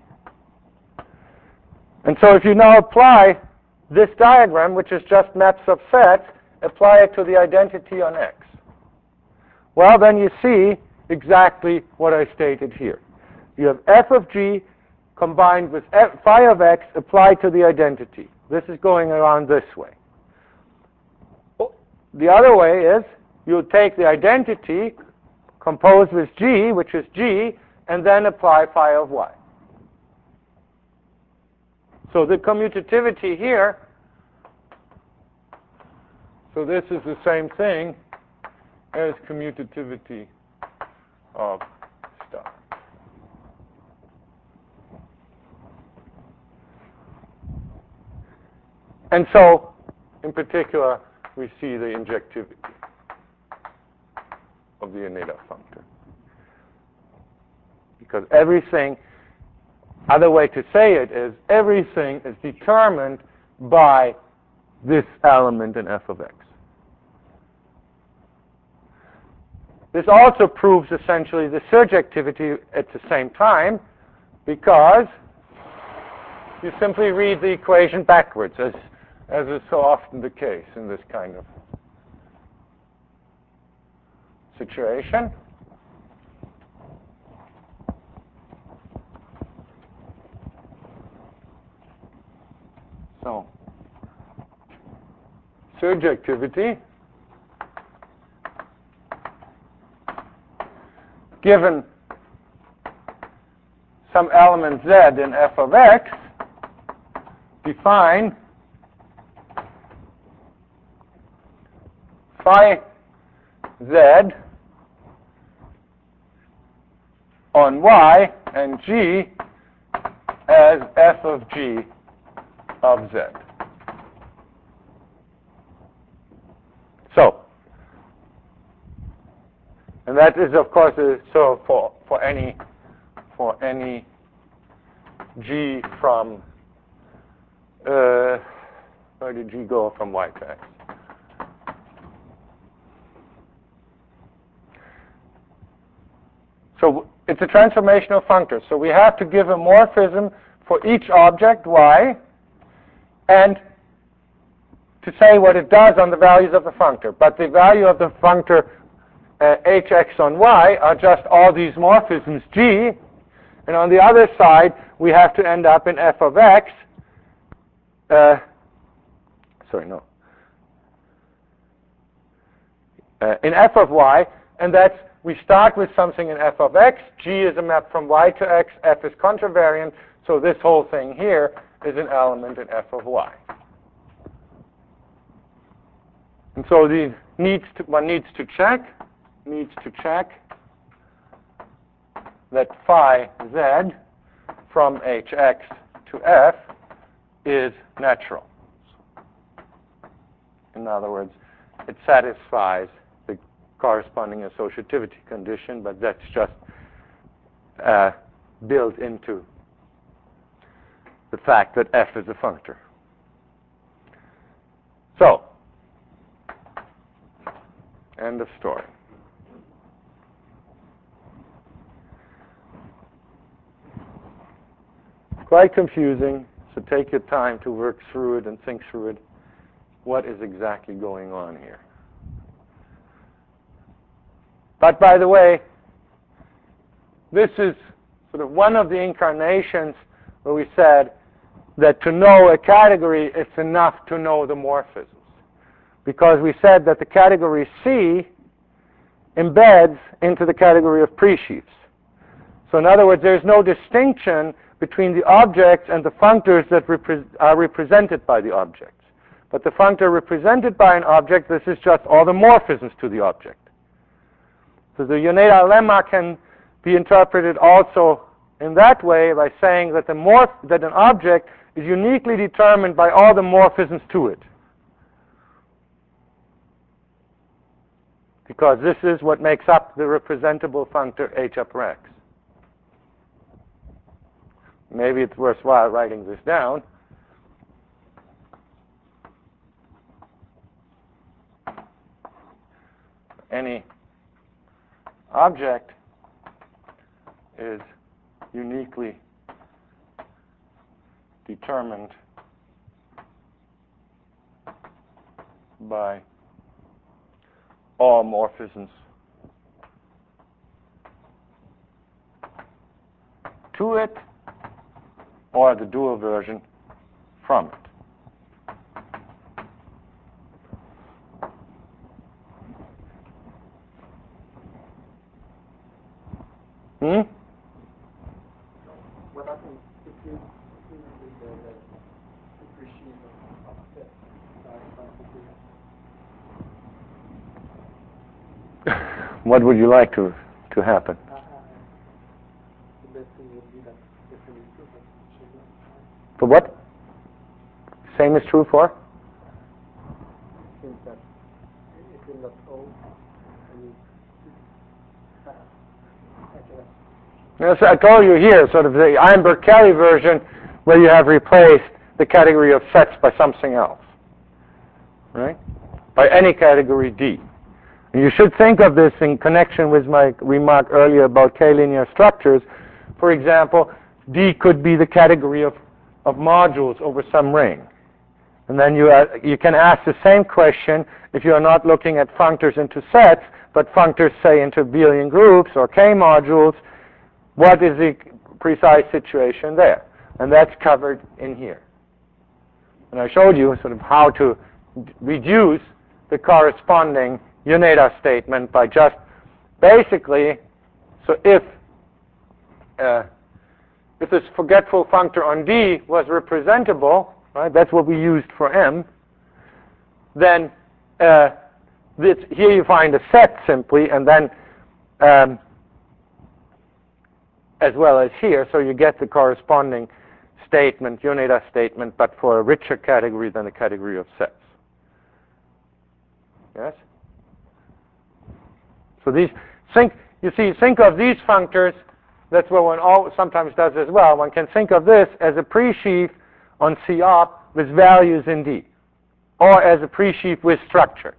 And so if you now apply this diagram, which is just maps of sets, apply it to the identity on x. Well, then you see exactly what I stated here. You have f of g combined with phi of x applied to the identity. This is going around this way. The other way is you take the identity composed with g, which is g, and then apply phi of y. So the commutativity here, so this is the same thing as commutativity of star. And so, in particular, we see the injectivity of the Yoneda functor. Because everything, other way to say it is, everything is determined by this element in f of x. This also proves essentially the surjectivity at the same time, because you simply read the equation backwards, as is so often the case in this kind of situation. So, surjectivity, given some element z in f of x, define phi z on y and g as f of g of z. So, and that is of course so for any g from where did g go from y to x? So it's a transformational functor. So we have to give a morphism for each object y, and to say what it does on the values of the functor. But the value of the functor hx on y are just all these morphisms g, and on the other side we have to end up in f of x, in f of y, and that's, we start with something in f of x, g is a map from y to x, f is contravariant, so this whole thing here is an element in f of y. And so one needs to check that phi z from hx to f is natural. In other words, it satisfies the corresponding associativity condition, but that's just built into the fact that f is a functor. So, end of story. Quite confusing, so take your time to work through it and think through it. What is exactly going on here? But by the way, this is sort of one of the incarnations where we said that to know a category, it's enough to know the morphisms. Because we said that the category C embeds into the category of presheaves. So in other words, there's no distinction between the objects and the functors that are represented by the objects. But the functor represented by an object, this is just all the morphisms to the object. So the Yoneda lemma can be interpreted also in that way by saying that that an object is uniquely determined by all the morphisms to it. Because this is what makes up the representable functor h upper x. Maybe it's worthwhile writing this down. Any object is uniquely determined by all morphisms to it, or the dual version from it. What happens if you the depreciation of fit? What would you like to happen? The best thing would be that definitely true, but it should not. For what? Same is true for? Since that it will not hold any Yes, I told you here, sort of the Einberg-Kelly version, where you have replaced the category of sets by something else, right? By any category D. You should think of this in connection with my remark earlier about k-linear structures. For example, D could be the category of modules over some ring. And then you can ask the same question if you are not looking at functors into sets, but functors, say, into abelian groups or k-modules. What is the precise situation there? And that's covered in here. And I showed you sort of how to reduce the corresponding Yoneda statement by just basically, so if this forgetful functor on D was representable, right, that's what we used for M, then here you find a set simply, and then as well as here, so you get the corresponding statement, Yoneda statement, but for a richer category than the category of sets. Yes? So these, think of these functors, that's what one sometimes does as well. One can think of this as a presheaf on C-op with values in D, or as a presheaf with structure.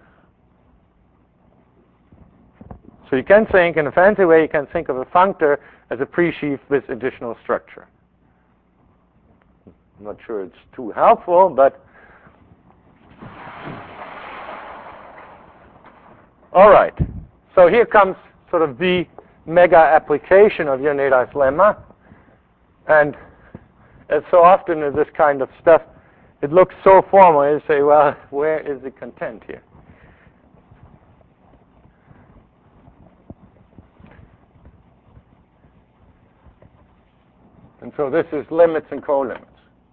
So you can think, in a fancy way, you can think of a functor as a presheaf with additional structure. I'm not sure it's too helpful, but all right. So here comes sort of the mega application of Yoneda's lemma. And as so often in this kind of stuff, it looks so formal. You say, well, where is the content here? And so this is limits and colimits.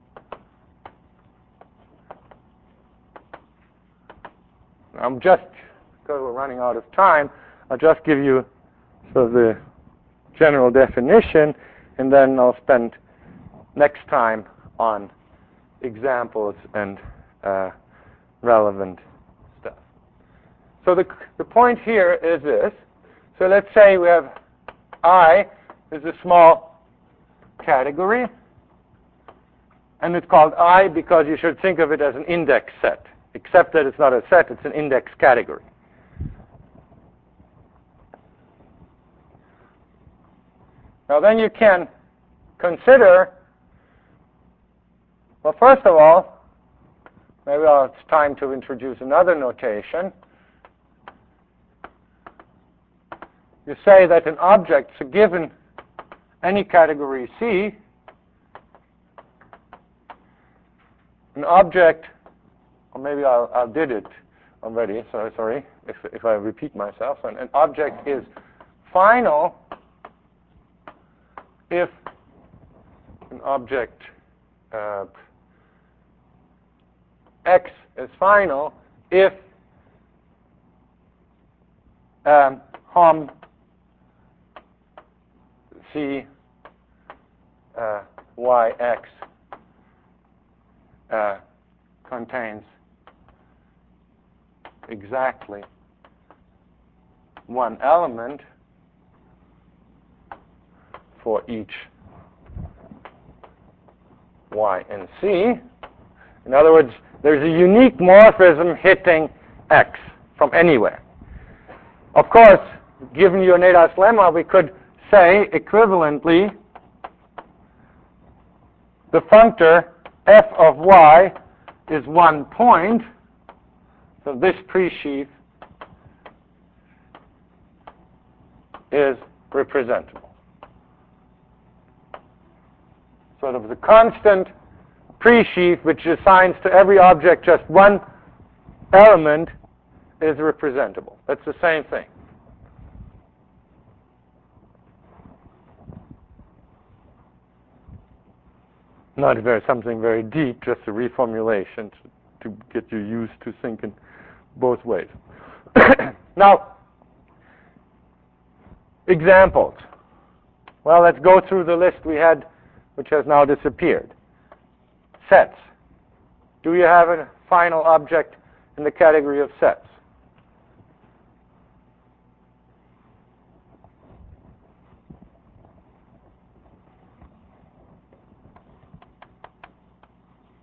I'm just, because we're running out of time, I'll just give you sort of the general definition, and then I'll spend next time on examples and relevant stuff. So the point here is this. So let's say we have I is a small category, and it's called I because you should think of it as an index set, except that it's not a set, it's an index category. Now then you can consider, well, first of all, maybe it's time to introduce another notation. You say that an object, so given any category C, an object, or maybe I did it already, so sorry if I repeat myself. An object is final if an object X is final if Hom C YX contains exactly one element for each Y and C. In other words, there's a unique morphism hitting X from anywhere. Of course, given Yoneda's lemma, we could say equivalently the functor f of y is one point, so this presheaf is representable. Sort of the constant presheaf, which assigns to every object just one element, is representable. That's the same thing. Not something very deep, just a reformulation to get you used to thinking both ways. Now, examples. Well, let's go through the list we had, which has now disappeared. Sets. Do you have a final object in the category of sets?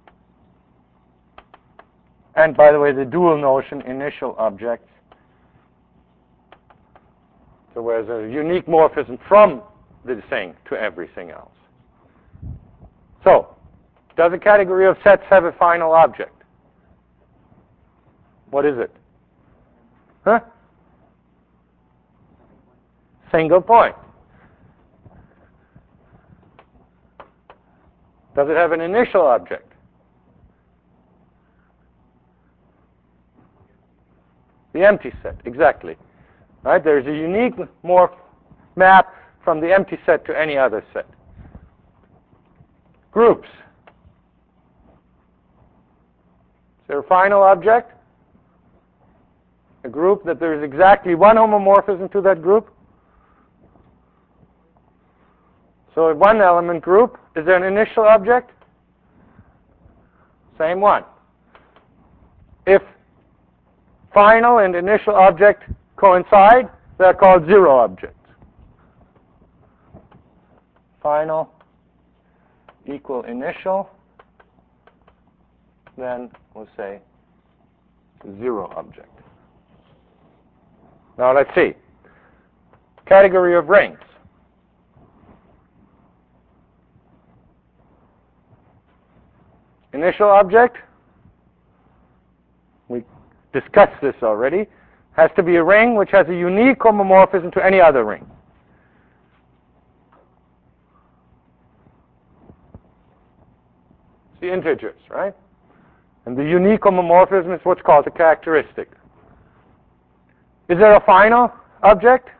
And by the way, the dual notion, initial objects, So whereas a unique morphism from the thing to everything else. So, does a category of sets have a final object? What is it? Huh? Single point. Does it have an initial object? The empty set, exactly. Right? There's a unique morph map from the empty set to any other set. Groups. Is there a final object? A group that there is exactly one homomorphism to that group? So a one element group, is there an initial object? Same one. If final and initial object coincide, they're called zero objects. Final equal initial, then we'll say zero object. Now let's see. Category of rings. Initial object, we discussed this already, has to be a ring which has a unique homomorphism to any other ring. It's the integers, right? And the unique homomorphism is what's called a characteristic. Is there a final object?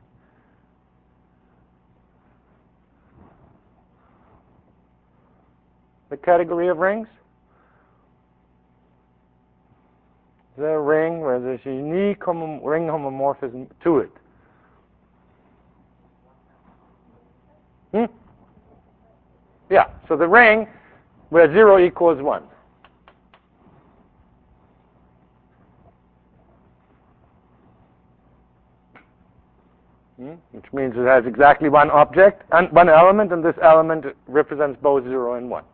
The category of rings? Is there a ring where there's a unique ring homomorphism to it? Yeah, so the ring where 0 equals 1. Which means it has exactly one object and one element, and this element represents both 0 and 1.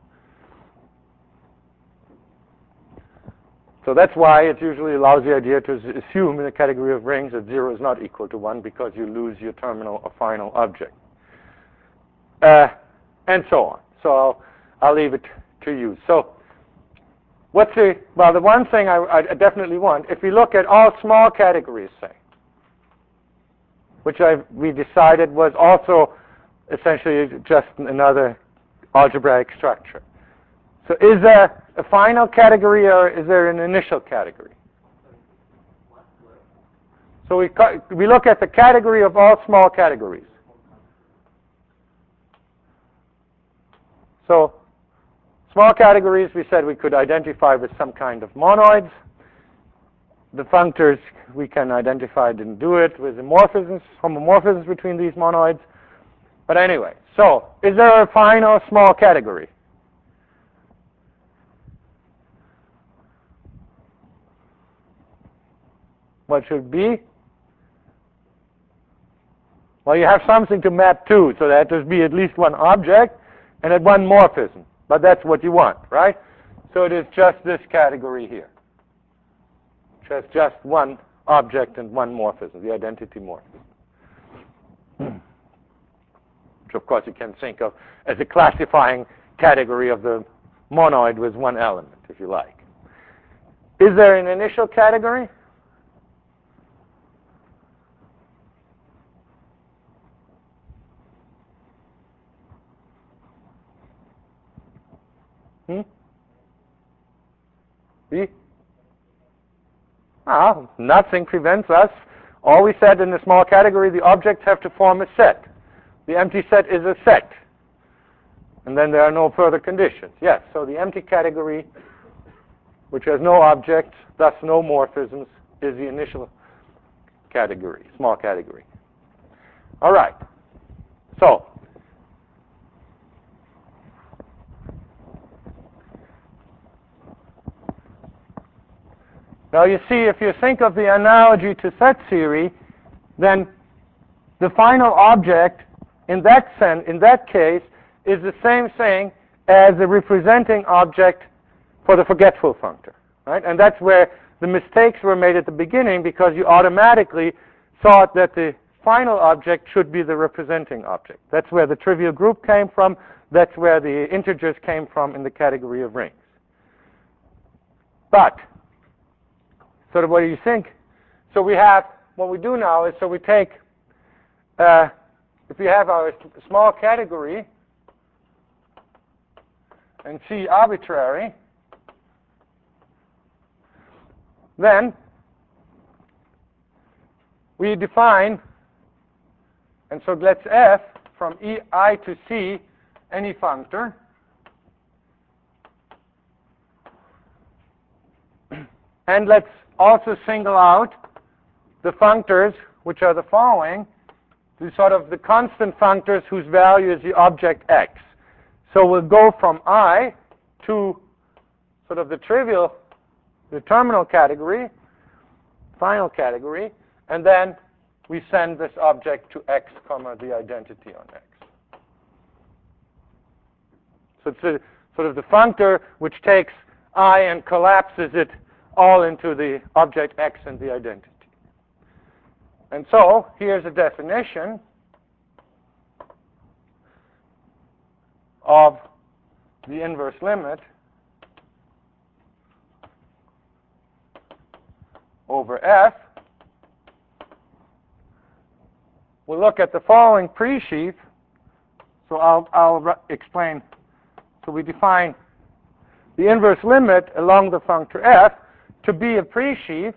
So that's why it's usually a lousy idea to assume in a category of rings that 0 is not equal to 1, because you lose your terminal or final object. And so on. So I'll leave it to you. So the one thing I definitely want, if we look at all small categories, say, which we decided was also essentially just another algebraic structure. So is there a final category or is there an initial category? So we look at the category of all small categories. So small categories we said we could identify with some kind of monoids. The functors we can identify, didn't do it, with the homomorphisms between these monoids. But anyway, so is there a final small category? What should it be? Well, you have something to map to, so that there's be at least one object and at one morphism. But that's what you want, right? So it is just this category here, which has just one object and one morphism, the identity morphism. Which, of course, you can think of as a classifying category of the monoid with one element, if you like. Is there an initial category? Nothing prevents us. All we said in the small category, the objects have to form a set. The empty set is a set. And then there are no further conditions. Yes, so the empty category, which has no objects, thus no morphisms, is the initial category, small category. All right. So, now you see, if you think of the analogy to set theory, then the final object in that case is the same thing as the representing object for the forgetful functor, right? And that's where the mistakes were made at the beginning, because you automatically thought that the final object should be the representing object. That's where the trivial group came from. That's where the integers came from in the category of rings. But, sort of what do you think? So we have, what we do now is, so we take, if we have our small category and C arbitrary, then we define, and so let's F from I to C any functor and let's also single out the functors which are the following, the sort of the constant functors whose value is the object x. So we'll go from I to sort of the trivial, the terminal category, final category, and then we send this object to x, comma, the identity on x. So it's sort of the functor which takes I and collapses it all into the object x and the identity. And so here's a definition of the inverse limit over f. We'll look at the following pre-sheaf. So I'll explain. So we define the inverse limit along the functor f to be a pre-sheaf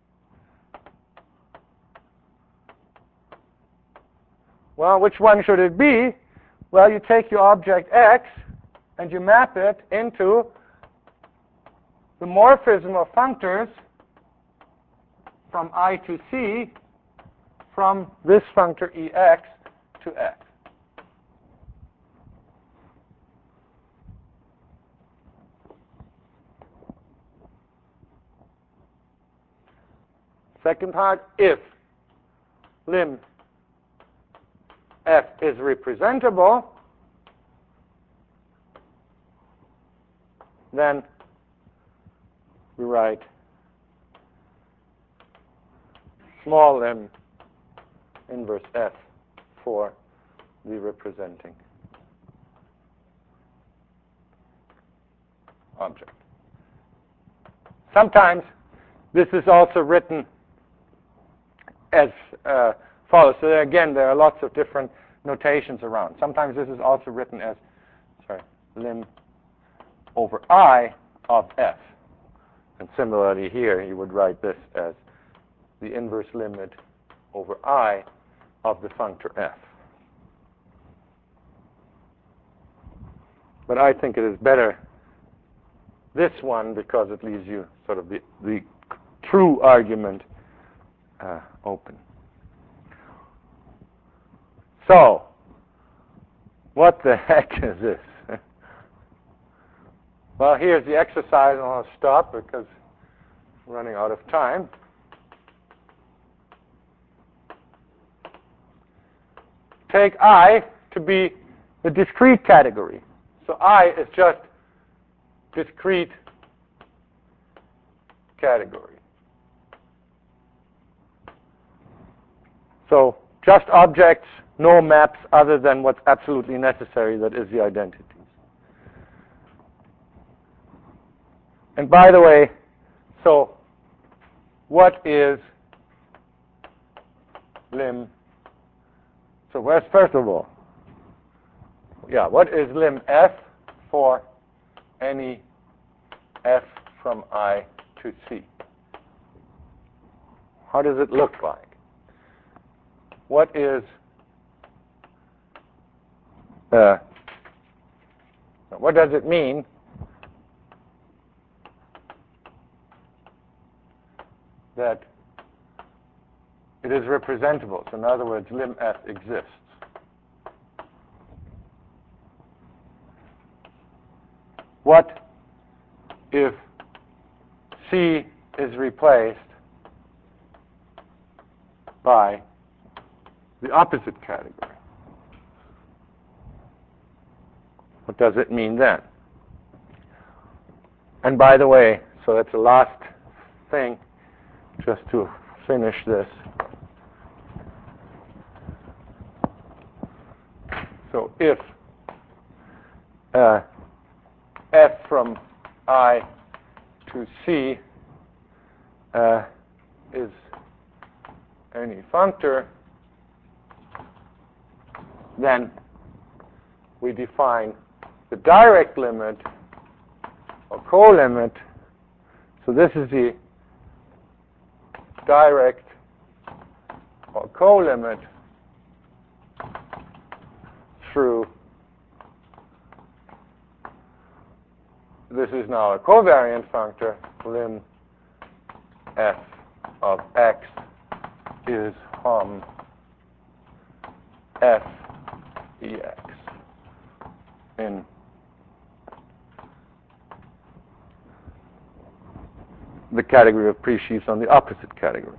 Well, which one should it be? Well, you take your object x and you map it into the morphism of functors from I to C from this functor ex to f. Second part, if lim f is representable, then we write small lim inverse f for the representing object. Sometimes this is also written as follows. So again, there are lots of different notations around. Sometimes this is also written as, lim over I of f. And similarly here, you would write this as the inverse limit over I of the functor f. But I think it is better this one because it leaves you sort of the true argument open. So, what the heck is this? Well, here's the exercise, and I'll stop because I'm running out of time. Take I to be the discrete category. So I is just discrete category. So just objects, no maps other than what's absolutely necessary, that is the identities. And by the way, so what is lim? So where's first of all? Yeah, what is lim f for any f from I to C? How does it look like? What is what does it mean that it is representable? So in other words, lim f exists. What if C is replaced by the opposite category? What does it mean then? And by the way, so that's the last thing, just to finish this. So if f from I to C is any functor, then we define the direct limit or co-limit. So this is the direct or co-limit through, this is now a covariant functor, lim f of x is hom f ex in the category of presheaves on the opposite category.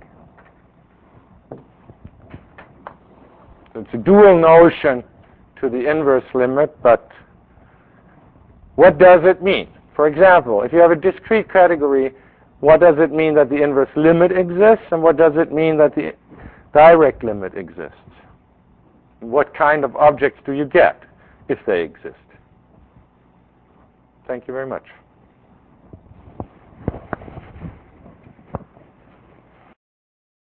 So it's a dual notion to the inverse limit, but what does it mean? For example, if you have a discrete category, what does it mean that the inverse limit exists, and what does it mean that the direct limit exists? What kind of objects do you get if they exist? Thank you very much.